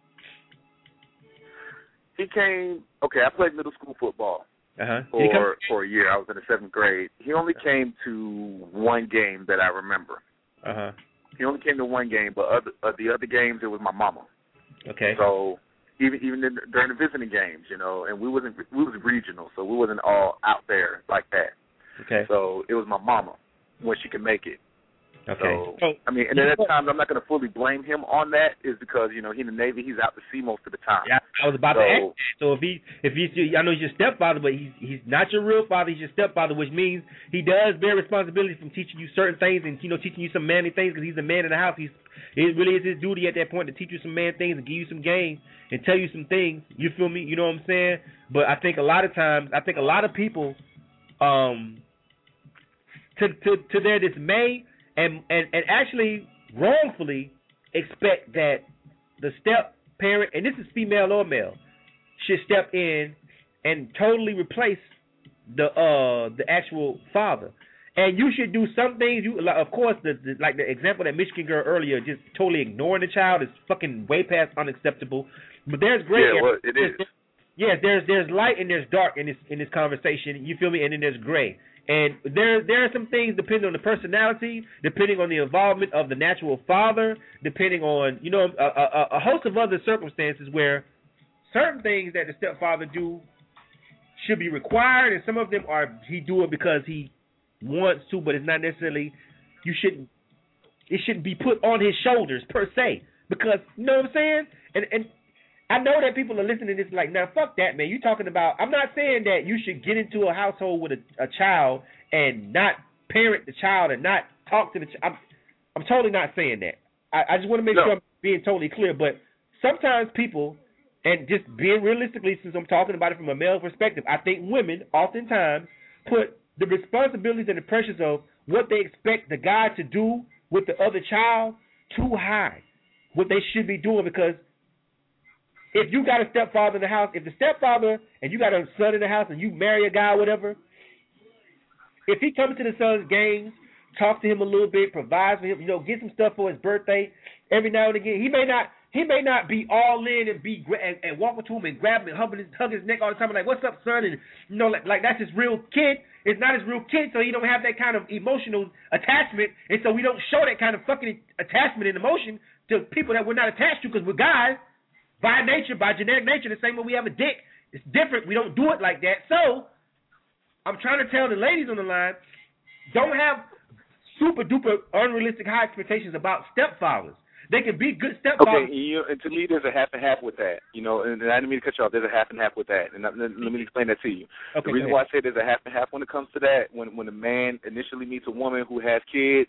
He came. Okay, I played middle school football for a year. I was in the 7th grade. He only came to one game that I remember. He only came to one game, but the other games it was my mama. Okay. So even during the visiting games, you know, and we was regional, so we wasn't all out there like that. Okay. So it was my mama when she could make it. Okay. So, I mean, and then at times I'm not going to fully blame him on that, is because, you know, he in the Navy, he's out to sea most of the time. Yeah, I was about to ask. So if he's, I know he's your stepfather, but he's not your real father. He's your stepfather, which means he does bear responsibility from teaching you certain things and, you know, teaching you some manly things, because he's a man in the house. It really is his duty at that point to teach you some man things and give you some game and tell you some things. You feel me? You know what I'm saying? But I think a lot of times, a lot of people, to their dismay, and actually wrongfully expect that the step parent, and this is female or male, should step in and totally replace the actual father. And you should do some things. Of course, like the example that Michigan girl earlier, just totally ignoring the child is fucking way past unacceptable. But there's gray area. Well, it is. Yes, there's light and there's dark in this conversation. You feel me? And then there's gray. And there are some things depending on the personality, depending on the involvement of the natural father, depending on, you know, a host of other circumstances where certain things that the stepfather do should be required, and some of them are he do it because he wants to, but it's not necessarily. It shouldn't be put on his shoulders per se, because you know what I'm saying. And I know that people are listening to this like, now fuck that, man. You talking about? I'm not saying that you should get into a household with a child and not parent the child and not talk to the child. I'm totally not saying that. I just want to make sure I'm being totally clear. But sometimes people, and just being realistically, since I'm talking about it from a male perspective, I think women oftentimes put the responsibilities and the pressures of what they expect the guy to do with the other child too high. What they should be doing, because if you got a stepfather in the house, if the stepfather and you got a son in the house and you marry a guy or whatever, if he comes to the son's games, talk to him a little bit, provide for him, you know, get some stuff for his birthday every now and again. He may not be all in and walk up to him and grab him and hug his neck all the time and like, what's up, son? And you know, like that's his real kid. It's not his real kid, so he don't have that kind of emotional attachment, and so we don't show that kind of fucking attachment and emotion to people that we're not attached to, because we're guys. By nature, by genetic nature, the same way we have a dick, it's different. We don't do it like that. So I'm trying to tell the ladies on the line, don't have super duper unrealistic high expectations about stepfathers. They can be good stepfathers. Okay, and to me, there's a half and half with that. You know, and I didn't mean to cut you off. There's a half and half with that, and let me explain that to you. Okay, the reason why I say there's a half and half when it comes to that, when a man initially meets a woman who has kids,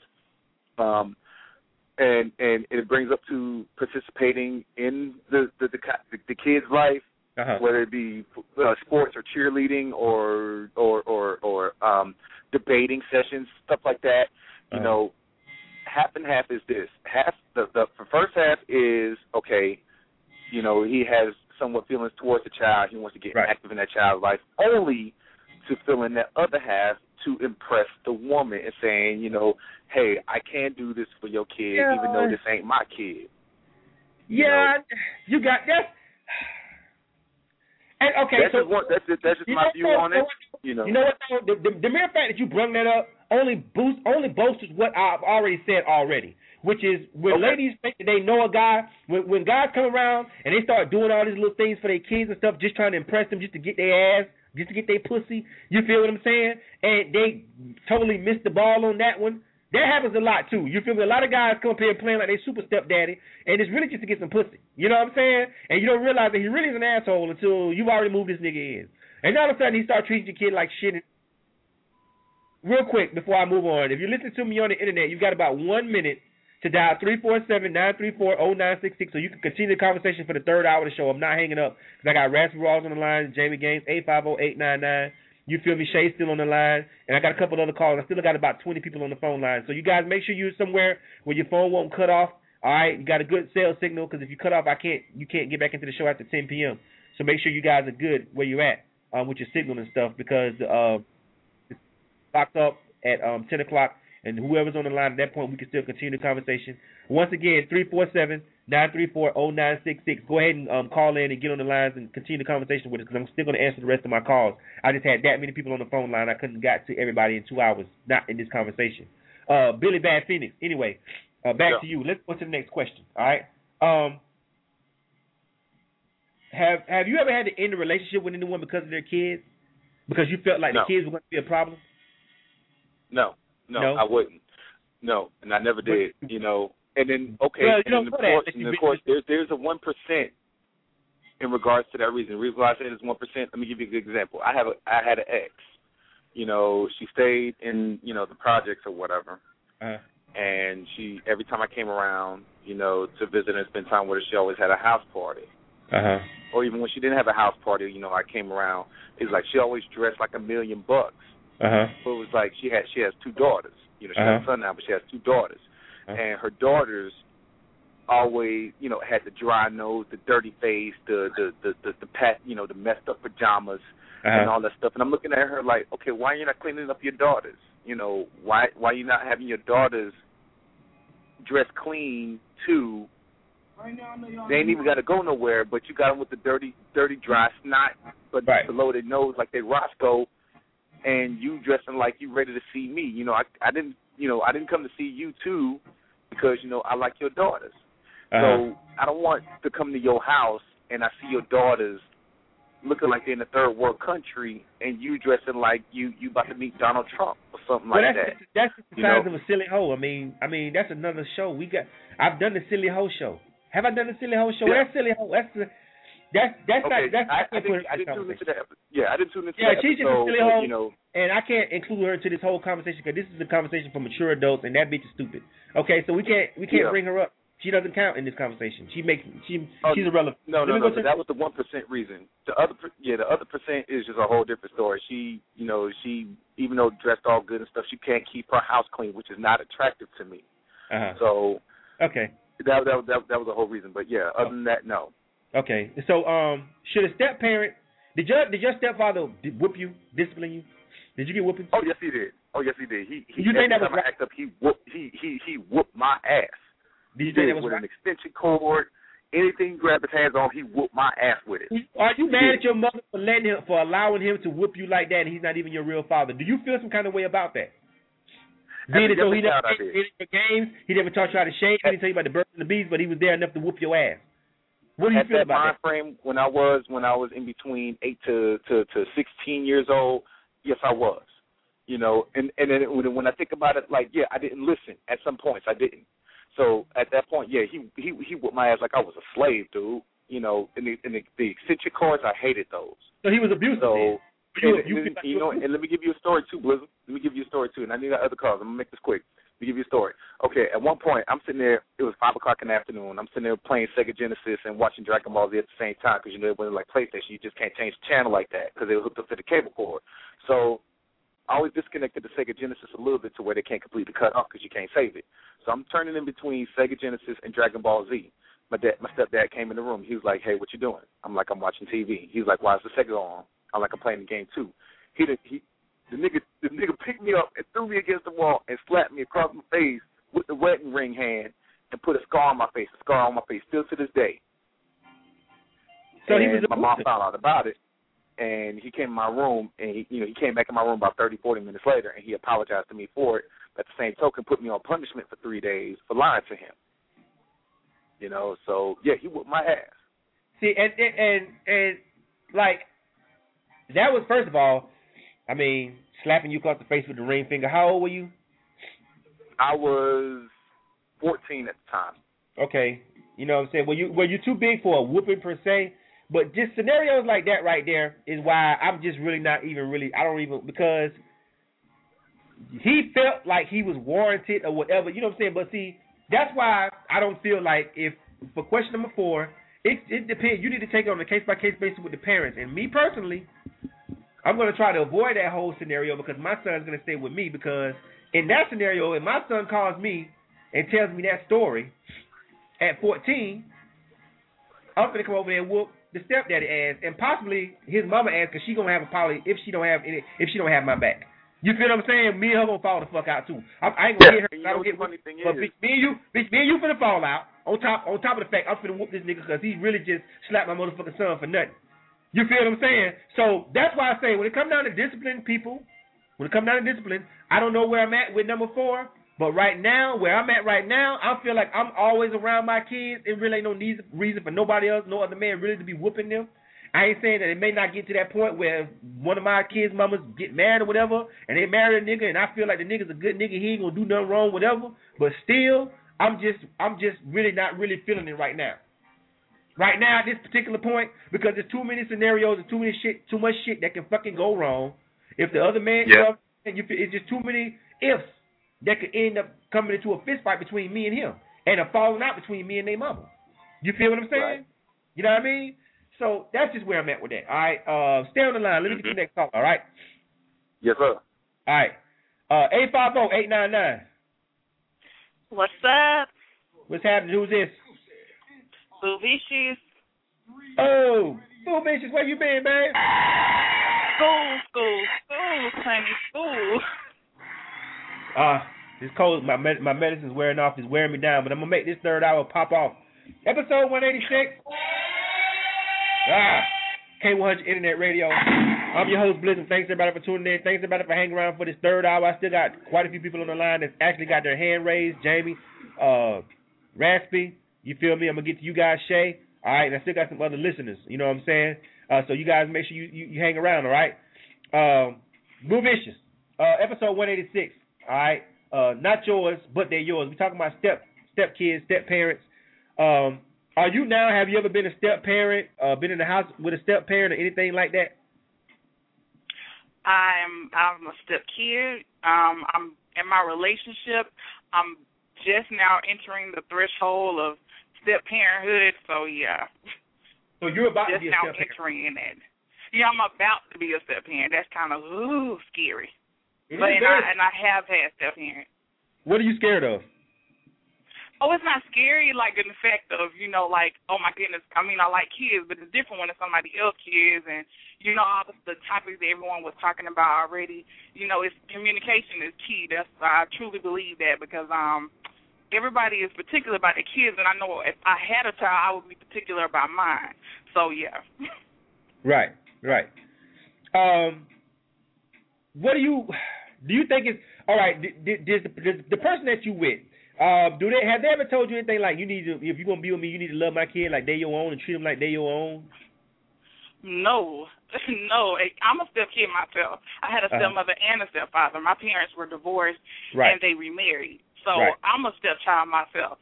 and it brings up to participating in the kid's life, whether it be sports or cheerleading or debating sessions, stuff like that. You know, half and half is this. The first half is, okay, you know, he has somewhat feelings towards the child. He wants to get active in that child's life, only to fill in that other half to impress the woman and saying, you know, hey, I can't do this for your kid, even though this ain't my kid. Yeah, you got that. And okay, that's just my view on it. You know what? The mere fact that you brought that up only bolsters what I've already said already, which is when ladies think that they know a guy, when guys come around and they start doing all these little things for their kids and stuff, just trying to impress them, just to get their ass, just to get their pussy. You feel what I'm saying? And they totally missed the ball on that one. That happens a lot too. You feel me? A lot of guys come up here playing like they super stepdaddy, and it's really just to get some pussy. You know what I'm saying? And you don't realize that he really is an asshole until you've already moved this nigga in. And all of a sudden he starts treating your kid like shit. Real quick before I move on, if you're listening to me on the internet, you've got about 1 minute to dial 347-934-0966 so you can continue the conversation for the third hour of the show. I'm not hanging up because I got Raspy Rawls on the line, Jamie Gaines, 850-899. You feel me? Shay's still on the line, and I got a couple other calls. I still got about 20 people on the phone line. So you guys make sure you're somewhere where your phone won't cut off. All right, you got a good cell signal, because if you cut off, you can't get back into the show after 10 p.m. So make sure you guys are good where you're at with your signal and stuff, because it's locked up at 10 o'clock, and whoever's on the line at that point, we can still continue the conversation. Once again, 347-934-0966. Go ahead and call in and get on the lines and continue the conversation with us, because I'm still going to answer the rest of my calls. I just had that many people on the phone line. I couldn't get to everybody in 2 hours, not in this conversation. Billy Bad Phoenix. Anyway, back to you. Let's go to the next question, all right? have you ever had to end a relationship with anyone because of their kids? Because you felt like the kids were going to be a problem? No, I wouldn't. No, and I never did. You know, and then of course, there's a 1% in regards to that reason. The reason why I say it's 1%. Let me give you a good example. I had an ex. You know, she stayed in the projects or whatever, and she every time I came around, to visit and spend time with her, she always had a house party. Or even when she didn't have a house party, I came around. It's like she always dressed like $1 million. So it was like she has 2 daughters. She has a son now, but she has 2 daughters, and her daughters always, had the dry nose, the dirty face, the the messed up pajamas, and all that stuff. And I'm looking at her like, okay, why are you not cleaning up your daughters? Why are you not having your daughters dressed clean too? They ain't even got to go nowhere, but you got them with the dirty, dry snot, but below their nose like they Roscoe, and you dressing like you ready to see me. I didn't come to see you too, because I like your daughters. So I don't want to come to your house and I see your daughters looking like they're in a third world country, and you dressing like you about to meet Donald Trump or something like that. That's the size of a silly hoe. I mean, that's another show. I've done the silly hoe show. Have I done the silly hoe show? Yeah. That's silly hoe. That's okay. I didn't tune into that. Yeah, I didn't tune into that. Yeah, she's just a silly hoe, and I can't include her into this whole conversation because this is a conversation for mature adults, and that bitch is stupid. Okay, so we can't bring her up. She doesn't count in this conversation. She's irrelevant. No. That was the 1% reason. The other percent is just a whole different story. She even though dressed all good and stuff, she can't keep her house clean, which is not attractive to me. So okay, that was the whole reason. But yeah, other than that, no. Okay, so should a step parent? Did your stepfather whip you, discipline you? Did you get whooping? Oh yes, he did. He you think that was right? I act up, he whooped my ass. Did you think that was with right? An extension cord, anything he grabbed his hands on, he whooped my ass with it. Are you mad at your mother for allowing him to whoop you like that, and he's not even your real father? Do you feel some kind of way about that? Being as though he never played your games, he never taught you how to shave, he didn't tell you about the birds and the bees, but he was there enough to whoop your ass. What do you feel about that? At that mind frame, when I was in between 8 to 16 years old, yes, I was. And then when I think about it, like, yeah, I didn't listen. At some points, I didn't. So at that point, yeah, he whooped my ass like I was a slave, dude. And the extension cords, I hated those. So he was abusive. So and let me give you a story too, Blizzard. Let me give you a story too, and I need other calls. I'm gonna make this quick. Let me give you a story. Okay, at one point, I'm sitting there. It was 5:00 in the afternoon. I'm sitting there playing Sega Genesis and watching Dragon Ball Z at the same time because it wasn't like PlayStation. You just can't change the channel like that because they were hooked up to the cable cord. So I always disconnected the Sega Genesis a little bit to where they can't completely cut off because you can't save it. So I'm turning in between Sega Genesis and Dragon Ball Z. My stepdad came in the room. He was like, "Hey, what you doing?" I'm like, "I'm watching TV." He's like, "Why is the Sega on?" I'm like, "I'm playing the game too." The nigga picked me up and threw me against the wall and slapped me across my face with the wedding ring hand and put a scar on my face, still to this day. So and my mom found out about it, and he came in my room, and he came back in my room about 30, 40 minutes later, and he apologized to me for it. At the same token, put me on punishment for 3 days for lying to him. So yeah, he whooped my ass. See, and like that was, first of all, I mean, slapping you across the face with the ring finger. How old were you? I was 14 at the time. Okay, you know what I'm saying. Were you too big for a whooping per se? But just scenarios like that right there is why I'm just really not even really. I don't even, because he felt like he was warranted or whatever. You know what I'm saying? But see, that's why I don't feel like, if for question number 4, it depends. You need to take it on a case-by-case basis with the parents. And me personally, I'm going to try to avoid that whole scenario because my son's going to stay with me, because in that scenario, if my son calls me and tells me that story at 14, I'm going to come over there and whoop the stepdaddy ass, and possibly his mama ass, because she's going to have a poly if she don't have my back. You feel what I'm saying? Me and her gonna fall the fuck out too. I ain't gonna hit her. I don't get funny thing but is, me and you finna fall out. On top of the fact, I'm finna whoop this nigga because he really just slapped my motherfucking son for nothing. You feel what I'm saying? So that's why I say, when it comes down to discipline people, I don't know where I'm at with number 4. But right now, where I'm at right now, I feel like I'm always around my kids. It really ain't no reason for nobody else, no other man really to be whooping them. I ain't saying that it may not get to that point where one of my kids' mamas get married or whatever, and they marry a nigga, and I feel like the nigga's a good nigga, he ain't gonna do nothing wrong, whatever. But still, I'm just really not really feeling it right now. Right now, at this particular point, because there's too many scenarios and too much shit that can fucking go wrong. If the other man, it's just too many ifs that could end up coming into a fist fight between me and him, and a falling out between me and their mama. You feel what I'm saying? Right. You know what I mean? So that's just where I'm at with that. All right, stay on the line. Let me get to the next call. All right. Yes, sir. All right. 850-899. What's up? What's happening? Who's this? Boo Vicious. Oh, Boo Vicious, where you been, man? School, honey, school. It's cold. My medicine's wearing off. It's wearing me down. But I'm gonna make this third hour pop off. Episode 186. K100 Internet Radio. I'm your host, Blizzard. Thanks everybody for tuning in. Thanks everybody for hanging around for this third hour. I still got quite a few people on the line that's actually got their hand raised. Jamie, Raspy, you feel me? I'm gonna get to you guys, Shay. All right, and I still got some other listeners. You know what I'm saying? So you guys make sure you hang around. All right. Boo Vicious. Episode 186. All right. Not yours, but they're yours. We're talking about step kids, step parents. Have you ever been a step parent, been in the house with a step parent or anything like that? I'm a step kid. I'm in my relationship. I'm just now entering the threshold of step parenthood. So yeah. So you're about just to be a now step parent. entering in it. Yeah, I'm about to be a step parent. That's kind of scary. But I have had step parent. What are you scared of? Oh, it's not scary, like, in the fact of, like, oh, my goodness, I mean, I like kids, but it's different when it's somebody else's kids, and, all the topics that everyone was talking about already, it's communication is key. I truly believe that, because everybody is particular about their kids, and I know if I had a child, I would be particular about mine. So, yeah. Right. What do you think is, all right, the person that you with, have they ever told you anything like if you're gonna be with me, you need to love my kid like they your own and treat them like they your own? No. I'm a step kid myself. I had a stepmother and a stepfather. My parents were divorced and they remarried. So I'm a stepchild myself.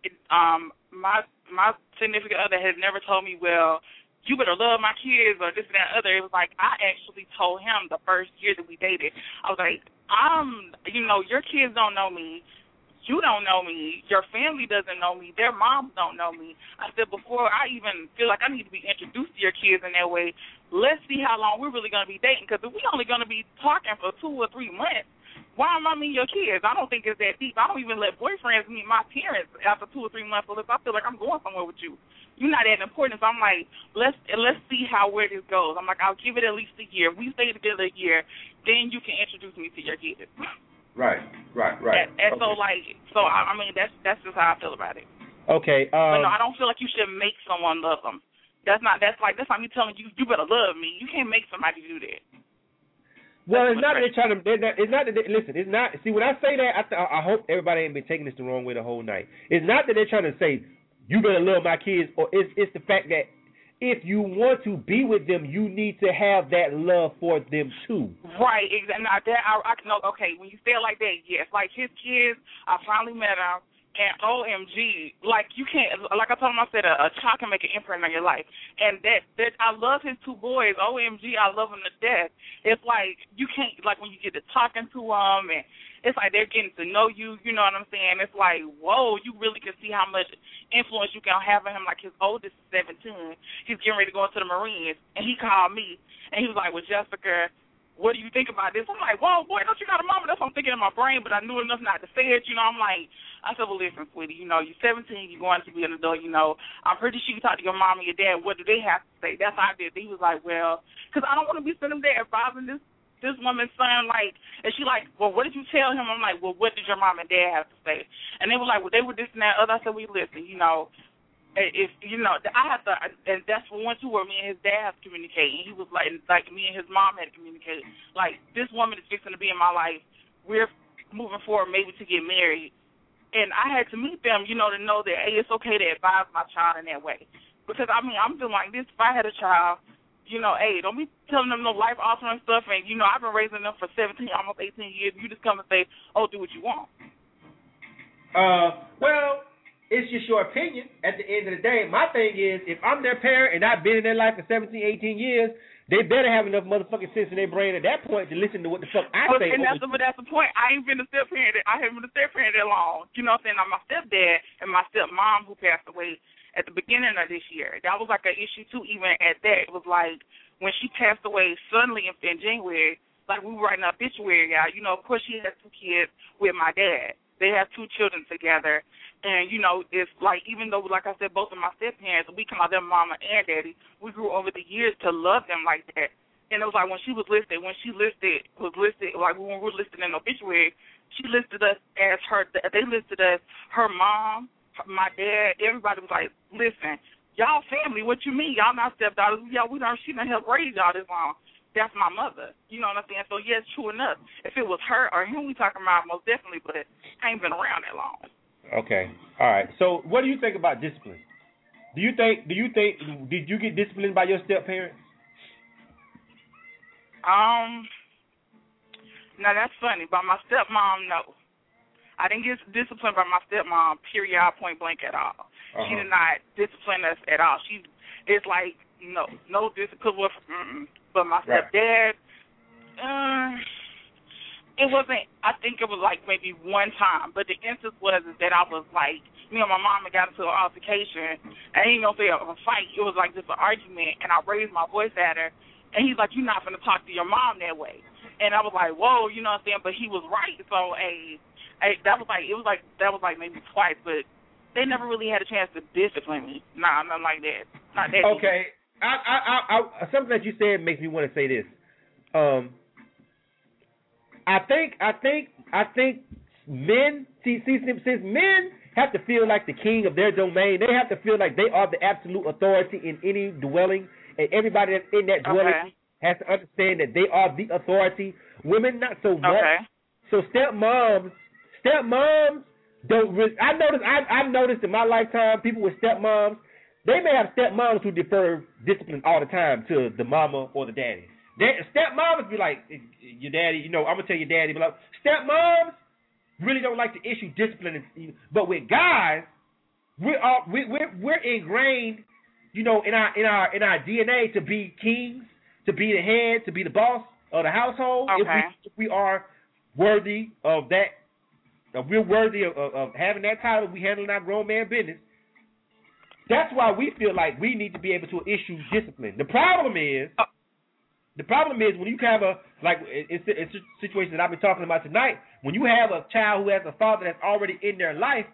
My significant other has never told me, well, you better love my kids or this and that other. It was like I actually told him the first year that we dated. I was like, your kids don't know me. You don't know me. Your family doesn't know me. Their moms don't know me. I said, before I even feel like I need to be introduced to your kids in that way, let's see how long we're really going to be dating. Because if we're only going to be talking for 2 or 3 months, why am I meeting your kids? I don't think it's that deep. I don't even let boyfriends meet my parents after 2 or 3 months unless I feel like I'm going somewhere with you. You're not that important. So I'm like, let's see where this goes. I'm like, I'll give it at least a year. If we stay together a year, then you can introduce me to your kids. Right. And so, I mean, that's just how I feel about it. Okay. But no, I don't feel like you should make someone love them. That's like me telling you, you better love me. You can't make somebody do that. Well, it's not that they're trying to. It's not that. Listen, it's not. See, when I say that, I hope everybody ain't been taking this the wrong way the whole night. It's not that they're trying to say you better love my kids, or it's the fact that if you want to be with them, you need to have that love for them too. Right, exactly. Now that I know. Okay, when you say it like that, yes. Like his kids, I finally met them, and OMG, like you can't. Like I told him, I said a child can make an imprint on your life, and that I love his 2 boys. OMG, I love them to death. It's like you can't, like when you get to talking to them, and it's like they're getting to know you. You know what I'm saying? It's like, whoa, you really can see how much influence you can have on him. Like his oldest is 17. He's getting ready to go into the Marines, and he called me, and he was like, well, Jessica, what do you think about this? I'm like, whoa, boy, don't you got a mama? That's what I'm thinking in my brain, but I knew enough not to say it. I said, well, listen, sweetie, you're 17, you're going to be an adult, I'm pretty sure you talk to your mom and your dad. What do they have to say? That's how I did. He was like, well, because I don't want to be sitting there advising this woman's son, like, and she like, well, what did you tell him? I'm like, well, what did your mom and dad have to say? And they were like, well, they were this and that other. I said, well, listen, if I have to, and that's one too where me and his dad have to communicate. And he was like me and his mom had to communicate. Like, this woman is fixing to be in my life. moving forward, maybe to get married. And I had to meet them, to know that, hey, it's okay to advise my child in that way. Because, I'm feeling like this. If I had a child, hey, don't be telling them no life-altering stuff. And, I've been raising them for 17, almost 18 years. You just come and say, oh, do what you want. Well, it's just your opinion at the end of the day. My thing is, if I'm their parent and I've been in their life for 17, 18 years, they better have enough motherfucking sense in their brain at that point to listen to what the fuck I say. And that's the point. I ain't been a step-parent. I haven't been a step-parent that long. You know what I'm saying? My stepdad and my stepmom who passed away at the beginning of this year, that was like an issue too, even at that. It was like when she passed away suddenly in January, like we were writing an obituary out. Of course she had 2 kids with my dad. They have 2 children together. And, it's like, even though, like I said, both of my step-parents, we call them mama and daddy, we grew over the years to love them like that. And it was like when we were listed, like when we were listed in the obituary, she listed us as they listed us, her mom, my dad, everybody was like, listen, y'all family, what you mean? Y'all not stepdaughters. She done helped raise y'all this long. That's my mother. You know what I'm saying? So, yes, true enough. If it was her or him we talking about, most definitely, but I ain't been around that long. Okay. All right. So, what do you think about discipline? Did you get disciplined by your step-parents? No, that's funny. By my stepmom, no. I didn't get disciplined by my stepmom, period, point blank at all. Uh-huh. She did not discipline us at all. It's like, no discipline. But my stepdad, it wasn't, I think it was like maybe one time. But the instance was that I was like, me and my mom got into an altercation. I ain't going to say a fight. It was like just an argument. And I raised my voice at her. And he's like, you're not going to talk to your mom that way. And I was like, whoa, you know what I'm saying? But he was right. So, that was like maybe twice. But they never really had a chance to discipline me. Nah, nothing like that. Not that. Okay. I something that you said makes me want to say this. I think men since men have to feel like the king of their domain, they have to feel like they are the absolute authority in any dwelling, and everybody that's in that dwelling has to understand that they are the authority. Women not so much. Okay. So stepmoms don't really. I've noticed in my lifetime people with stepmoms. They may have stepmoms who defer discipline all the time to the mama or the daddy. Stepmoms be like, your daddy, I'm going to tell your daddy. But like, stepmoms really don't like to issue discipline. But with guys, we're ingrained, in our DNA to be kings, to be the head, to be the boss of the household. Okay. If we are worthy of that, if we're worthy of having that title, we handling our grown man business. That's why we feel like we need to be able to issue discipline. The problem is when you have it's a situation that I've been talking about tonight. When you have a child who has a father that's already in their life,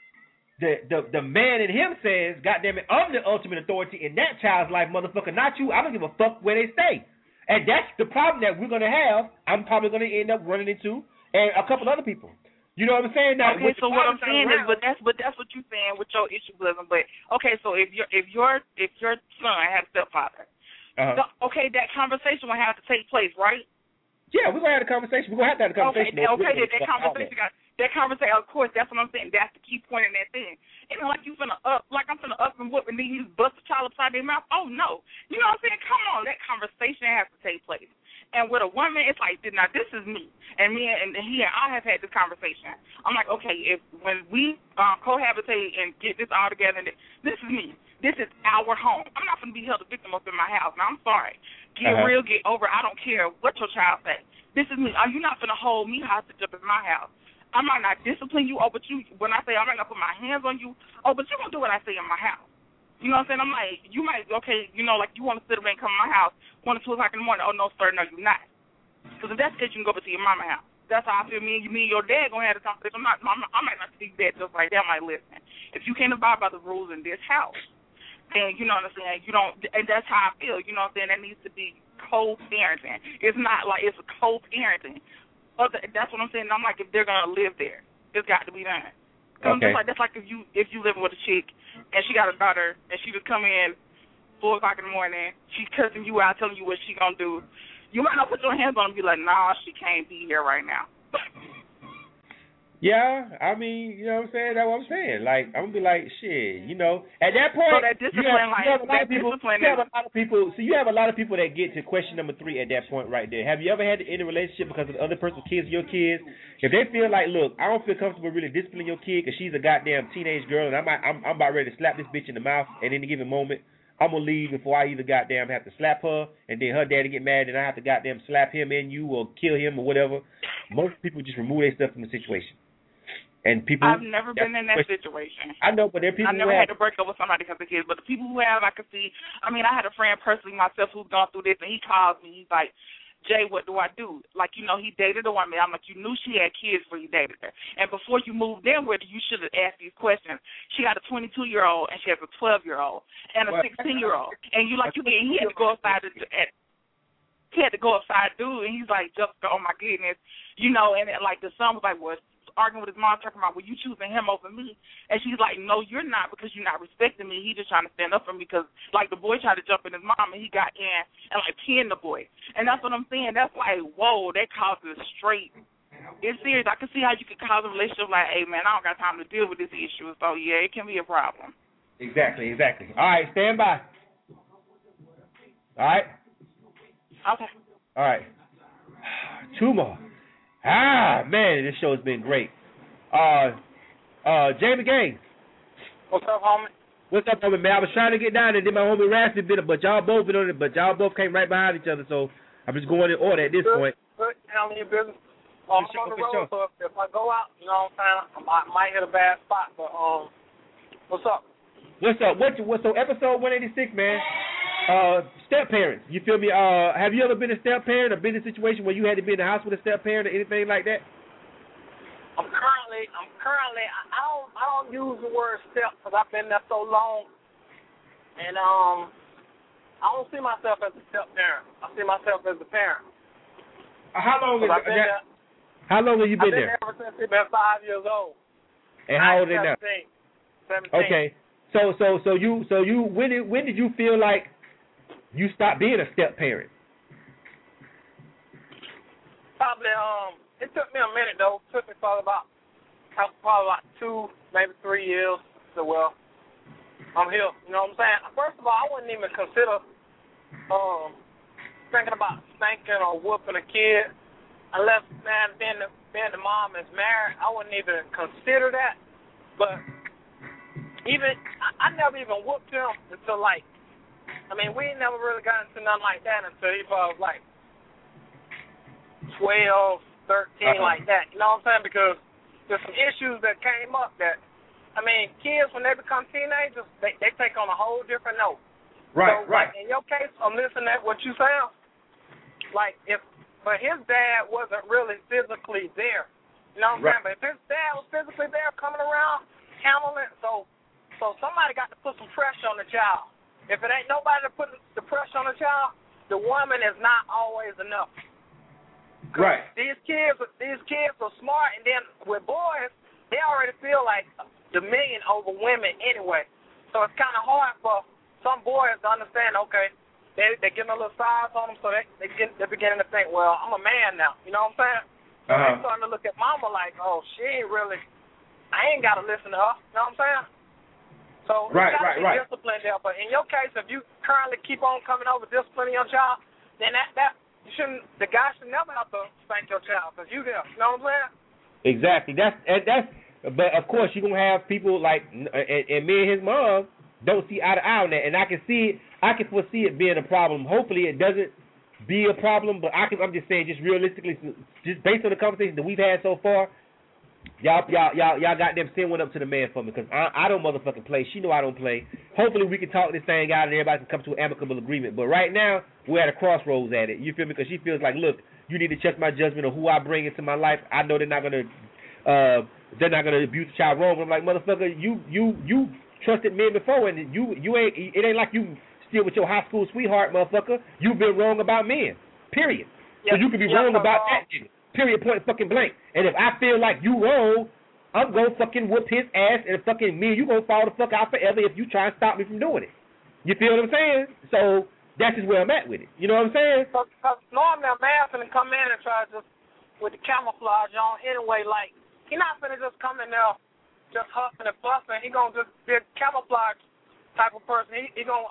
the man in him says, "Goddamn it, I'm the ultimate authority in that child's life, motherfucker, not you. I don't give a fuck where they stay." And that's the problem that we're gonna have. I'm probably gonna end up running into, and a couple other people. You know what I'm saying? Now, okay, so what I'm saying is, but that's what you're saying with your issue, Blizzard. But okay, so if your son had a stepfather, okay, that conversation will have to take place, right? Yeah, we're gonna have a conversation. We're gonna have to have a conversation. Okay, that conversation. Of course, that's what I'm saying. That's the key point in that thing. It's not like I'm finna up and whoop and then you just bust a child upside their mouth. Oh no, you know what I'm saying? Come on, that conversation has to take place. And with a woman, it's like, now this is me. And me and he and I have had this conversation. I'm like, okay, when we cohabitate and get this all together, this is me. This is our home. I'm not going to be held a victim up in my house. Now, I'm sorry. Get real, get over. I don't care what your child say. This is me. Are you not going to hold me hostage up in my house? I might not discipline you, but when I say I might not put my hands on you, but you're going to do what I say in my house. You know what I'm saying? I'm like, you might, okay, like you want to sit up and come to my house 1 or 2 o'clock in the morning. Oh, no, sir, no, you're not. Because if that's the case, you can go over to your mama's house. That's how I feel me and your dad going to have a conversation. I might not speak that just like that. I might listen. If you can't abide by the rules in this house, then, you know what I'm saying, you don't, and that's how I feel. You know what I'm saying? That needs to be co-parenting. It's not like it's a co-parenting. That's what I'm saying. I'm like, if they're going to live there, it's got to be done. Okay. That's like if you living with a chick and she got a daughter and she just come in 4 o'clock in the morning, she's cussing you out, telling you what she gonna do. You might not put your hands on her and be like, nah, she can't be here right now. Yeah, I mean, you know what I'm saying? That's what I'm saying. Like, I'm gonna be like, shit, you know. At that point, so that discipline, you have a lot of people. So you have a lot of people that get to question number 3 at that point right there. Have you ever had to end a relationship because of the other person's kids, your kids? If they feel like, look, I don't feel comfortable really disciplining your kid because she's a goddamn teenage girl, and I'm about ready to slap this bitch in the mouth at any given moment. I'm gonna leave before I either goddamn have to slap her, and then her daddy get mad, and I have to goddamn slap him and you or kill him or whatever. Most people just remove their stuff from the situation. And people, I've never been in that situation. I know, but there are people. I never had to break up with somebody because of kids. But the people who have, I can see. I mean, I had a friend personally myself who's gone through this, and he calls me. He's like, Jay, what do I do? Like, you know, he dated a woman. I'm like, you knew she had kids before you dated her. And before you moved in with her, you should have asked these questions. She got a 22-year-old, and she has a 12-year-old, and a 16-year-old. And he had to go outside he had to go outside, dude, and he's like, Jessica, oh, my goodness. You know, and like the son was like, well, arguing with his mom, talking about, well, you choosing him over me. And she's like, no, you're not, because you're not respecting me. He just trying to stand up for me because, like, the boy tried to jump in his mom, and he got in and, like, pinned the boy. And that's what I'm saying. That's like, whoa, that causes straight. It's serious. I can see how you could cause a relationship like, hey, man, I don't got time to deal with this issue. So, yeah, it can be a problem. Exactly. All right, stand by. All right? Okay. All right. 2 more. Man, this show has been great. Jamie Gaines. What's up, homie? What's up, homie, man? I was trying to get down there, then my homie Rasty bit it, but y'all both been on it, but y'all both came right behind each other, so I'm just going in order at this point. Good. Handling your business. I'm on the road, so if I go out, you know what I'm saying, I might hit a bad spot, but what's up? What's up? So episode 186, man. Step parents. You feel me? Have you ever been a step parent or been in a situation where you had to be in the house with a step parent or anything like that? I'm currently. I don't use the word step because I've been there so long, and I don't see myself as a step parent. I see myself as a parent. How long have you been there? Ever since I've been 5 years old. And how old are they now? 17. Okay. So you when did you feel like you stopped being a step parent? Probably it took me a minute though. It took me probably about 2, maybe 3 years. So well, I'm here. You know what I'm saying? First of all, I wouldn't even consider thinking about spanking or whooping a kid unless man being the mom is married. I wouldn't even consider that. But even I never even whooped him until we ain't never really got into nothing like that until he was like 12, 13, like that. You know what I'm saying? Because there's some issues that came up that, kids when they become teenagers, they take on a whole different note. Right, so, right. In your case, I'm listening to what you saying. But his dad wasn't really physically there. You know what I'm saying? But if his dad was physically there, coming around, handling it, so somebody got to put some pressure on the child. If it ain't nobody to put the pressure on the child, the woman is not always enough. Right. These kids are smart, and then with boys, they already feel like dominion over women anyway. So it's kind of hard for some boys to understand. Okay, they're getting a little size on them, so they're beginning to think, well, I'm a man now. You know what I'm saying? So they're starting to look at mama like, oh, she ain't really. I ain't got to listen to her. You know what I'm saying? So you got to be disciplined there. But in your case, if you currently keep on coming over disciplining your child, then that you shouldn't. The guy should never have to spank your child because you there. You know what I'm saying? Exactly. That's. But of course, you're gonna have people like, and me and his mom don't see eye to eye on that, and I can see it. I can foresee it being a problem. Hopefully, it doesn't be a problem. But I'm just saying, just realistically, just based on the conversation that we've had so far. Y'all got them send one up to the man for me because I don't motherfucking play. She know I don't play. Hopefully we can talk this thing out and everybody can come to an amicable agreement. But right now we're at a crossroads at it. You feel me? Because she feels like, look, you need to check my judgment of who I bring into my life. I know they're not gonna abuse the child wrong. But I'm like, motherfucker, you trusted men before, and you ain't. It ain't like you still with your high school sweetheart, motherfucker. You've been wrong about men. Period. So you can be wrong about that nigga. Period, point, fucking blank. And if I feel like you wrong, I'm going to fucking whoop his ass, and fucking me, you going to fall the fuck out forever if you try and stop me from doing it. You feel what I'm saying? So that's just where I'm at with it. You know what I'm saying? Because normally a man finna come in and try to just with the camouflage on anyway, like He not finna just come in there just huffing and puffing. He gonna just be a camouflage type of person. He gonna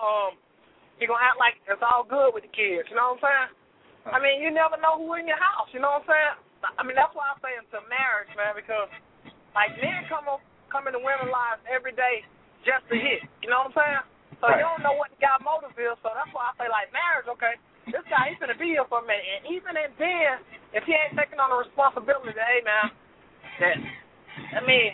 act like it's all good with the kids. You know what I'm saying? I mean, you never know who in your house. You know what I'm saying? I mean, that's why I say into marriage, man, because like men come into women's lives every day just to hit. You know what I'm saying? So you don't know what the guy's motive is. So that's why I say like marriage. Okay, this guy he's gonna be here for a minute, and even then, if he ain't taking on the responsibility that, hey man, that I mean.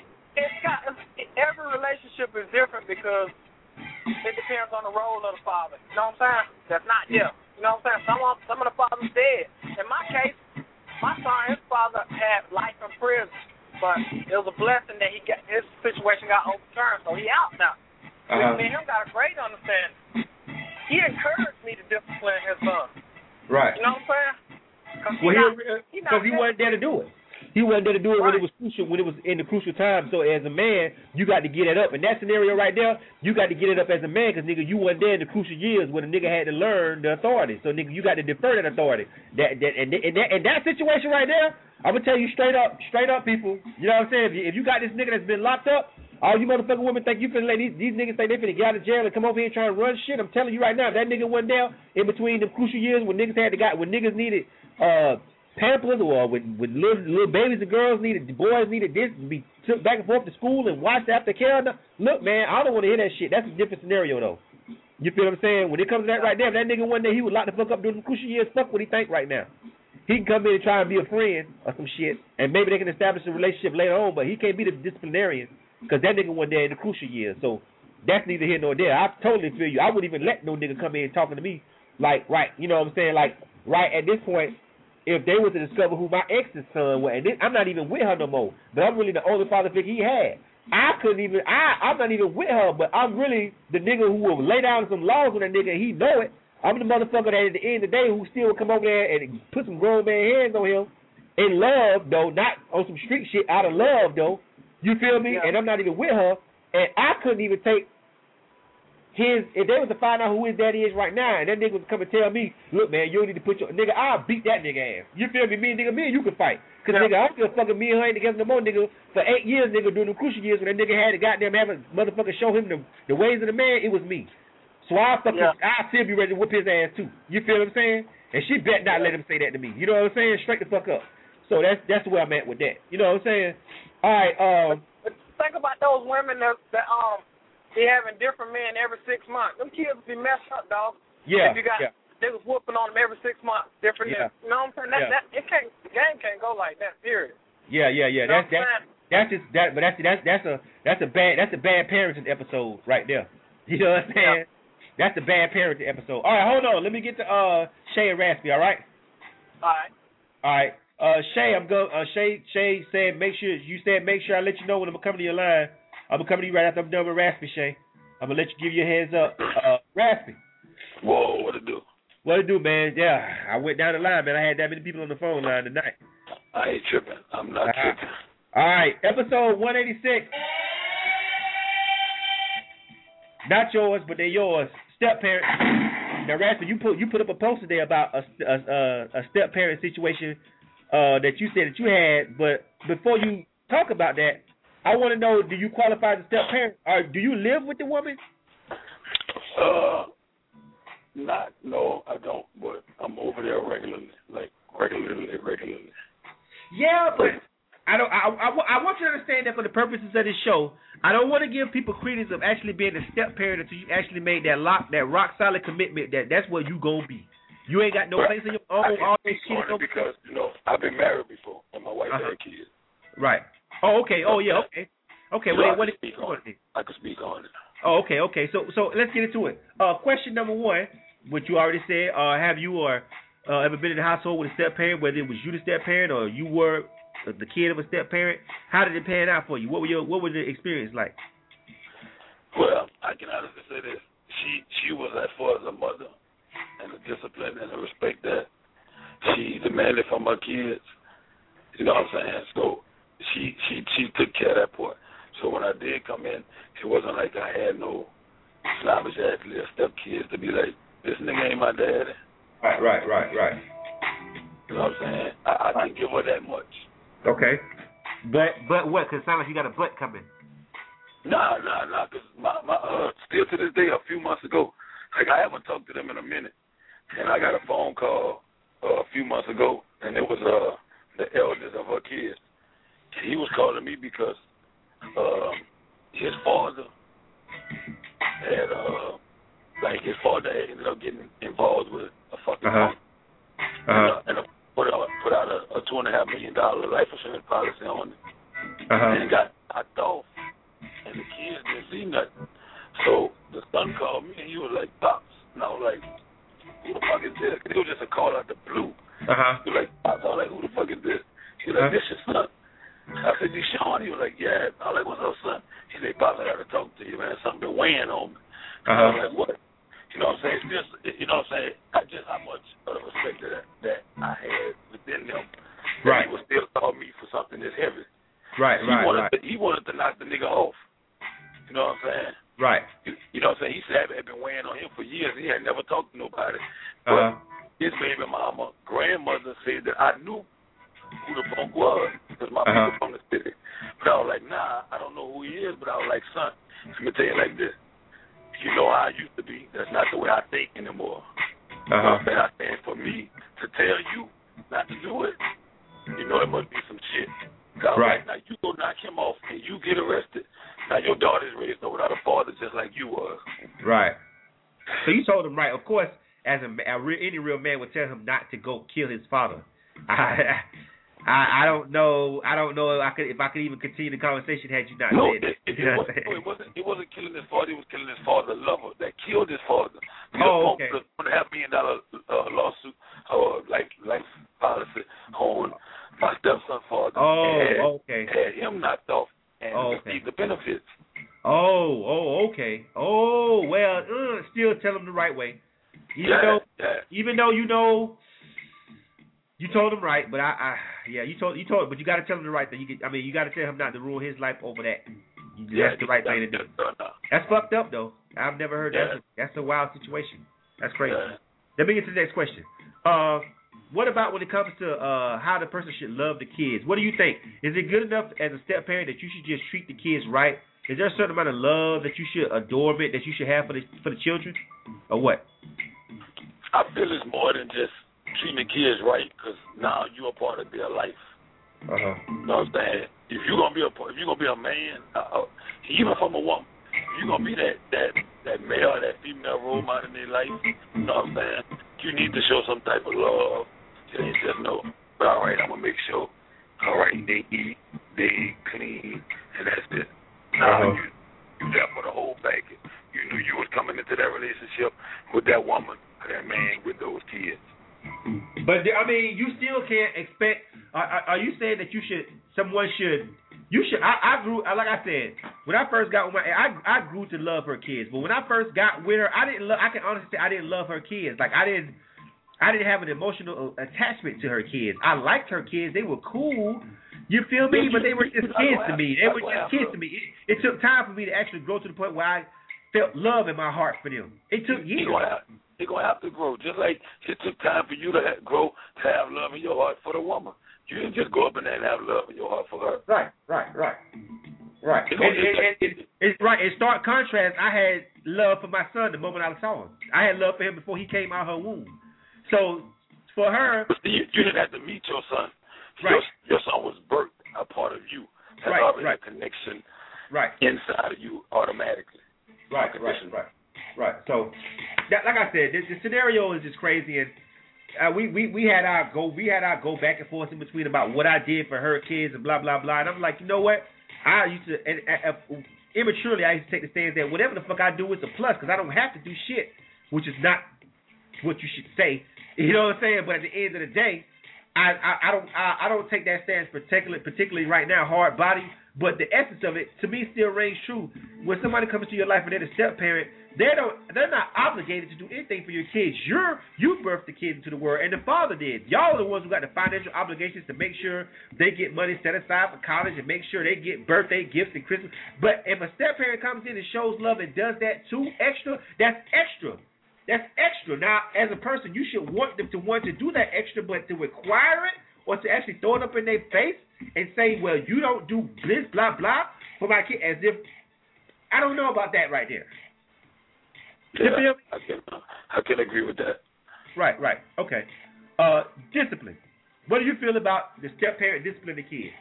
Every relationship is different because it depends on the role of the father. You know what I'm saying? That's not him. You know what I'm saying? Some of the fathers dead. In my case, my son, his father had life in prison, but it was a blessing that his situation got overturned, so he out now. Me and him got a great understanding. He encouraged me to discipline his son. Right. You know what I'm saying? Because he wasn't there to do it. He wasn't there to do it when it was crucial, when it was in the crucial time. So as a man, you got to get it up. In that scenario right there, you got to get it up as a man because, nigga, you wasn't there in the crucial years when a nigga had to learn the authority. So, nigga, you got to defer that authority. In that situation right there, I'm going to tell you straight up, people. You know what I'm saying? If you got this nigga that's been locked up, all you motherfucking women think you finna let these niggas think they finna get out of jail and come over here and try and run shit. I'm telling you right now, if that nigga wasn't there in between the crucial years when niggas needed Pampers or when little babies and girls needed, the boys needed this to be took back and forth to school and watched after care. Look, man, I don't want to hear that shit. That's a different scenario, though. You feel what I'm saying? When it comes to that right there, if that nigga one day he would lock the fuck up during the crucial years, fuck what he think right now. He can come in and try and be a friend or some shit, and maybe they can establish a relationship later on, but he can't be the disciplinarian because that nigga one day in the crucial years. So that's neither here nor there. I totally feel you. I wouldn't even let no nigga come in talking to me like, right, you know what I'm saying? Like, right at this point, if they were to discover who my ex's son was, and I'm not even with her no more, but I'm really the only father figure he had. I'm not even with her, but I'm really the nigga who will lay down some laws on that nigga and he know it. I'm the motherfucker that at the end of the day who still will come over there and put some grown man hands on him in love, though, not on some street shit, out of love, though. You feel me? Yeah. And I'm not even with her, and I couldn't even take if they was to find out who his daddy is right now, and that nigga was to come and tell me, look, man, you don't need to put your nigga, I'll beat that nigga ass. You feel me? Me and you can fight. Because, nigga, I don't feel fucking me and her ain't together no more, nigga. For 8 years, nigga, during the crucial years, when that nigga had to goddamn have a motherfucker show him the ways of the man, it was me. So I'll still be ready to whip his ass, too. You feel what I'm saying? And she bet not let him say that to me. You know what I'm saying? Straight the fuck up. So that's where I'm at with that. You know what I'm saying? All right. Think about those women that they having different men every 6 months. Them kids be messed up, dog. Yeah. If you got they was whooping on them every 6 months, different. Yeah. You know what I'm saying? The game can't go like that. Period. Yeah. That's a bad parenting episode right there. You know what I'm saying? Yeah. That's a bad parenting episode. All right, hold on. Let me get to Shay and Raspy. All right. All right. Shay, Shay said make sure I let you know when I'm coming to your line. I'm coming to you right after I'm done with Raspy, Shay. I'm gonna let you give your hands up. Raspy. Whoa, what it do? What it do, man? Yeah, I went down the line, man. I had that many people on the phone line tonight. I ain't tripping. I'm not tripping. All right, episode 186. Not yours, but they're yours. Step parent. Now, Raspy, you put up a post today about a step parent situation that you said that you had. But before you talk about that, I want to know: do you qualify as a step parent, or do you live with the woman? No, I don't. But I'm over there regularly. Yeah, but I don't. I want you to understand that for the purposes of this show, I don't want to give people credence of actually being a step parent until you actually made that rock solid commitment that that's where you gonna be. You ain't got no place in your own. All this shit because I've been married before, and my wife had kids. Right. Oh, okay. Oh, yeah. Okay. Okay. Well, what I can speak on it. Oh, okay. Okay. So let's get into it. Question number one, which you already said, have you ever been in a household with a step parent, whether it was you the step parent or you were the kid of a step parent? How did it pan out for you? What was the experience like? Well, I can honestly say this: she was as far as a mother, and the discipline and the respect that she demanded from her kids. You know what I'm saying? So she took care of that part. So when I did come in, it wasn't like I had no snobbish ass little step kids to be like, this nigga ain't my daddy. Right. You know what I'm saying? I didn't give her that much. Okay. But what? Because it sounds like you got a butt coming. Nah. Because my still to this day, a few months ago, like I haven't talked to them in a minute, and I got a phone call a few months ago, and it was the eldest of her kids. And he was calling me because his father had his father ended up getting involved with a fucking and put out a $2.5 million life insurance policy on it, and got knocked off, and the kids didn't see nothing. So the son called me, and he was like, "Pops," and I was like, "Who the fuck is this?" It was just a call out the blue. He was like, "Pops," I was like, "Who the fuck is this?" He was like, "This your son." I said, "Deshaun." He was like, "Yeah." I was like, "What's up, son?" He said, "Pops, I got to talk to you, man. Something been weighing on me." I was like, "What?" You know what I'm saying? It's just, you know what I'm saying? I just how much of the respect that I had within them. Right. He would still call me for something this heavy. Right. He wanted to knock the nigga off. You know what I'm saying? Right. You know what I'm saying? He said it had been weighing on him for years. He had never talked to nobody. But his baby mama, grandmother said that I knew who the punk was because my people from the city. But I was like, nah, I don't know who he is. But I was like, son, let me tell you like this. You know how I used to be. That's not the way I think anymore. You know what I'm saying? I think for me to tell you not to do it, you know, it must be some shit. Right. Now you go knock him off and you get arrested. Now your daughter's raised up without a father just like you was. Right. So you told him right. Of course, as any real man would tell him not to go kill his father. I don't know. If I could even continue the conversation had you not said it. It wasn't killing his father. It was killing his father's lover that killed his father. Okay. The $1.5 million lawsuit or life policy on my stepson's father. Had him knocked off and received the benefits. Okay. Well, still tell him the right way. Even though you know. You told him right, but you told him, but you got to tell him the right thing. You got to tell him not to ruin his life over that. That's the right thing to do. That's fucked up, though. I've never heard that. That's a wild situation. That's crazy. Let me get to the next question. What about when it comes to how the person should love the kids? What do you think? Is it good enough as a step parent that you should just treat the kids right? Is there a certain amount of love that you should adornment that you should have for the children, or what? I feel it's more than just treating the kids right, because now you're a part of their life. You know what I'm saying? If you're gonna be a man, even from a woman, if you're gonna be that male or that female role model in their life, you know what I'm saying? You need to show some type of love. You ain't just know, but all right, I'm gonna make sure. All right, they eat, they clean, and that's it. Now you there for the whole package. You knew you was coming into that relationship with that woman or that man with those kids. But you still can't expect. Are you saying that someone should? I grew, like I said, when I first got with I grew to love her kids. But when I first got with her, I can honestly say I didn't love her kids. Like I didn't have an emotional attachment to her kids. I liked her kids. They were cool. You feel me? But they were just kids to me. They were just kids to me. It took time for me to actually grow to the point where I felt love in my heart for them. It took years. They're going to have to grow. Just like it took time for you to grow to have love in your heart for the woman. You didn't just go up in there and have love in your heart for her. Right. It's right. In stark contrast, I had love for my son the moment I saw him. I had love for him before he came out of her womb. So for her... You didn't have to meet your son. Right. Your son was birthed a part of you. That's already a connection inside of you automatically. Right. So, like I said, the scenario is just crazy, and we had our go back and forth in between about what I did for her kids and blah blah blah. And I'm like, you know what? I used to immaturely I used to take the stance that whatever the fuck I do is a plus because I don't have to do shit, which is not what you should say. You know what I'm saying? But at the end of the day, I don't take that stance particularly right now, hard body. But the essence of it, to me, still rings true. When somebody comes into your life and they're the step parent, they're not obligated to do anything for your kids. You birthed the kids into the world, and the father did. Y'all are the ones who got the financial obligations to make sure they get money set aside for college and make sure they get birthday gifts and Christmas. But if a step parent comes in and shows love and does that too extra, that's extra. That's extra. Now, as a person, you should want them to do that extra, but to require it or to actually throw it up in their face, and say, well, you don't do this, blah, blah, for my kid, as if, I don't know about that right there. Yeah, I can agree with that. Right. Okay. Discipline. What do you feel about the step-parent disciplining the kid?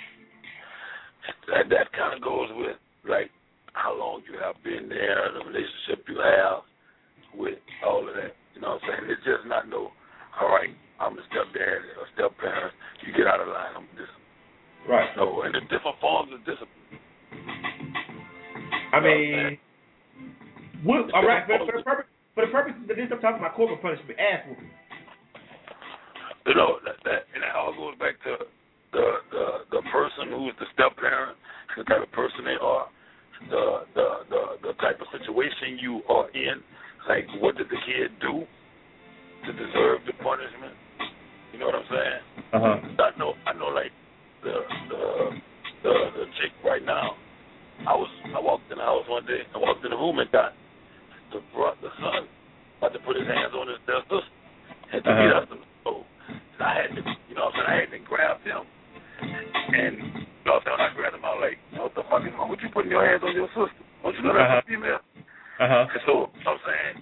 That kind of goes with, like, how long you have been there, the relationship you have with all of that. You know what I'm saying? It's just not no, all right, I'm a stepdad or step-parent. You get out of line, I'm disciplined. Right. No, and there's different forms of discipline. I mean, all right, for the purposes of this, I'm talking about corporal punishment, ass whooping. You know, and that all goes back to the person who is the step-parent, the type of person they are, the type of situation you are in. Like, what did the kid do to deserve the punishment? You know what I'm saying? Uh-huh. I know. Like the chick right now. I walked in the house one day. I walked in the room and got the son about to put his hands on his sister and to beat up the stove. And I had to, you know what I'm saying? I had to grab him. And you know what I'm saying? When I grabbed him, I was like, what the fuck is wrong with you putting your hands on your sister? Don't you know that's a female? And so, you know what I'm saying?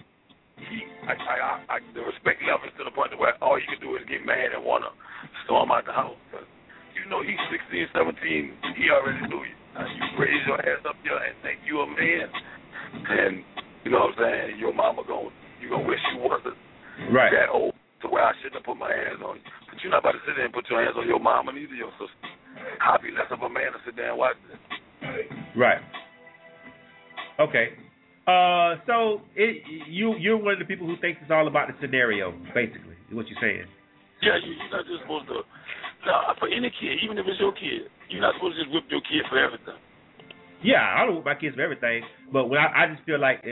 The respect levels to the point where all you can do is get mad and want to storm out the house. Cause you know he's 16, 17. He already knew you. You raise your ass up there and think you a man. And, you know what I'm saying? Your mama you gonna wish you wasn't that old to where I shouldn't have put my hands on you. But you're not about to sit there and put your hands on your mama, neither your sister. I'll be less of a man to sit there and watch this. Right. Okay. So you're one of the people who thinks it's all about the scenario, basically, is what you're saying. Yeah, you're not just supposed to. For any kid, even if it's your kid, you're not supposed to just whip your kid for everything. Yeah, I don't whip my kids for everything, but when I just feel like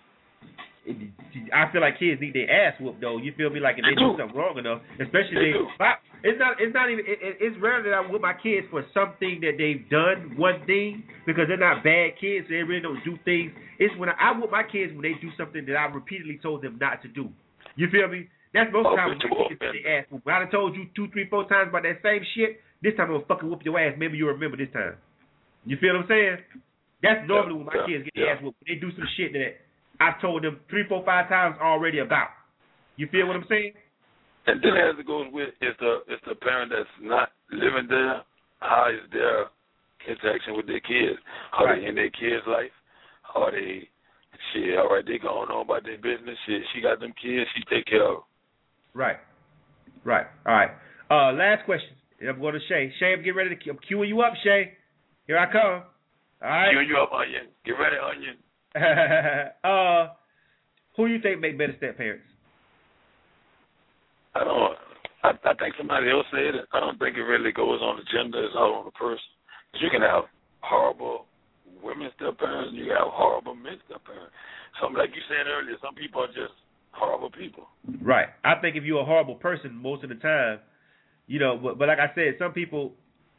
I feel like kids need their ass whooped though. You feel me? Like if they do something wrong enough, especially it's not even. It's rare that I whip my kids for something that they've done one thing because they're not bad kids. So they really don't do things. It's when I whip my kids when they do something that I repeatedly told them not to do. You feel me? That's most times when my kids get their ass whooped. When I done told you 2, 3, 4 times about that same shit, this time I'm gonna fucking whoop your ass. Maybe you'll remember this time. You feel what I'm saying? That's normally when my kids get their ass whooped. They do some shit that I've told them 3, 4, 5 times already about. You feel what I'm saying? And then as it goes with is the parent that's not living there. How is their interaction with their kids? Are they in their kids' life? Are they all right, they going on about their business. She got them kids, she take care of them. Right. All right. Last question. I'm going to Shay. Shay, I'm getting ready to. I'm queuing you up, Shay. Here I come. All right. Queuing you up, Onion. Get ready, Onion. Who you think make better step parents? I think somebody else said it. I don't think it really goes on the gender. It's all on the person. You can have horrible women step parents, and you can have horrible men step parents. Some, like you said earlier, some people are just horrible people. Right. I think if you're a horrible person most of the time, you know, but like I said, some people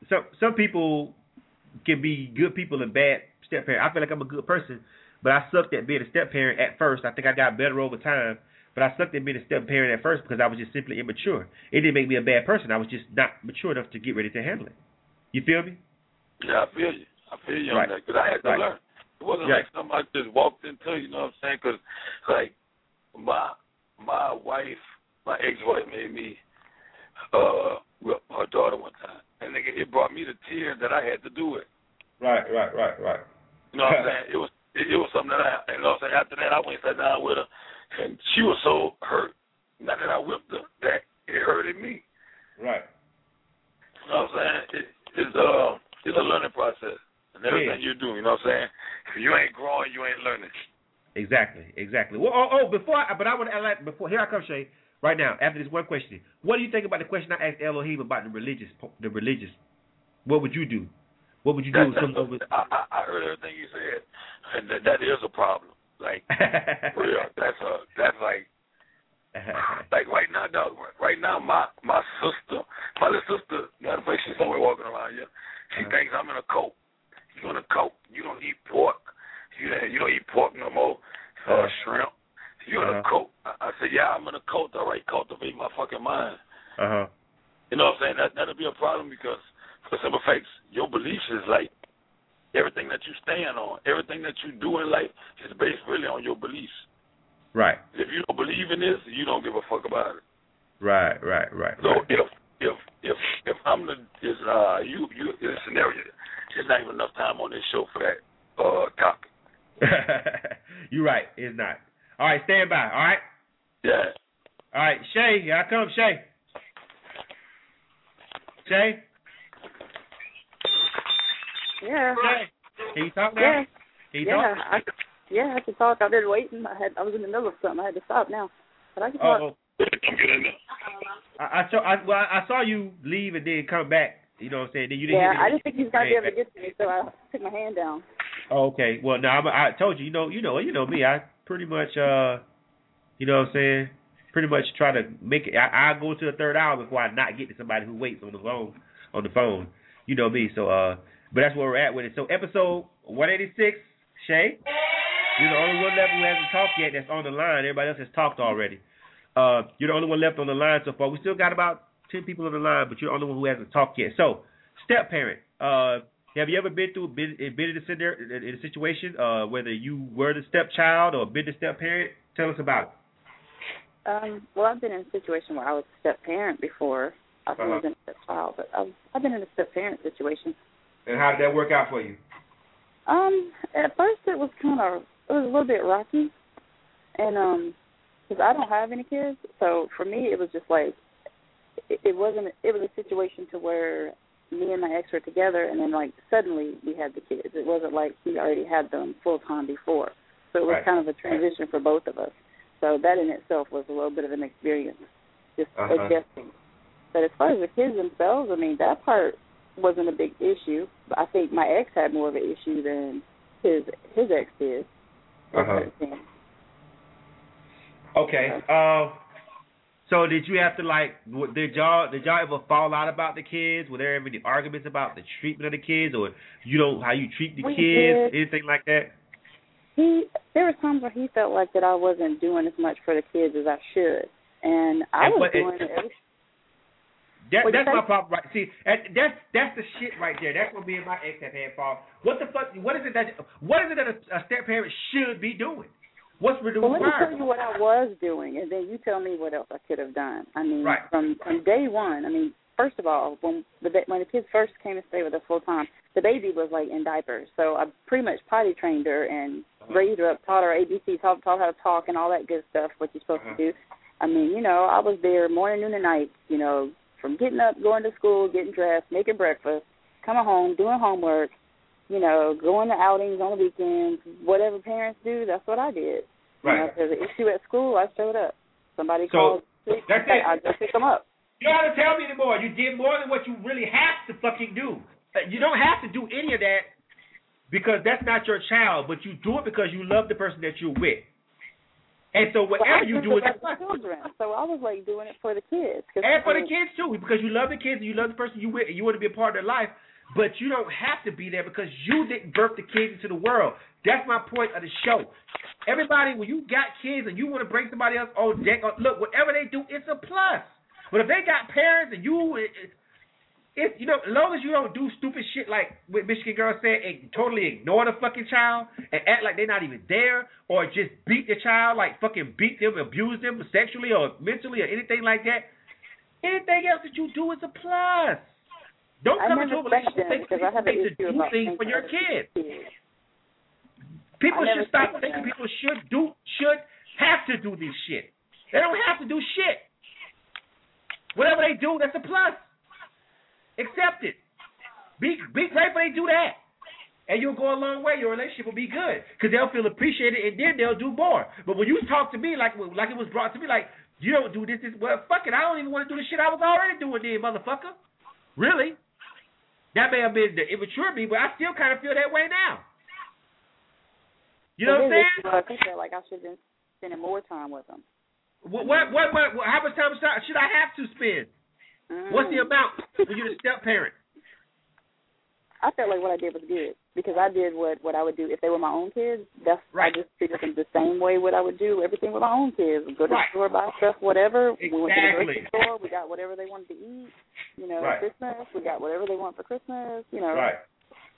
can be good people and bad step parents. I feel like I'm a good person, but I sucked at being a step parent at first. I think I got better over time, but I sucked at being a step parent at first because I was just simply immature. It didn't make me a bad person. I was just not mature enough to get ready to handle it. You feel me? Yeah, I feel you. I feel you on that because I had to learn. It wasn't like something I just walked into, you know what I'm saying? Because, like, my wife, my ex-wife made me with her daughter one time. And it brought me to tears that I had to do it. Right. You know what I'm saying? It was something that you know what I'm saying? After that, I went and sat down with her, and she was so hurt, not that I whipped her, that it hurted me. Right. You know what I'm saying? It's a learning process. And everything you do, you know what I'm saying? If you ain't growing, you ain't learning. Exactly. Well, here I come, Shay. Right now, after this one question, what do you think about the question I asked Elohim about the religious? What would you do? What would you do? I heard everything you said, and that is a problem. Like, real, that's like right now, dog. Right now, my little sister, matter of fact, she's somewhere walking around here. She thinks I'm in a cult. You in a cult? You don't eat pork. You don't eat pork no more. Shrimp. You in a cult? I said, yeah, I'm in a cult. All right, cultivate my fucking mind. You know what I'm saying? That'll be a problem because for beliefs is like everything that you stand on, everything that you do in life is based really on your beliefs. Right. If you don't believe in this, you don't give a fuck about it. Right. So if I'm the you in a scenario, there's not even enough time on this show for that topic. You're right. It's not. All right, stand by. All right. Yeah. All right, Shay. Here I come, Shay. Shay. Yeah. Shay. Can you talk now? Yeah. Can you talk? I can talk. I've been waiting. I was in the middle of something. I had to stop now, but I can talk. I saw you leave and then come back. You know what I'm saying? Then you didn't. Yeah, I didn't think he was gonna be able to get to me, so I took my hand down. Oh, okay. Well, no, I told you. You know me. I pretty much, you know what I'm saying? Pretty much try to make it. I go to the third hour before I not get to somebody who waits on the phone. You know me. So, but that's where we're at with it. So, episode 186, Shay. You're the only one left who hasn't talked yet that's on the line. Everybody else has talked already. You're the only one left on the line so far. We still got about 10 people on the line, but you're the only one who hasn't talked yet. So, step parent. Have you ever been in a situation whether you were the stepchild or been the step parent? Tell us about it. Well, I've been in a situation where I was a step parent before. I wasn't a stepchild, but I've been in a step parent situation. And how did that work out for you? At first it was a little bit rocky, and because I don't have any kids, so for me it was just like it was a situation to where me and my ex were together, and then like suddenly we had the kids. It wasn't like we already had them full time before, so it was kind of a transition for both of us. So that in itself was a little bit of an experience, just adjusting. But as far as the kids themselves, I mean, that part wasn't a big issue. But I think my ex had more of an issue than his ex did. Okay. So did you have to did y'all ever fall out about the kids? Were there ever any arguments about the treatment of the kids, or how you treat the kids, anything like that? There were times where he felt like that I wasn't doing as much for the kids as I should, and I was doing it. That's my problem, right? See, that's the shit right there. That's what me and my ex have had fault. What the fuck? What is it that a step parent should be doing? What's required? Well, let me tell you what I was doing, and then you tell me what else I could have done. I mean, from day one. I mean, first of all, when the kids first came to stay with us full time, the baby was like in diapers, so I pretty much potty trained her and raised her up, taught her ABC, taught her how to talk and all that good stuff. What you're supposed to do. I mean, I was there morning, noon, and night. From getting up, going to school, getting dressed, making breakfast, coming home, doing homework, going to outings on the weekends, whatever parents do, that's what I did. Right. If there's an issue at school, I showed up. Somebody called sick, I just pick them up. You don't have to tell me anymore. You did more than what you really have to fucking do. You don't have to do any of that because that's not your child, but you do it because you love the person that you're with. And so whatever you do is for children. So I was like doing it for the kids. And for the kids too, because you love the kids and you love the person you with and you want to be a part of their life. But you don't have to be there because you didn't birth the kids into the world. That's my point of the show. Everybody, when you got kids and you want to bring somebody else on deck, look, whatever they do, it's a plus. But if they got parents and as long as you don't do stupid shit like what Michigan Girl said and totally ignore the fucking child and act like they're not even there, or just beat the child, like fucking beat them, abuse them sexually or mentally or anything like that, anything else that you do is a plus. Don't come into a relationship to do things for your kids. People should stop thinking people should have to do this shit. They don't have to do shit. Whatever they do, that's a plus. Accept it. Be grateful they do that. And you'll go a long way. Your relationship will be good. Because they'll feel appreciated and then they'll do more. But when you talk to me like it was brought to me, like, you don't do this, well, fuck it. I don't even want to do the shit I was already doing then, motherfucker. Really? That may have been the immature me, but I still kind of feel that way now. You know what I'm saying? I feel like I should have been spending more time with them. How much time should I have to spend? What's the amount when you're the step parent? I felt like what I did was good because I did what I would do if they were my own kids. That's I just treated them the same way what I would do everything with my own kids. Go to the store, buy stuff, whatever. Exactly. We went to the grocery store. We got whatever they wanted to eat. Christmas, we got whatever they want for Christmas.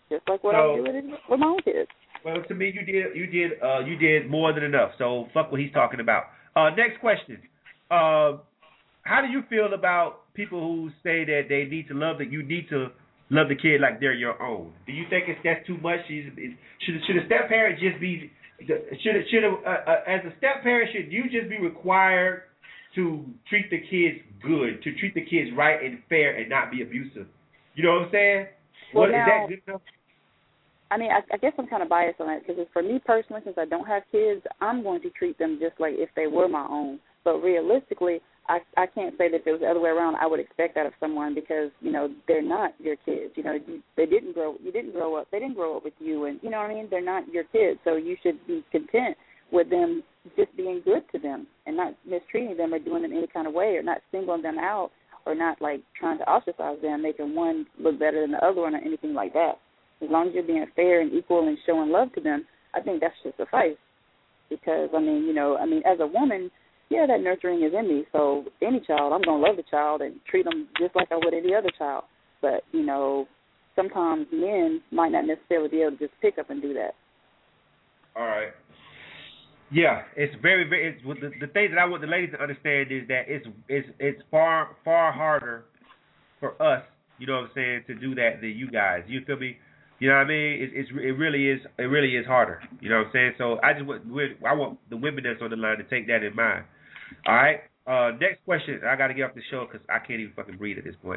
just like what I do with my own kids. Well, to me, you did more than enough. So fuck what he's talking about. Next question. How do you feel about people who say that they need to love you need to love the kid like they're your own? Do you think that's too much? Should a step parent just be? As a step parent, should you just be required to treat the kids good, to treat the kids right and fair, and not be abusive? You know what I'm saying? Well, is that good enough? I mean, I guess I'm kind of biased on that because for me personally, since I don't have kids, I'm going to treat them just like if they were my own. But realistically, I can't say that if it was the other way around, I would expect that of someone because, you know, they're not your kids. You know, you didn't grow up. They didn't grow up with you, and you know what I mean? They're not your kids, so you should be content with them just being good to them and not mistreating them or doing them any kind of way or not singling them out or not, like, trying to ostracize them, making one look better than the other one or anything like that. As long as you're being fair and equal and showing love to them, I think that should suffice. Because, as a woman, yeah, that nurturing is in me. So any child, I'm going to love the child and treat them just like I would any other child. But, you know, sometimes men might not necessarily be able to just pick up and do that. All right. Yeah, it's very, very. The thing that I want the ladies to understand is that it's far harder for us, you know what I'm saying, to do that than you guys. You feel me? You know what I mean? It really is harder. You know what I'm saying? So I want the women that's on the line to take that in mind. All right. Next question. I got to get off the show because I can't even fucking breathe at this point.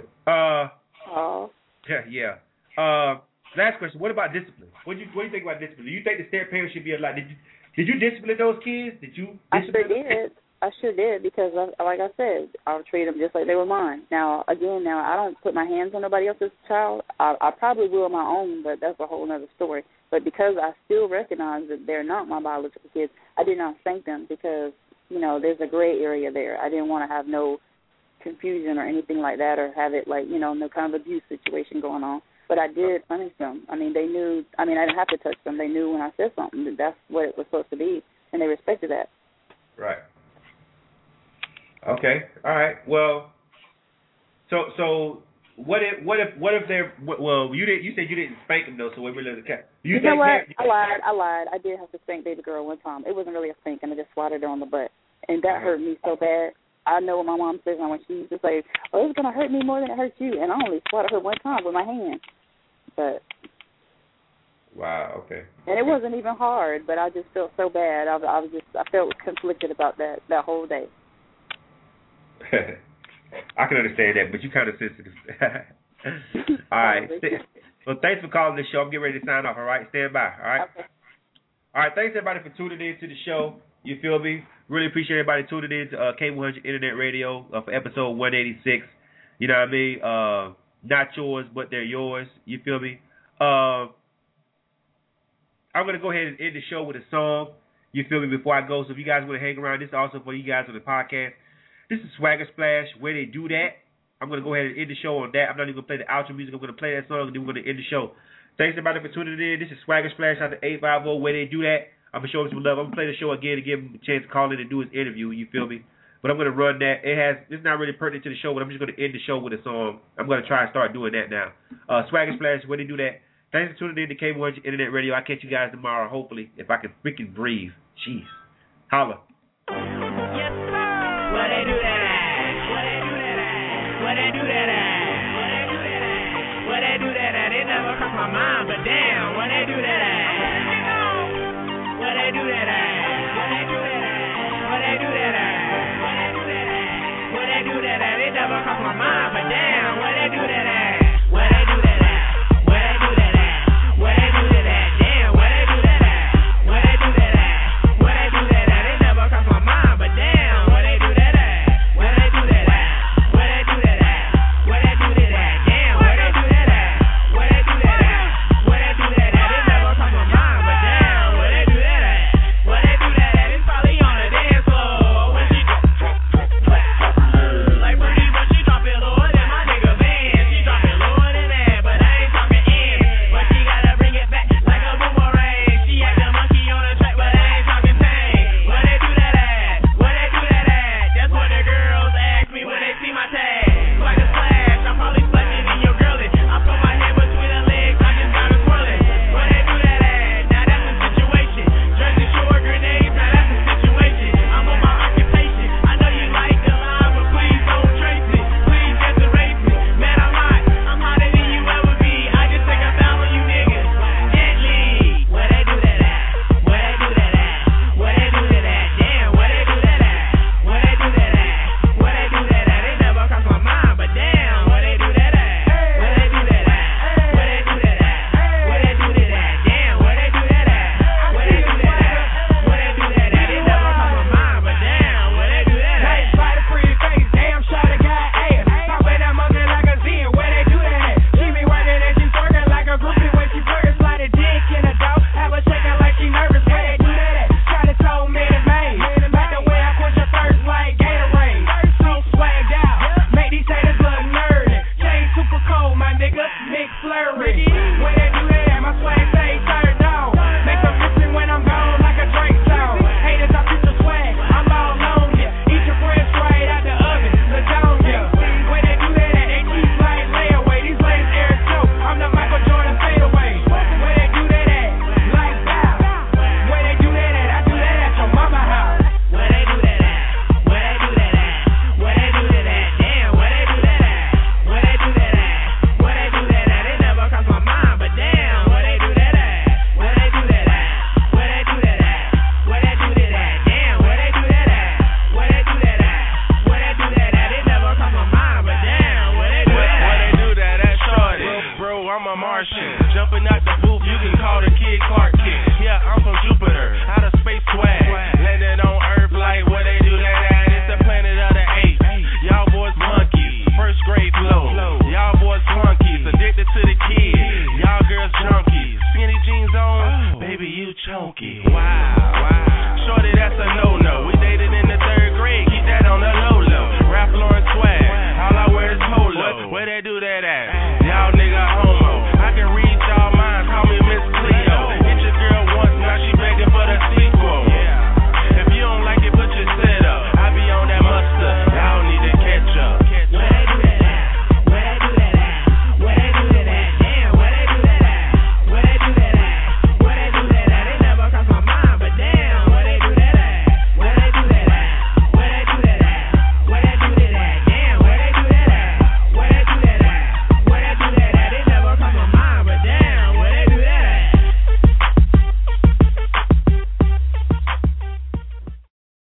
Yeah. Last question. What about discipline? What do you think about discipline? Do you think the step parents should be allowed? Did you discipline those kids? I sure did because, like I said, I'll treat them just like they were mine. Now, I don't put my hands on nobody else's child. I probably will my own, but that's a whole other story. But because I still recognize that they're not my biological kids, I did not spank them because, you know, there's a gray area there. I didn't want to have no confusion or anything like that or have it like, you know, no kind of abuse situation going on. But I did punish them. I mean, they knew. I mean, I didn't have to touch them. They knew when I said something that that's what it was supposed to be, and they respected that. Right. Okay. All right. Well, so what if they're you said you didn't spank them though, so what really the cat? You know what? I lied. I did have to spank baby girl one time. It wasn't really a spank, and I just swatted her on the butt, and that hurt me so bad. I know what my mom says when she used to say, "Oh, it's gonna hurt me more than it hurts you," and I only swatted her one time with my hand. But wow, okay. And it wasn't even hard, but I just felt so bad. I felt conflicted about that whole day. I can understand that, but you kind of sensitive. All right. Well, thanks for calling the show. I'm getting ready to sign off. All right, stand by. All right. Okay. All right. Thanks everybody for tuning in to the show. You feel me? Really appreciate everybody tuning in to K100 Internet Radio for episode 186. You know what I mean? Not yours, but they're yours. You feel me? I'm going to go ahead and end the show with a song. You feel me? Before I go. So if you guys want to hang around, this is also for you guys on the podcast. This is Swagger Splash, Where They Do That. I'm going to go ahead and end the show on that. I'm not even going to play the outro music. I'm going to play that song, and then we're going to end the show. Thanks, everybody, for tuning in. This is Swagger Splash out to 850, Where They Do That. I'm going to show them some love. I'm going to play the show again to give him a chance to call in and do his interview. You feel me? But I'm going to run that. It's not really pertinent to the show, but I'm just going to end the show with a song. I'm going to try and start doing that now. Swagger Splash, Where They Do That. Thanks for tuning in to K100 Internet Radio. I'll catch you guys tomorrow, hopefully, if I can freaking breathe. Jeez. Holla. Yes, sir. Where they do that at? Where they do that at? Where they do that at? Where they do that at? Where they do that at? It never crossed my mind, but damn, where they do that at? Where they do that at? Where they do that at? Where they do that at? Where they do that at? Where they do that at? It never crossed my mind, but damn, where they do that at? Where they do that at? Where they do that at? Where they do that at? Damn, where they do that at? Where they do that at? Where they do that at? It never crossed my mind, but damn, where they do that at? Where they do that at? Where they do that at? Where they do that at? Damn, where they do that at? Where they do that at? Where they do that at? It never crossed my mind, but damn, where they do that at? Where they do that at? It's probably on the dance floor. When she like pretty, but she drop it low. Where they do that at? My swag say turned on. Make them listen when I'm gone like a Drake song. Haters, I put the swag, I'm all on ya. Eat your bread straight out the oven, lasagna. Where they do that at? They keep like layaway. These ladies Eric Joe, I'm the Michael Jordan fadeaway. Where they do that at? Like bow. Where they do that at? I do that at your mama house. Where they do that at? Where they do that at? Where they do that at? Damn, where they do that at? Where they do that at? Where they do that at? It never crossed my mind, but damn, where they do that at? Where they do that at? Where they do that at? Where they do that at? Damn, where they do that at? Where they do that at? Where they do that at? It never crossed my mind, but damn, where they do that at? Where they do that at? Shorty, bro, I'm a Martian. Jumping out the booth, you can call the kid Clark Kent. Yeah, I'm from Jupiter, out of space swag. Landed on Earth like where they do that at? It's the planet of the apes. Y'all boys monkeys, first grade flow. Y'all boys flunkies, addicted to the kids. Y'all girls junkies, skinny jeans on, baby you chunky. Wow.